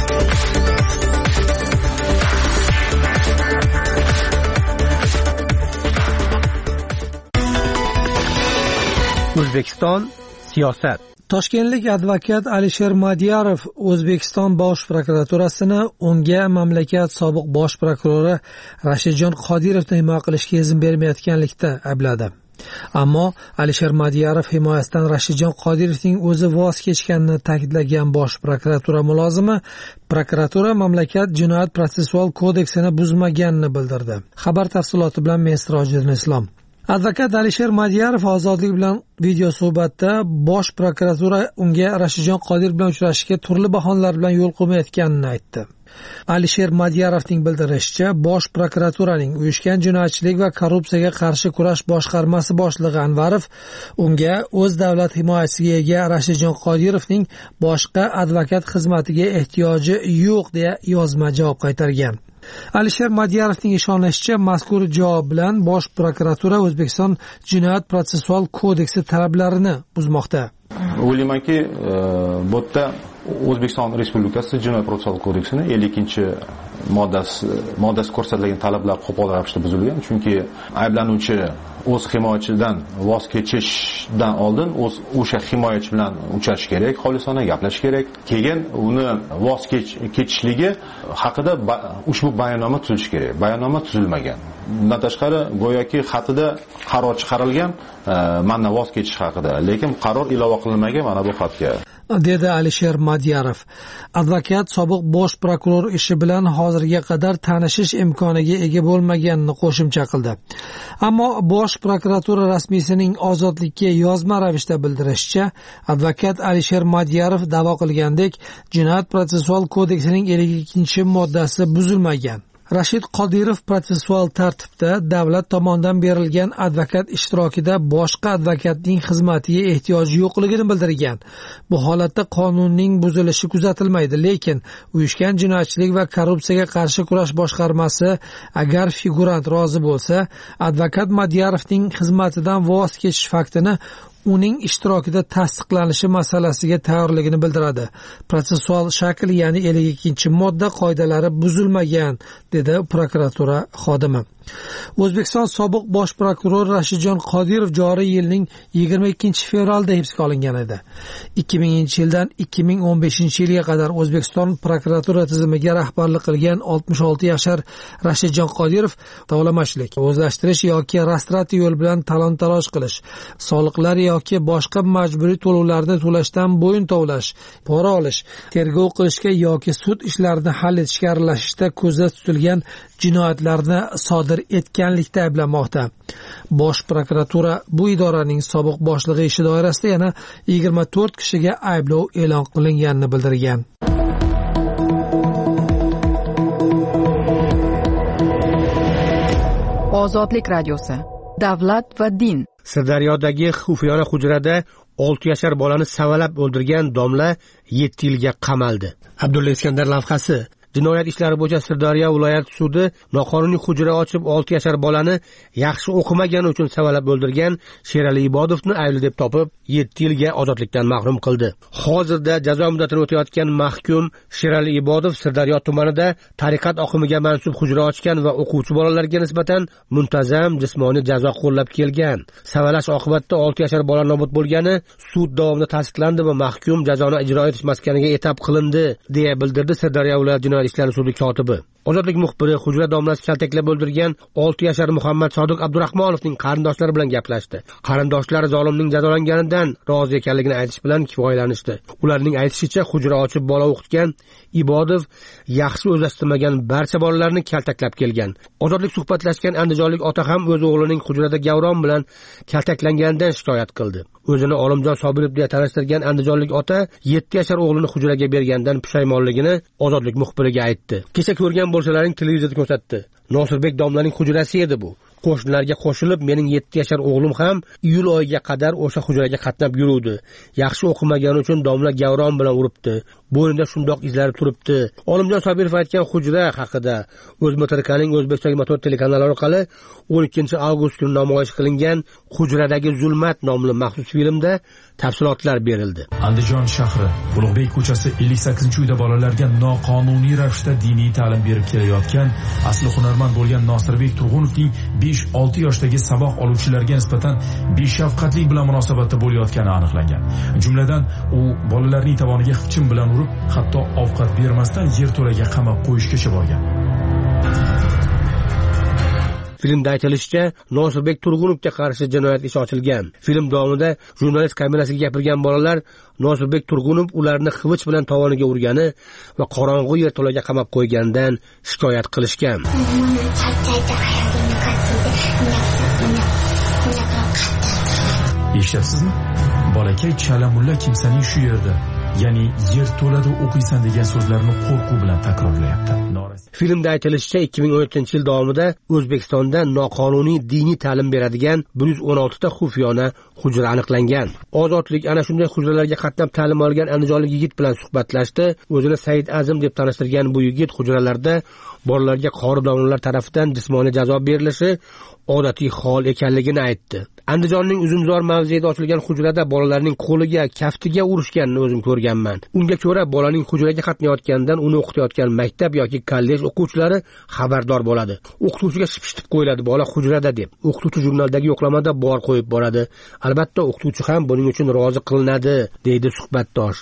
O'zbekiston siyosat. Toshkentlik advokat Alisher Madiyarov O'zbekiston Bosh prokuraturasini unga mamlakat sobiq bosh prokurori Rashidjon Qodirovni himoya qilishga izn bermayotganlikda aybladi. Ammo Alisher Madiyarov himoyasidan Rashidjon Qodirovning o'zi voz kechganini ta'kidlagan bosh prokuratura mulozimi prokuratura mamlakat jinoyat protsessual kodeksini buzmaganini bildirdi. Xabar tafsiloti bilan men Sirojiddin Islom. Advokat Alisher Madiyarov Ozodlik bilan video suhbatda bosh prokuratura unga Rashidjon Qodirov bilan uchrashishga turli bahonalar bilan yo'l qo'ymayotganini aytdi. Alisher Madiyarovning bildirishicha, bosh prokuraturaning uyushgan jinoyatchilik va korrupsiyaga qarshi kurash boshqarmasi boshlig'i Anvarov unga o'z davlat himoyasiga ega Rashidjon Qodirovning boshqa advokat xizmatiga ehtiyoji yo'q deya yozma javob qaytargan. Alisher Madiyarovning ishonishicha, mazkur javob bilan bosh prokuratura O'zbekiston jinoyat protsessual kodeksi talablarini buzmoqda. O'ylaymanki, bu yerda O'zbekiston Respublikasi Jinoyat protsessual kodeksining 50-moddasi ko'rsatilgan talablar qo'pol ravishda buzilgan. Chunki ayblanuvchi o'z himoyachidan voz kechishdan oldin o'sha himoyachi bilan uchrash kerak, xolisona gaplashish kerak. Keyin uni voz kechishligi haqida ushbu bayonnoma tuzilishi kerak. Bayonnoma tuzilmagan. Bundan tashqari, go'yoki xatida qaror chiqarilgan mendan voz kechish haqida, lekin qaror ilova qilinmagan mana bu xatga, dedi Alisher Madiyarov. Advokat sobiq bosh prokuror ishi bilan hozirga qadar tanishish imkoniga ega bo'lmaganini qo'shimcha qildi. Ammo bosh prokuratura rasmiysining Ozodlikka yozma ravishda bildirishicha, advokat Alisher Madiyarov da'vo qilgandek, jinoyat protsessual kodeksining 52-moddasi buzilmagan. Rashid Qodirov protsessual tartibda davlat tomonidan berilgan advokat ishtirokida boshqa advokatning xizmatiga ehtiyoji yo'qligini bildirgan. Bu holatda qonunning buzilishi kuzatilmaydi, lekin uyushgan jinoyatchilik va korrupsiyaga qarshi kurash boshqarmasi agar figurant rozi bo'lsa, advokat Madiyarovning xizmatidan voz kechish faktini uning ishtirokida tasdiqlanishi masalasiga tayyorligini bildiradi. Protsessual shakl, ya'ni 52-modda qoidalari buzilmagan, dedi prokuratura xodimi. O'zbekiston sobiq bosh prokurori Rashidjon Qodirov joriy yilning 22-fevralda hibsga olingan edi. 2000-yildan 2015-yilga qadar O'zbekiston prokuratura tizimiga rahbarlik qilgan 66 yashar Rashidjon Qodirov tovlamachilik, o'zlashtirish yoki rastrati yo'l bilan talon-taroj qilish, soliqlar yoki boshqa majburiy to'lovlarni to'lashdan bo'yin tovlash, pora olish, tergov qilishga yoki sud ishlarini hal etishga aralashishda ko'zda tutilgan jinoyatlarni sodir etganlikda ayblanmoqda. Bosh prokuratura bu idoraning sobiq boshlig'i ishi doirasida yana 24 kishiga ayblov e'lon qilinganini bildirgan. Ozodlik radiosi. Davlat va din. Sirdaryodagi xufiyona hujrada 6 yashar bolani savalab o'ldirgan domla 7 yilga qamaldi. Abdulla Iskandar lavhasi. Jinoyat ishlari bo'yicha Sirdaryo viloyat sudi noqonuniy hujra ochib 6 yashar bolani yaxshi o'qimagani uchun savalab o'ldirgan Sherali Ibodovni aybli deb topib 7 yilga ozodlikdan mahrum qildi. Hozirda jazo muddatini o'tayotgan mahkum Sherali Ibodov Sirdaryo tumanida tariqat oqimiga mansub hujra ochgan va o'quvchi bolalarga nisbatan muntazam jismoniy jazo qo'llab kelgan. Savalash oqibatida 6 yashar bola nobud bo'lgani sud davomida tasdiqlandi va mahkum jazoni ijro etish maskaniga etap qilindi, deya bildirdi Sirdaryo viloyat jinoyat ishlari sudi kotibi. Ozodlik muxbiri hujra domlasi kaltaklab o'ldirgan 6 yashar Muhammad Sodiq Abdurahmonovning qarindoshlari bilan gaplashdi. Qarindoshlari zolimning jazolanganidan rozi ekanligini aytish bilan kifoyalanishdi. Ularning aytishicha, hujra ochib bola o'qitgan Ibodov yaxshi o'zlashtirmagan barcha bolalarni kaltaklab kelgan. Ozodlik suhbatlashgan andijonlik ota ham o'z o'g'lining hujrada gavron bilan kaltaklanganidan shikoyat qildi. O'zini Olimjon Sobirov deya tanishtirgan andijonlik ota 7 yashar o'g'lini hujraga bergandan pushaymonligini Ozodlik muxbiriga aytdi. Kecha ko'rgan bo'lsalaring televizorda ko'rsatdi. Nosirbek domlaning hujrasi edi bu. Qo'shnilarga qo'shilib mening 7 yashar o'g'lim ham iyul oyiga qadar o'sha hujraga qatnab yuruvdi. Yaxshi o'qimagani uchun domla gavron bilan uribdi. Bo'ynida shundoq izlari turibdi. Olimjon Sobirov aytgan hujra haqida O'zmotorikaning O'zbekiston motor telekanali orqali 12 avgust kuni namoyish qilingan Hujradagi zulmat nomli maxsus filmda tafsilotlar berildi. Andijon shahri Ulug'bek ko'chasi 58-uyda bolalarga noqonuniy ravishda diniy ta'lim berib kelayotgan asli hunarmand bo'lgan Nosirbek Turg'unovning 5-6 yoshdagi saboq oluvchilarga nisbatan beshafqatlik bilan munosabatda bo'layotgani aniqlangan. Jumladan, u bolalarning tovoniga xipchin bilan urib, hatto ovqat bermasdan yerto'laga qamab qo'yishgacha borgan. Filmda aytilishicha, Nosirbek Turg'unovga qarshi jinoyat ishi ochilgan. Film davomida jurnalist kamerasiga gapirgan bolalar Nosirbek Turg'unov ularni xivich bilan tovoniga urgani va qorong'u yerto'laga qamab qo'yganidan shikoyat qilishgan. Eshityapsizmi? Bolakay Chalamulla kimsaning shu yerda, ya'ni yerto'lada o'qiysan degan so'zlarni qo'rquv bilan takrorlayapti. Filmda aytilishicha, 2017-yil davomida O'zbekistonda noqonuniy diniy ta'lim beradigan 116 ta xufiyona hujra aniqlangan. Ozodlik ana shunday hujralarga qatnab ta'lim olgan andijonlik yigit bilan suhbatlashdi. O'zini Said Azim deb tanishtirgan bu yigit hujralarda bolalarga qori domlalar tomonidan jismoniy jazo berilishi odatiy hol ekanligini aytdi. Andijonning Uzumzor mavzeida ochilgan hujrada bolalarning qo'liga, kaftiga urishganini o'zim ko'rganman. Unga ko'ra bolaning hujraga qatnayotganidan uni o'qitayotgan maktab yoki kollej o'quvchilari xabardor bo'ladi. O'qituvchiga shipshitib qo'yiladi bola hujrada deb. O'qituvchi jurnaldagi yo'qlamada bor qo'yib boradi. Albatta o'qituvchi ham buning uchun rozi qilinadi, deydi suhbatdosh.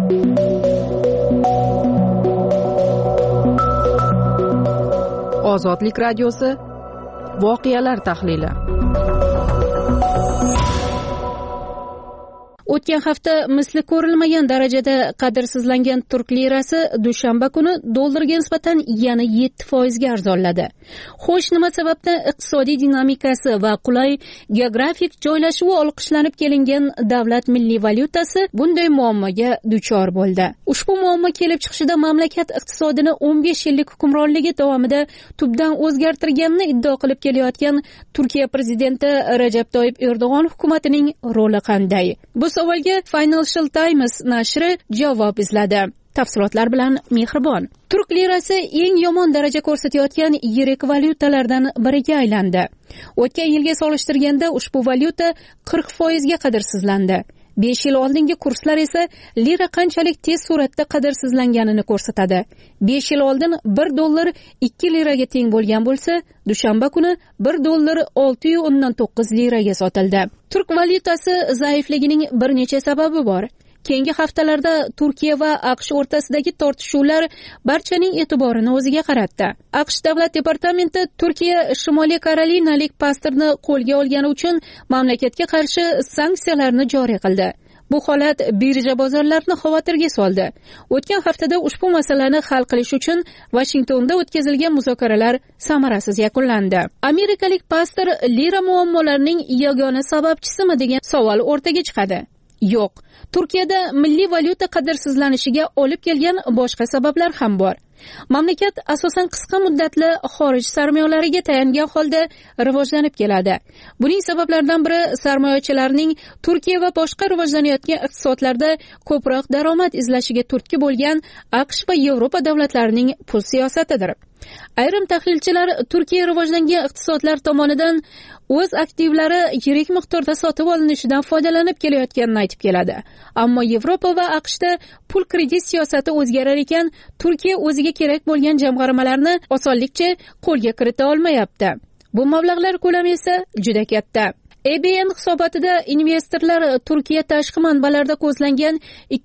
Ozodlik radiosi voqealar tahlili. O'tgan hafta misli ko'rilmagan darajada qadrsizlangan turk lirasi dushanba kuni dollarga nisbatan yana 7% ga arzonladi. Xo'sh, nima sababdan iqtisodiy dinamikasi va qulay geografik joylashuvi olqishlanib kelingan davlat milliy valyutasi bunday muammoga duchor bo'ldi? Ushbu muammo kelib chiqishida mamlakat iqtisodini 15 yillik hukmronligi davomida tubdan o'zgartirganini iddao qilib kelayotgan Turkiya prezidenti Rajab Toyyib Erdo'g'on hukumatining roli qanday? Bu savolga Financial Times nashri javob izladi. Tafsilotlar bilan Mehribon. Turk lirasi eng yomon daraja ko'rsatayotgan yirik valyutalardan biriga aylandi. O'tgan yilga solishtirganda ushbu valyuta 40% ga qadrsizlandi. 5 yil oldingi kurslar esa lira qanchalik tez suratda qadrsizlanganini ko'rsatadi. 5 yil oldin 1 dollar 2 liraga teng bo'lgan bo'lsa, dushanba kuni 1 dollar 6.9 liraga sotildi. Turk valyutasi zaifligining bir necha sababi bor. Keyingi haftalarda Turkiya va AQSh o'rtasidagi tortishuvlar barchaning e'tiborini o'ziga qaratdi. AQSh davlat departamenti Turkiya Shimoliy Karolinalik pastorni qo'lga olgani uchun mamlakatga qarshi sanksiyalarni joriy qildi. Bu holat birja bozorlarini xavotirga soldi. O'tgan haftada ushbu masalani hal qilish uchun Vashingtonda o'tkazilgan muzokaralar samarasiz yakunlandi. Amerikalik pastor lira muammolarining yagona sababchisimi degan savol o'rtaga chiqadi. Yo'q, Turkiyada milliy valyuta qadrsizlanishiga olib kelgan boshqa sabablar ham bor. Mamlakat asosan qisqa muddatli xorij sarmoyalariga tayangan holda rivojlanib keladi. Buning sabablaridan biri sarmoyachilarning Turkiya va boshqa rivojlanayotgan iqtisodlarda ko'proq daromad izlashiga turtki bo'lgan AQSh va Yevropa davlatlarining pul siyosatidir. Ayrim tahlilchilar Turkiya rivojlangan iqtisodlar tomonidan o'z aktivlari yirik miqdorda sotib olinishidan foydalanib kelayotganini aytib keladi. Ammo Yevropa va AQShda pul kredit siyosati o'zgarar ekan, Turkiya o'ziga kerak bo'lgan jamg'armalarni osonlikcha qo'lga kirita olmayapti. Bu mablag'lar ko'lami esa juda katta. EBN hisobotida investorlar Turkiya tashqi manbalarda ko'zlangan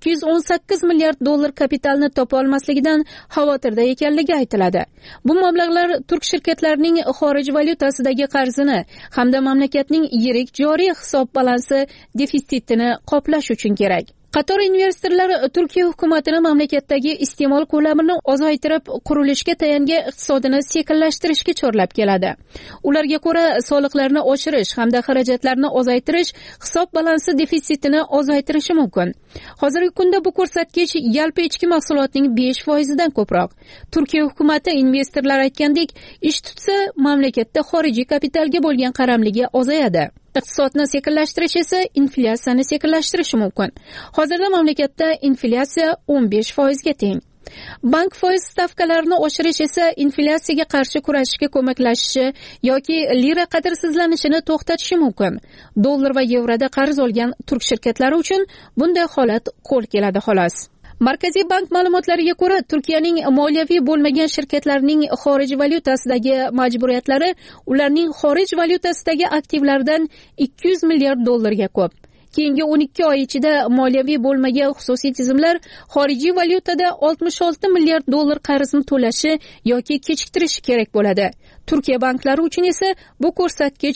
218 milliard dollar kapitalni topa olmasligidan xavotirda ekanligi aytiladi. Bu mablag'lar turk shirkatlarining xorij valyutasidagi qarzini hamda mamlakatning yirik joriy hisob balansi defitsitini qoplash uchun kerak. Qator investorlar Turkiya hukumatini mamlakatdagi iste'mol ko'lamini ozaytirib, qurilishga tayangan iqtisodini sekinlashtirishga chorlab keladi. Ularga ko'ra, soliqlarni oshirish hamda xarajatlarni ozaytirish hisob balansi defitsitini ozaytirishi mumkin. Hozirgi kunda bu ko'rsatkich yalpi ichki mahsulotning 5% dan ko'proq. Turkiya hukumati investorlar aytgandek, ish tutsa, mamlakatda xorijiy kapitalga bo'lgan qaramligi ozayadi. Iqtisodni sekinlashtirish esa inflyatsiyani sekinlashtirishi mumkin. Hozirda mamlakatda inflyatsiya 15% ga teng. Bank foiz stavkalarini oshirish esa inflyatsiyaga qarshi kurashishga ko'maklashishi yoki lira qadrsizlanishini to'xtatishi mumkin. Dollar va yevroda qarz olgan turk shirkatlari uchun bunday holat qo'l keladi xolos. Markaziy bank ma'lumotlariga ko'ra, Turkiyaning moliyaviy bo'lmagan shirkatlarining xorij valyutasidagi majburiyatlari ularning xorij valyutasidagi aktivlaridan 200 milliard dollarga ko'p. Keyingi 12 oy ichida moliyaviy bo'lmagan xususiy tizimlar xorijiy valyutada 66 milliard dollar qarzni to'lashi yoki kechiktirishi kerak bo'ladi. Turkiya banklari uchun esa bu ko'rsatkich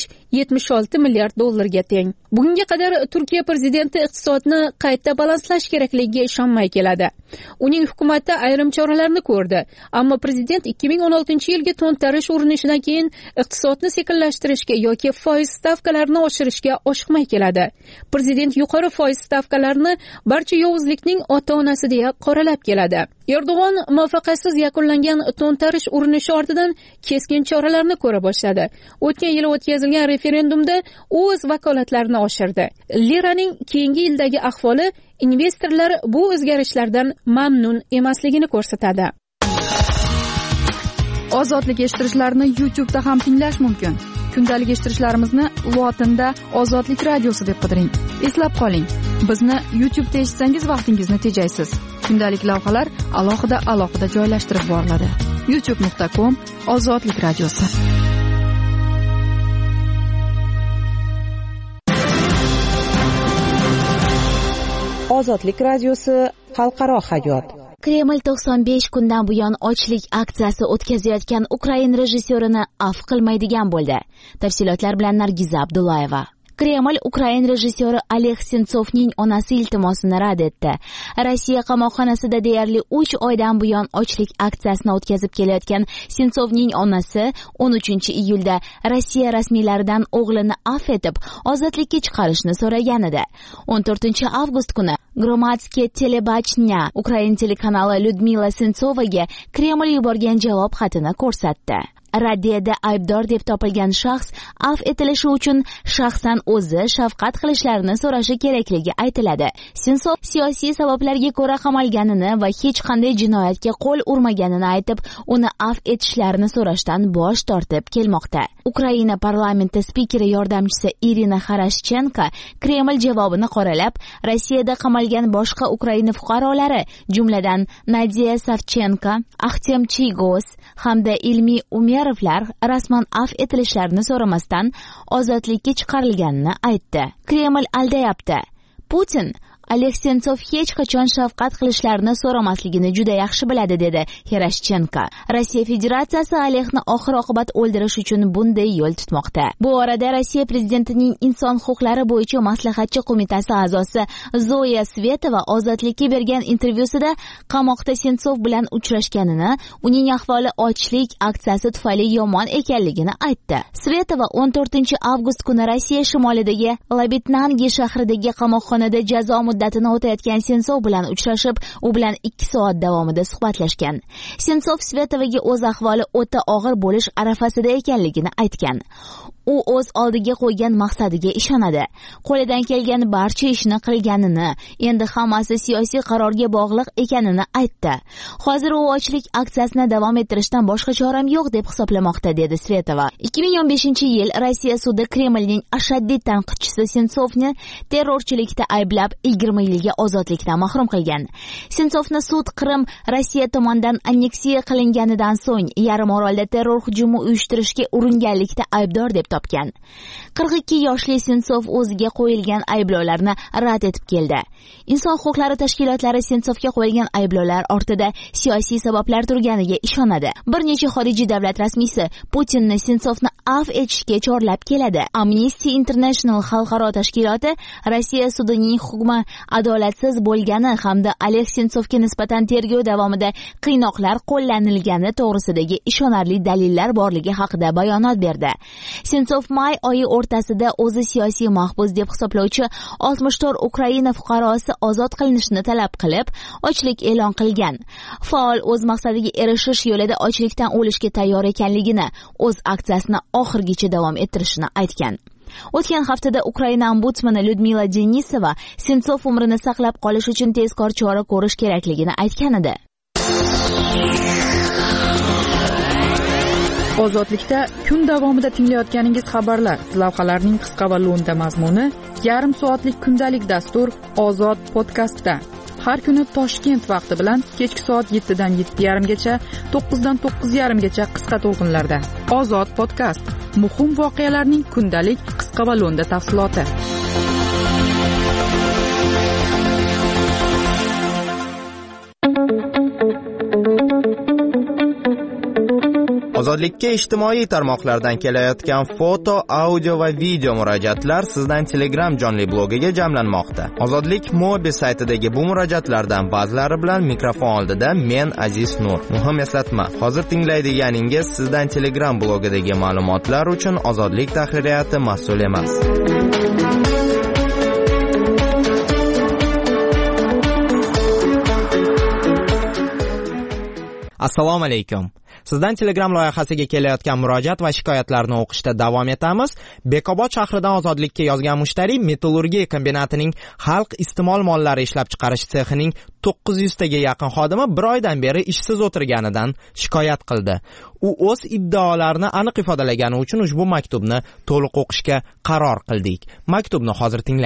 76 milliard dollarga teng. Bunga qadar Turkiya prezidenti iqtisodni qayta balanslash kerakligiga ishonmay keladi. Uning hukumati ayrim choralarni ko'rdi, ammo prezident 2016-yilgi to'ntarish urinishidan keyin iqtisodni sekinlashtirishga yoki foiz stavkalarini oshirishga oshiqmay keladi. Prezident yuqori foiz stavkalarini barcha yovuzlikning ota-onasi deya qoralab keladi. Erdo'g'on muvaffaqiyatsiz yakunlangan to'ntarish urinishi ortidan keskin choralarni ko'ra boshladi. O'tgan yil o'tkazilgan referendumda u o'z vakolatlarini oshirdi. Liraning keyingi yildagi ahvoli investorlar bu o'zgarishlardan mamnun emasligini ko'rsatadi. Ozodlik eshittirishlarni YouTube'da ham tinglash mumkin. Kundalik eshittirishlarimizni lotinda Ozodlik radiosi deb qidiring. Eslab qoling, bizni YouTube'da eshitsangiz vaqtingizni tejaysiz. Kundalik lavhalar alohida joylashtirib boriladi. youtube.com/Ozodlik radiosi. Ozodlik radiosi xalqaro hayot. Kreml 95 kundan buyon ochlik aksiyasi o'tkazayotgan Ukrain rejissyorini afv qilmaydigan bo'ldi. Tafsilotlar bilan Nargiza Abdullayeva. Kreml Ukrain rejissyori Oleg Sentsovning onasi iltimosini rad etdi. Rossiya qamoqxonasida deyarli 3 oydan buyon ochlik aksiyasini o'tkazib kelayotgan Sentsovning onasi 13-iyulda Rossiya rasmiylaridan o'g'lini afv etib, ozodlikka chiqarishni so'ragan edi. 14-avgust kuni Gromadskiy telebachnya Ukrain telekanali Lyudmila Sentsovaga Kreml yuborgan javob xatini ko'rsatdi. Raddiyada aybdor deb topilgan shaxs afv etilishi uchun shaxsan o'zi shafqat qilishlarini so'rashi kerakligi aytiladi. Sentsov siyosiy sabablarga ko'ra qamalganini va hech qanday jinoyatga qo'l urmaganini aytib, uni afv etishlarini so'rashdan bosh tortib kelmoqda. Ukraina parlamenti spikeri yordamchisi Irina Xarashchenko Kreml javobini qoralab, Rossiyada qamalgan boshqa Ukraina fuqarolari, jumladan Nadiya Savchenko, Axtem Chigos hamda Ilmi Umerovlar rasman afv etilishlarini so'ramasdan ozodlikka chiqarilganini aytdi. Kreml aldayapti. Putin Oleg Sentsov hech qachon shafqat qilishlarini so'ramasligini juda yaxshi biladi, dedi Xarashchenko. Rossiya Federatsiyasi Olegni oxir-oqibat o'ldirish uchun bunday yo'l tutmoqda. Bu orada Rossiya prezidentining inson huquqlari bo'yicha maslahatchi qo'mitasi a'zosi Zoya Svetova ozodlikka bergan intervyusida qamoqda Sentsov bilan uchrashganini, uning ahvoli ochlik aksiyasi tufayli yomon ekanligini aytdi. Svetova 14-avgust kuni Rossiya shimolidagi Labitnangi shahridagi qamoqxonada jazo muddatini o'tayotgan Sentsov bilan uchrashib, u bilan 2 soat davomida suhbatlashgan. Sentsov Svetovaga o'z ahvoli o'ta og'ir bo'lish arafasida ekanligini aytgan. U o'z oldiga qo'ygan maqsadiga ishonadi. Qo'lidan kelgan barcha ishni qilganini, endi hammasi siyosiy qarorga bog'liq ekanini aytdi. Hozir u ochlik aksiyasini davom ettirishdan boshqa choram yo'q deb hisoblamoqda, dedi Svetova. 2015-yil Rossiya sudi Kremlning ashaddiy tanqidchisi Sentsovni terrorchilikda ayblab 20 yilga ozodlikdan mahrum qilgan. Sentsovni sud Qrim Rossiya tomonidan anneksiya qilinganidan so'ng yarim orolda terror hujumi uyushtirishga uringanlikda aybdor deb topgan. 42 yoshli Sentsov o'ziga qo'yilgan ayblovlarni rad etib keldi. Inson huquqlari tashkilotlari Sentsovga qo'yilgan ayblovlar ortida siyosiy sabablar turganiga ishonadi. Bir necha xorijiy davlat rasmiysi Putinni Sentsovni afv etishga chorlab keladi. Amnesty International xalqaro tashkiloti Rossiya sudining hukmi adolatsiz bo'lgani hamda Oleg Sentsovga nisbatan tergov davomida qiynoqlar qo'llanilgani to'g'risidagi ishonarli dalillar borligi haqida bayonot berdi. Sentsov may oyi o'rtasida o'zi siyosiy mahbus deb hisoblovchi 64 Ukraina fuqarosi ozod qilinishini talab qilib, ochlik e'lon qilgan. Faol o'z maqsadiga erishish yo'lida ochlikdan o'lishga tayyor ekanligini, o'z aksiyasini oxirigacha davom ettirishini aytgan. O'tgan haftada Ukraina ombudsmani Lyudmila Denisova Sentsov umrini saqlab qolish uchun tezkor chora ko'rish kerakligini aytgan edi. Ozodlikda kun davomida tinglayotganingiz xabarlar, lavhalarning qisqa va lo'nda mazmuni, yarim soatlik kundalik dastur Ozod podkastda. Har kuni Toshkent vaqti bilan kechki soat 7 dan 7:30gacha, 9 dan 9:30gacha qisqa to'lqinlarda. Ozod podkast. Muhim voqealarning kundalik qisqa va lo'nda tafsiloti. Ozodlikka ijtimoiy tarmoqlardan kelayotgan foto, audio va video murojaatlar sizdan Telegram jonli blogiga jamlanmoqda. Ozodlik Mobi saytidagi bu murojaatlardan ba'zilari bilan mikrofon oldida men Aziz Nur. Muhim eslatma, hozir tinglaydiganingiz sizdan Telegram blogidagi ma'lumotlar uchun Ozodlik tahririyati mas'ul emas. Assalomu alaykum. Sizdan Telegram loyihasiga kelayotgan murojaat va shikoyatlarni o'qishda davom etamiz. Bekobod shahridan ozodlikka yozgan mushtariy metallurgiya kombinatining xalq iste'mol mollari ishlab chiqarish sexining 900 taga yaqin xodimi 1 oydan beri ishsiz o'tirganidan shikoyat qildi. U o'z iddaolarini aniq ifodalagani uchun ushbu maktubni to'liq o'qishga qaror qildik. Maktubni hozir tinglang.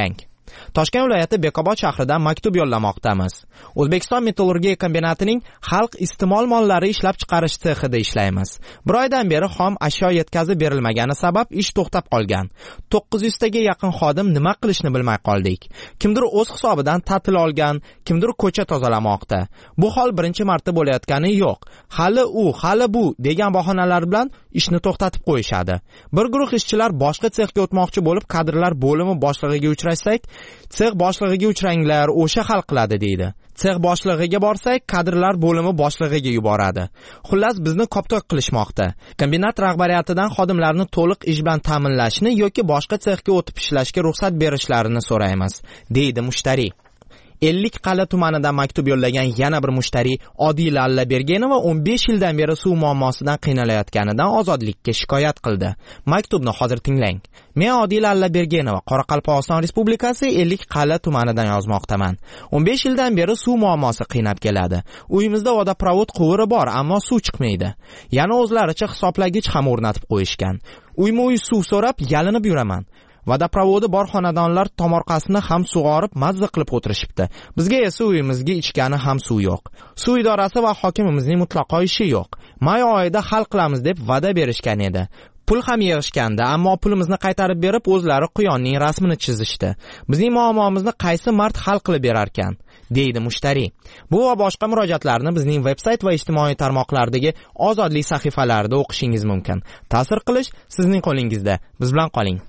Toshkent viloyati Bekobod shahridan maktub yo'llamoqdamiz. O'zbekiston metallurgiya kombinatining xalq iste'mol mollari ishlab chiqarish sexida ishlaymiz. Bir oydan beri xom ashyo yetkazib berilmagani sabab ish to'xtab qolgan. 900 taga yaqin xodim nima qilishni bilmay qoldik. Kimdir o'z hisobidan ta'til olgan, kimdir ko'cha tozalamoqda. Bu hol birinchi marta bo'layotgani yo'q. Hali bu degan bahonalar bilan ishni to'xtatib qo'yishadi. Bir guruh ishchilar boshqa sexga o'tmoqchi bo'lib, kadrlar bo'limi boshlig'iga uchrashsak, sex boshlig'iga uchranglar, o'sha hal qiladi deydi. Sex boshlig'iga borsak, kadrlar bo'limi boshlig'iga yuboradi. Xullas bizni koptok qilishmoqda. Kombinat rahbariyatidan xodimlarni to'liq ish bilan ta'minlashni yoki boshqa sexga o'tib ishlashga ruxsat berishlarini so'raymiz, deydi mushtariy. 50 Qala tumanidan maktub yo'llagan yana bir mushtariy Odila Allabergenova 15 yildan beri suv muammosidan qiynalayotganidan Ozodlikka shikoyat qildi. Maktubni hozir tinglang. Men Odila Allabergenova, Qoraqalpog'iston Respublikasi 50 Qala tumanidan yozmoqdaman. 15 yildan beri suv muammosi qiynab keladi. Uyimizda vodoprovod quvuri bor, ammo suv chiqmaydi. Yana o'zlaricha hisoblagich ham o'rnatib qo'yishgan. Uyma-uy suv so'rab yalinib yuraman. Vodoprovodi bor xonadonlar tomorqasini ham sug'orib mazza qilib o'tirishibdi. Bizga esa uyimizga ichgani ham suv yo'q. Suv idorasi va hokimimizning mutlaqo ishi yo'q. May oyida hal qilamiz deb va'da berishgan edi. Pul ham yig'ishgandi, ammo pulimizni qaytarib berib, o'zlari quyonning rasmini chizishdi. Bizning muammomizni qaysi mard hal qilib berar ekan, deydi mushtariy. Bu va boshqa murojaatlarni bizning veb-sayt va ijtimoiy tarmoqlardagi Ozodlik sahifalarida o'qishingiz mumkin. Ta'sir qilish sizning qo'lingizda. Biz bilan qoling.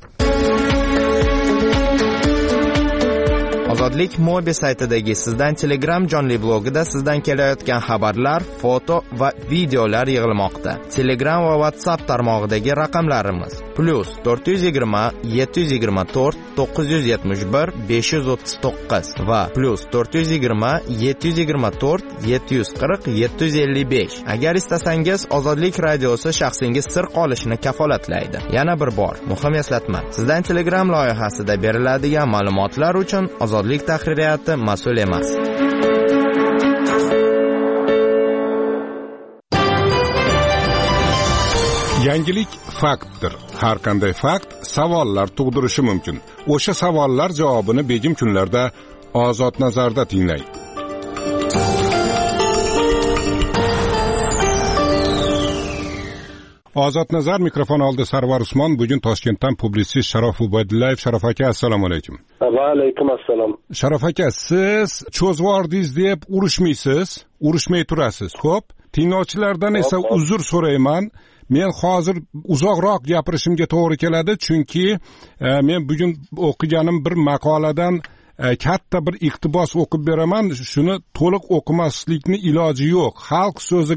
Ozodlik Mobi saytidagi Sizdan Telegram jonli blogida sizdan kelayotgan xabarlar, foto va videolar yig'ilmoqda. Telegram va WhatsApp tarmog'idagi raqamlarimiz +420 724 971 539 va +420 724 740 755. Agar istasangiz, Ozodlik radiosi shaxsingiz sir qolishini kafolatlaydi. Yana bir bor, muhim eslatma. Sizdan Telegram loyihasida beriladigan ma'lumotlar uchun Ozodlik tahririyati mas'ul emas. Yangilik faktdir. Har qanday fakt savollar tug'dirishi mumkin. O'sha savollar javobini begim kunlarda Ozod nazarda tinglang. Ozod nazar mikrofon oldi Sarvar Usmon. Bugun Toshkentdan publitsist Sharof Ubaydullayev. Sharof aka, assalomu alaykum. Va alaykum assalom. Sharof aka, siz cho'zvordingiz deb urushmaysiz, urushmay turasiz. Xo'p, tinglovchilardan esa uzr so'rayman. Men hozir uzoqroq gapirishimga to'g'ri keladi, chunki men bugun o'qiganim bir maqoladan katta bir iqtibos o'qib beraman. Shuni to'liq o'qimaslikni iloji yo'q. Xalq so'zi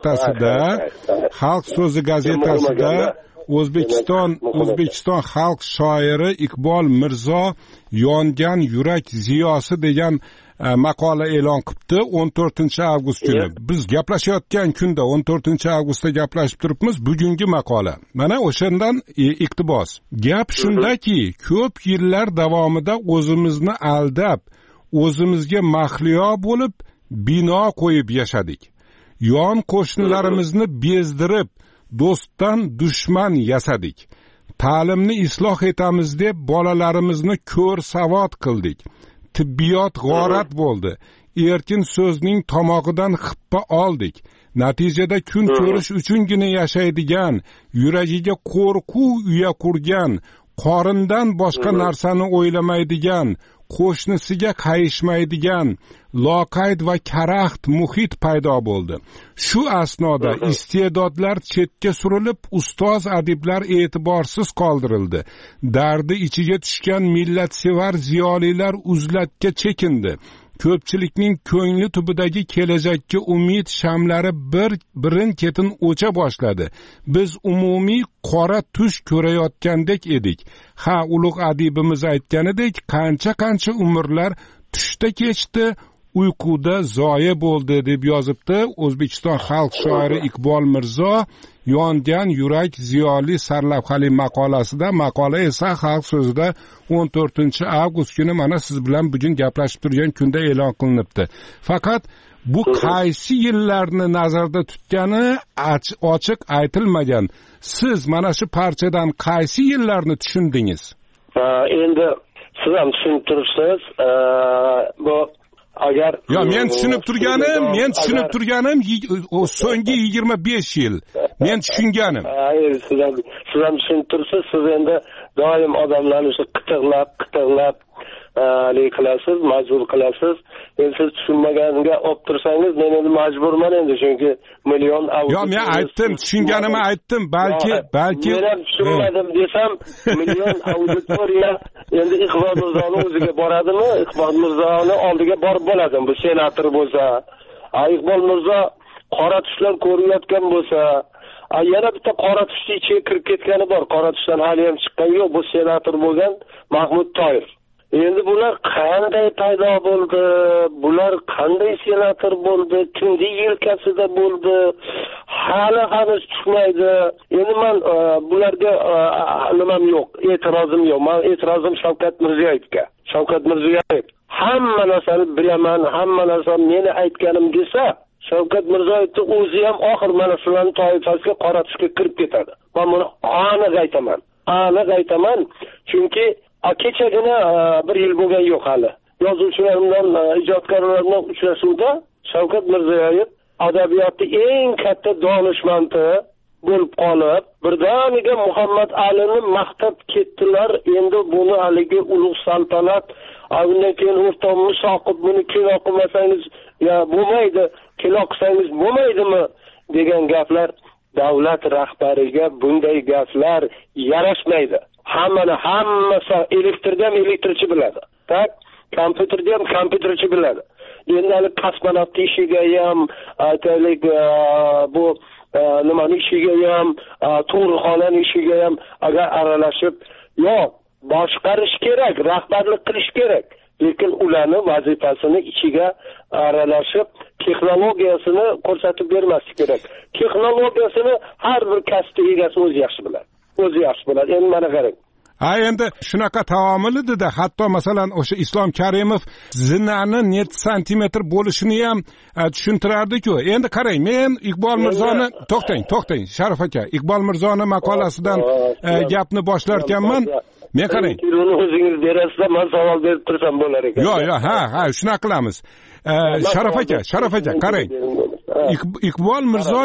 gazetasida O'zbekiston xalq shoiri Iqbol Mirzo yongan yurak ziyosi degan maqola e'lon qilibdi 14-avgust kuni. Biz gaplashayotgan kunda 14-avgustda gaplashib turibmiz. Bugungi maqola. Mana o'shandan iqtibos. Gap shundaki, ko'p yillar davomida o'zimizni aldab, o'zimizga mahliyo bo'lib, bino qo'yib yashadik. Yon qo'shnilarimizni bezdirib, do'stdan dushman yasadik. Ta'limni isloh etamiz deb bolalarimizni ko'r savod qildik. Tibbiyot g'orat bo'ldi. Erkin so'zning tomog'idan xippa oldik. Natijada kun ko'rish uchungina yashaydigan, yuragiga qo'rquv uya qurgan, qorindan boshqa narsani o'ylamaydigan, qo'shnisiga qayishmaydigan, loqayd va karaxt muhit paydo bo'ldi. Shu asnoda iste'dodlar chetga surilib, ustoz adiblar e'tiborsiz qoldirildi. Dardi ichiga tushgan millatsevar ziyolilar uzlatga chekindi. Ko'pchilikning ko'ngli tubidagi kelajakka umid shamlari birin-ketin o'cha boshladi. Biz umumiy qora tush ko'rayotgandek edik. Ha, ulug' adibimiz aytganidek, qancha umrlar tushda kechdi, uyquda zoya bo'ldi deb yozibdi O'zbekiston xalq shoiri Iqbol Mirzo yongan yurak ziyoli sarlavhali maqolasida. Maqola esa xalq so'zida 14-avgust kuni mana siz bilan bugun gaplashib turgan kunda e'lon qilinibdi. Faqat bu qaysi yillarni nazarda tutgani ochiq aytilmagan. Siz mana shu parchadan qaysi yillarni tushundingiz? Endi siz ham tushunib turibsiz. Bu agar men tushunib turganim so'nggi 25 yil men tushunganim. Siz ham tushunib turibsiz. Siz endi doim odamlarni shu qitiqlab qilasiz, majbur qilasiz. Endi siz tushunmaganga olib tursangiz, men endi majburman endi, chunki million men aytdim, tushunganimni aytdim. Balki men ham tushunmadim desam, million auditoriya endi Iqbol Mirzoni o'ziga boradimi? Iqbol Mirzoni oldiga borib bo'ladimi? Bu senator bo'lsa, Iqbol Mirzo qora tushlar ko'rayotgan bo'lsa, yana bitta qora tushni ichiga kirib ketgani bor. Qora tushdan hali ham chiqqani yo'q. Bu senator bo'lgan Mahmud Toyir. Endi bular qanday paydo bo'ldi? Bular qanday senator bo'ldi? Kimning yelkasida bo'ldi? Hali hanuz chiqmaydi. Endi men bularga nimam yo'q, e'tirozim yo'q. Men e'tirozim Shavkat Mirziyoyevga. Shavkat Mirziyoyev hamma narsani bilaman, hamma narsani meni aytganim desa, Shavkat Mirziyoyevning o'zi ham oxir mana shularning toifasiga qora tushga kirib ketadi. Men buni aniq aytaman. Chunki kechagina bir yil bo'lgan yo'q hali. Yozuvchilar bilan, ijodkorlar bilan uchrashuvda Shavkat Mirziyoyev adabiyotning eng katta donishmandi bo'lib qolib, birdaniga Muhammad Alini maqtab ketdilar. Endi buni haligi ulug' saltanat, undan keyin o'rtoq Musoqib buni kino qilmasangiz bo'lmaydi, kino qilsangiz bo'lmaydimi degan gaplar davlat rahbariga bunday gaplar yarashmaydi. Hammasi elektrda ham elektrchi biladi. Tak, kompyuterda ham kompyuterchi biladi. Endi hali kosmonavt ishiga ham, aytaylik, bu nimaning ishiga ham, tug'ruqxonaning ishiga ham agar aralashib, boshqarish kerak, rahbarlik qilish kerak. Lekin ularning vazifasini ichiga aralashib, texnologiyasini ko'rsatib bermaslik kerak. Texnologiyasini har bir kasb egasi o'zi yaxshi biladi. Endi mana qarang. Endi shunaqa taomil edi-da, hatto masalan o'sha Islom Karimov zinani net santimetr bo'lishini ham tushuntirardi-ku. Endi qarang, men Iqbol Mirzoni to'xtang, Sharif aka, Iqbol Mirzoni maqolasidan gapni boshlar ekanman. Men qarang. Uni o'zingiz berasiz, men savol berib tursam bo'lar ekan. Yo'q, shunaqa qilamiz. Sharif aka, qarang. Iqbol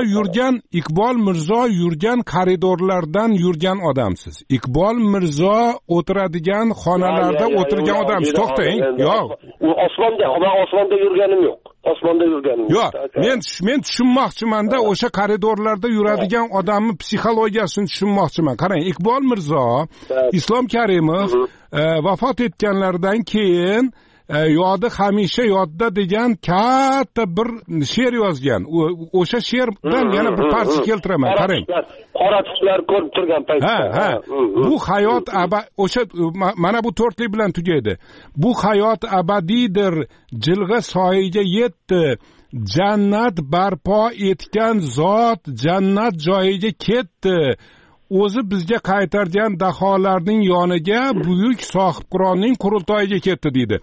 Mirzo yurgan koridorlardan yurgan odamsiz. Iqbol Mirzo o'tiradigan xonalarda o'tirgan odamsiz. To'xtang. Yo'q. Osmonda yurganim yo'q. Yo'q, men tushunmoqchiman-da, o'sha koridorlarda yuradigan odamning psixologiyasini tushunmoqchiman. Qarang, Iqbol Mirzo Islom Karimov vafot etganlaridan keyin hamisha yodda degan katta bir she'r yozgan. O'sha she'rdan yana bir parcha keltiraman. Qarang. Qora tushlar ko'rib turgan paytda. Bu hayot o'sha mana bu 4lik bilan tugaydi. Bu hayot abadiydir, jilg'a soyiga yetdi. Jannat barpo etgan zot jannat joyiga ketdi. O'zi bizga qaytargan daholarning yoniga buyuk sohib Qur'onning qurultoyiga ketdi deydi.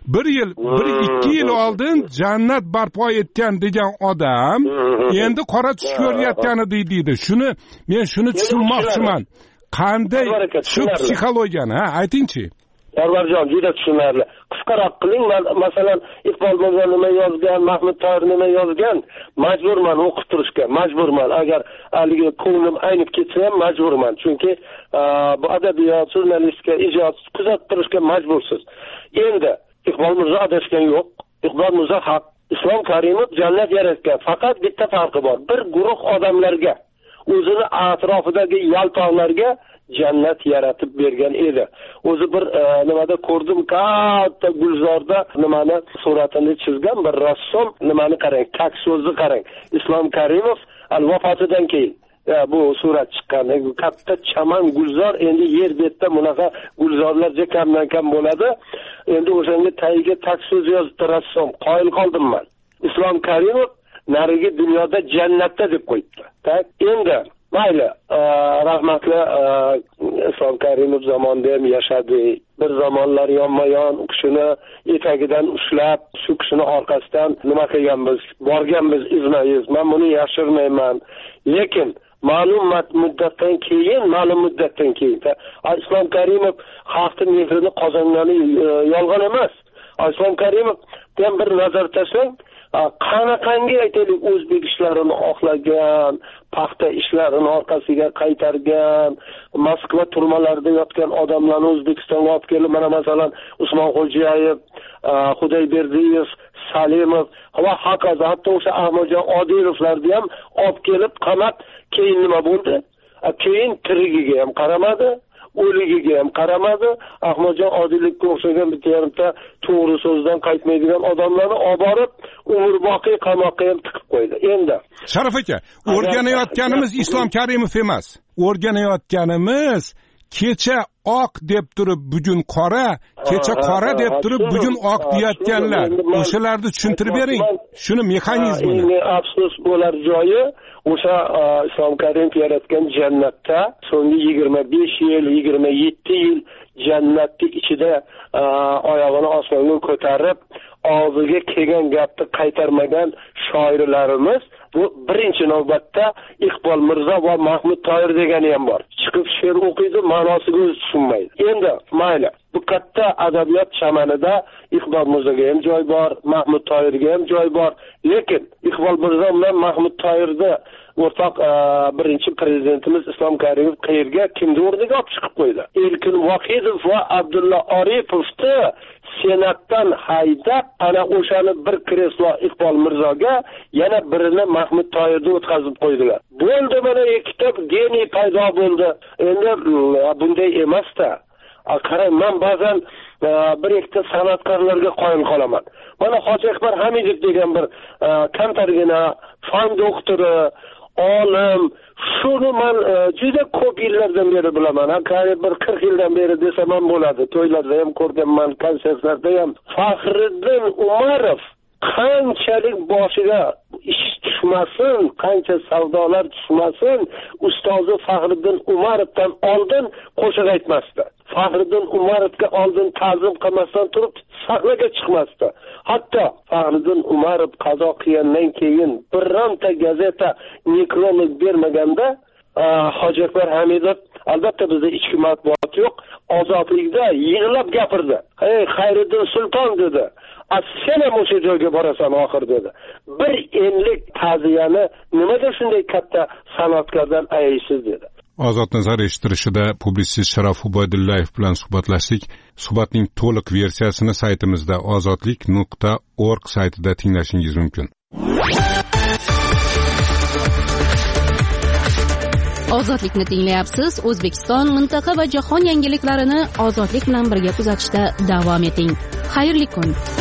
1-2 yil oldin jannat barpo etgan degan odam endi qora tush ko'rayotgani deydi. Men shuni tushunmoqchiman. Qanday shu psixologiyani, aytingchi. Parvarjon, juda tushunarli. Qisqaroq qiling. Masalan, Iqbol Mirzo nima yozgan, Mahmud Toyir nima yozgan, majburman o'qib turishga, majburman. Agar haligi ko'nglim aynib ketsa ham majburman. Chunki bu adabiyot, jurnalistika, ijod kuzatib turishga majbursiz. Endi Iqbol Mirzo adashgan yo'q. Iqbol Mirzo haq. Islom Karimov jannat yaratgan. Faqat bitta farqi bor. Bir guruh odamlarga, o'zini atrofidagi yaltoqlarga jannat yaratib bergan edi. O'zi bir nimada ko'rdim, katta gulzorda nimani suratini chizgan bir rassom, nimani qarang, tak so'zni qarang. Islom Karimov vafotidan keyin bu surat chiqqan. Katta chaman gulzor, endi yer betida bunaqa gulzorlar kamdan kam bo'ladi. Endi o'shanga tagiga tak so'z yozibdi rassom. Qoyil qoldim men. Islom Karimov narigi dunyoda jannatda deb qo'yibdi. Tak, endi mayli, rahmatli Islom Karimov zamonida ham yashadi. Bir zamonlar yonma-yon u kishini etagidan ushlab, shu kishini orqasidan nima qilganmiz, borganmiz izma-iz. Men buni yashirmayman. Lekin ma'lum muddatdan keyin Islom Karimov xalqning mehrini qozongani yolg'on emas. Islom Karimov ham bir nazar tashlang, qanaqangi aytaylik o'zbek ishlarini oqlagan, paxta ishlarini orqasiga qaytargan, Moskva turmalarida yotgan odamlarni O'zbekistonga olib kelib, mana masalan Usmonxo'jayev, Xudayberdiyev, Salimov va hokazo, hatto o'sha Ahmadjon Odilovlarni ham olib kelib qamat, keyin nima bo'ldi? Keyin tirigiga ham qaramadi, o'ligiga ham qaramadi. Ahmadjon Odilevga o'xshagan bitta to'g'ri so'zdan qaytmaydigan odamlarni olib borib umrboqiy qamoqqa ham tiqib qo'ydi. Endi Sharif aka, o'rganayotganimiz Islom Karimov emas. O'rganayotganimiz kecha oq deb turib bugun qora, kecha qora deb turib bugun oq deyotganlar. O'shalarni tushuntirib bering. Shuni mexanizmini. Afsus bo'lar joyi o'sha Islom Karimov yaratgan jannatda so'nggi 25 yil, 27 yil jannatning ichida oyog'ini osmonga ko'tarib, og'ziga kelgan gapni qaytarmagan shoirlarimiz bu birinchi navbatda Iqbol Mirzo va Mahmud Toyir degani ham bor. Chiqib she'r o'qiydi, ma'nosiga o'zi tushunmaydi. Endi mayli, bu katta adabiyot chamanida Iqbol Mirzoga ham joy bor, Mahmud Toyirga ham joy bor, lekin Iqbol Mirzo bilan Mahmud Toyirni o'rtoq birinchi prezidentimiz Islom Karimov qayerga, kimni o'rniga olib chiqib qo'ydi? Elkin Vohidov va Abdulla Oripovni senatdan haydab, ana o'shani bir kreslo Iqbol Mirzoga, yana birini Mahmud Toyirni o'tkazib qo'ydilar. Bo'ldi, mana ikkita geniy paydo bo'ldi. Endi bunday emas-da. Qarang, men ba'zan bir ikkita san'atkorlarga qoyil qolaman. Mana Hoji Akbar Hamidov degan bir kamtargina fan doktori, olim, shuni men juda ko'p yillardan beri bilaman. Bir 40 yildan beri desam ham bo'ladi. To'ylarda ham ko'rganman, konsertlarda ham. Faxriddin Umarov qanchalik boshiga ish tushmasin, qancha savdolar tushmasin, ustozi Faxriddin Umarovdan oldin qo'shiq aytmasdi. Faxriddin Umarovga oldin ta'zim qilmasdan turib sahnaga chiqmasdi. Hatto Faxriddin Umarov qazo qilgandan keyin bironta gazeta nekrolog bermaganda Hoji Akbar Hamidov, albatta bizda ichki matbuot yo'q, ozodlikda yig'lab gapirdi. "Ey Xayriddin Sulton" dedi. "Sen ham o'sha joyga borasan oxir" dedi. Bir enlik ta'ziyani nimaga shunday katta san'atkordan ayaysiz dedi. Ozod Nazar eshittirishida publitsist Sharof Ubaydullayev bilan suhbatlashdik. Suhbatning to'liq versiyasini saytimizda ozodlik.org saytida tinglashingiz mumkin. Ozodlikni tinglayapsiz. O'zbekiston, mintaqa va jahon yangiliklarini ozodlik bilan birga kuzatishda davom eting. Xayrli kun.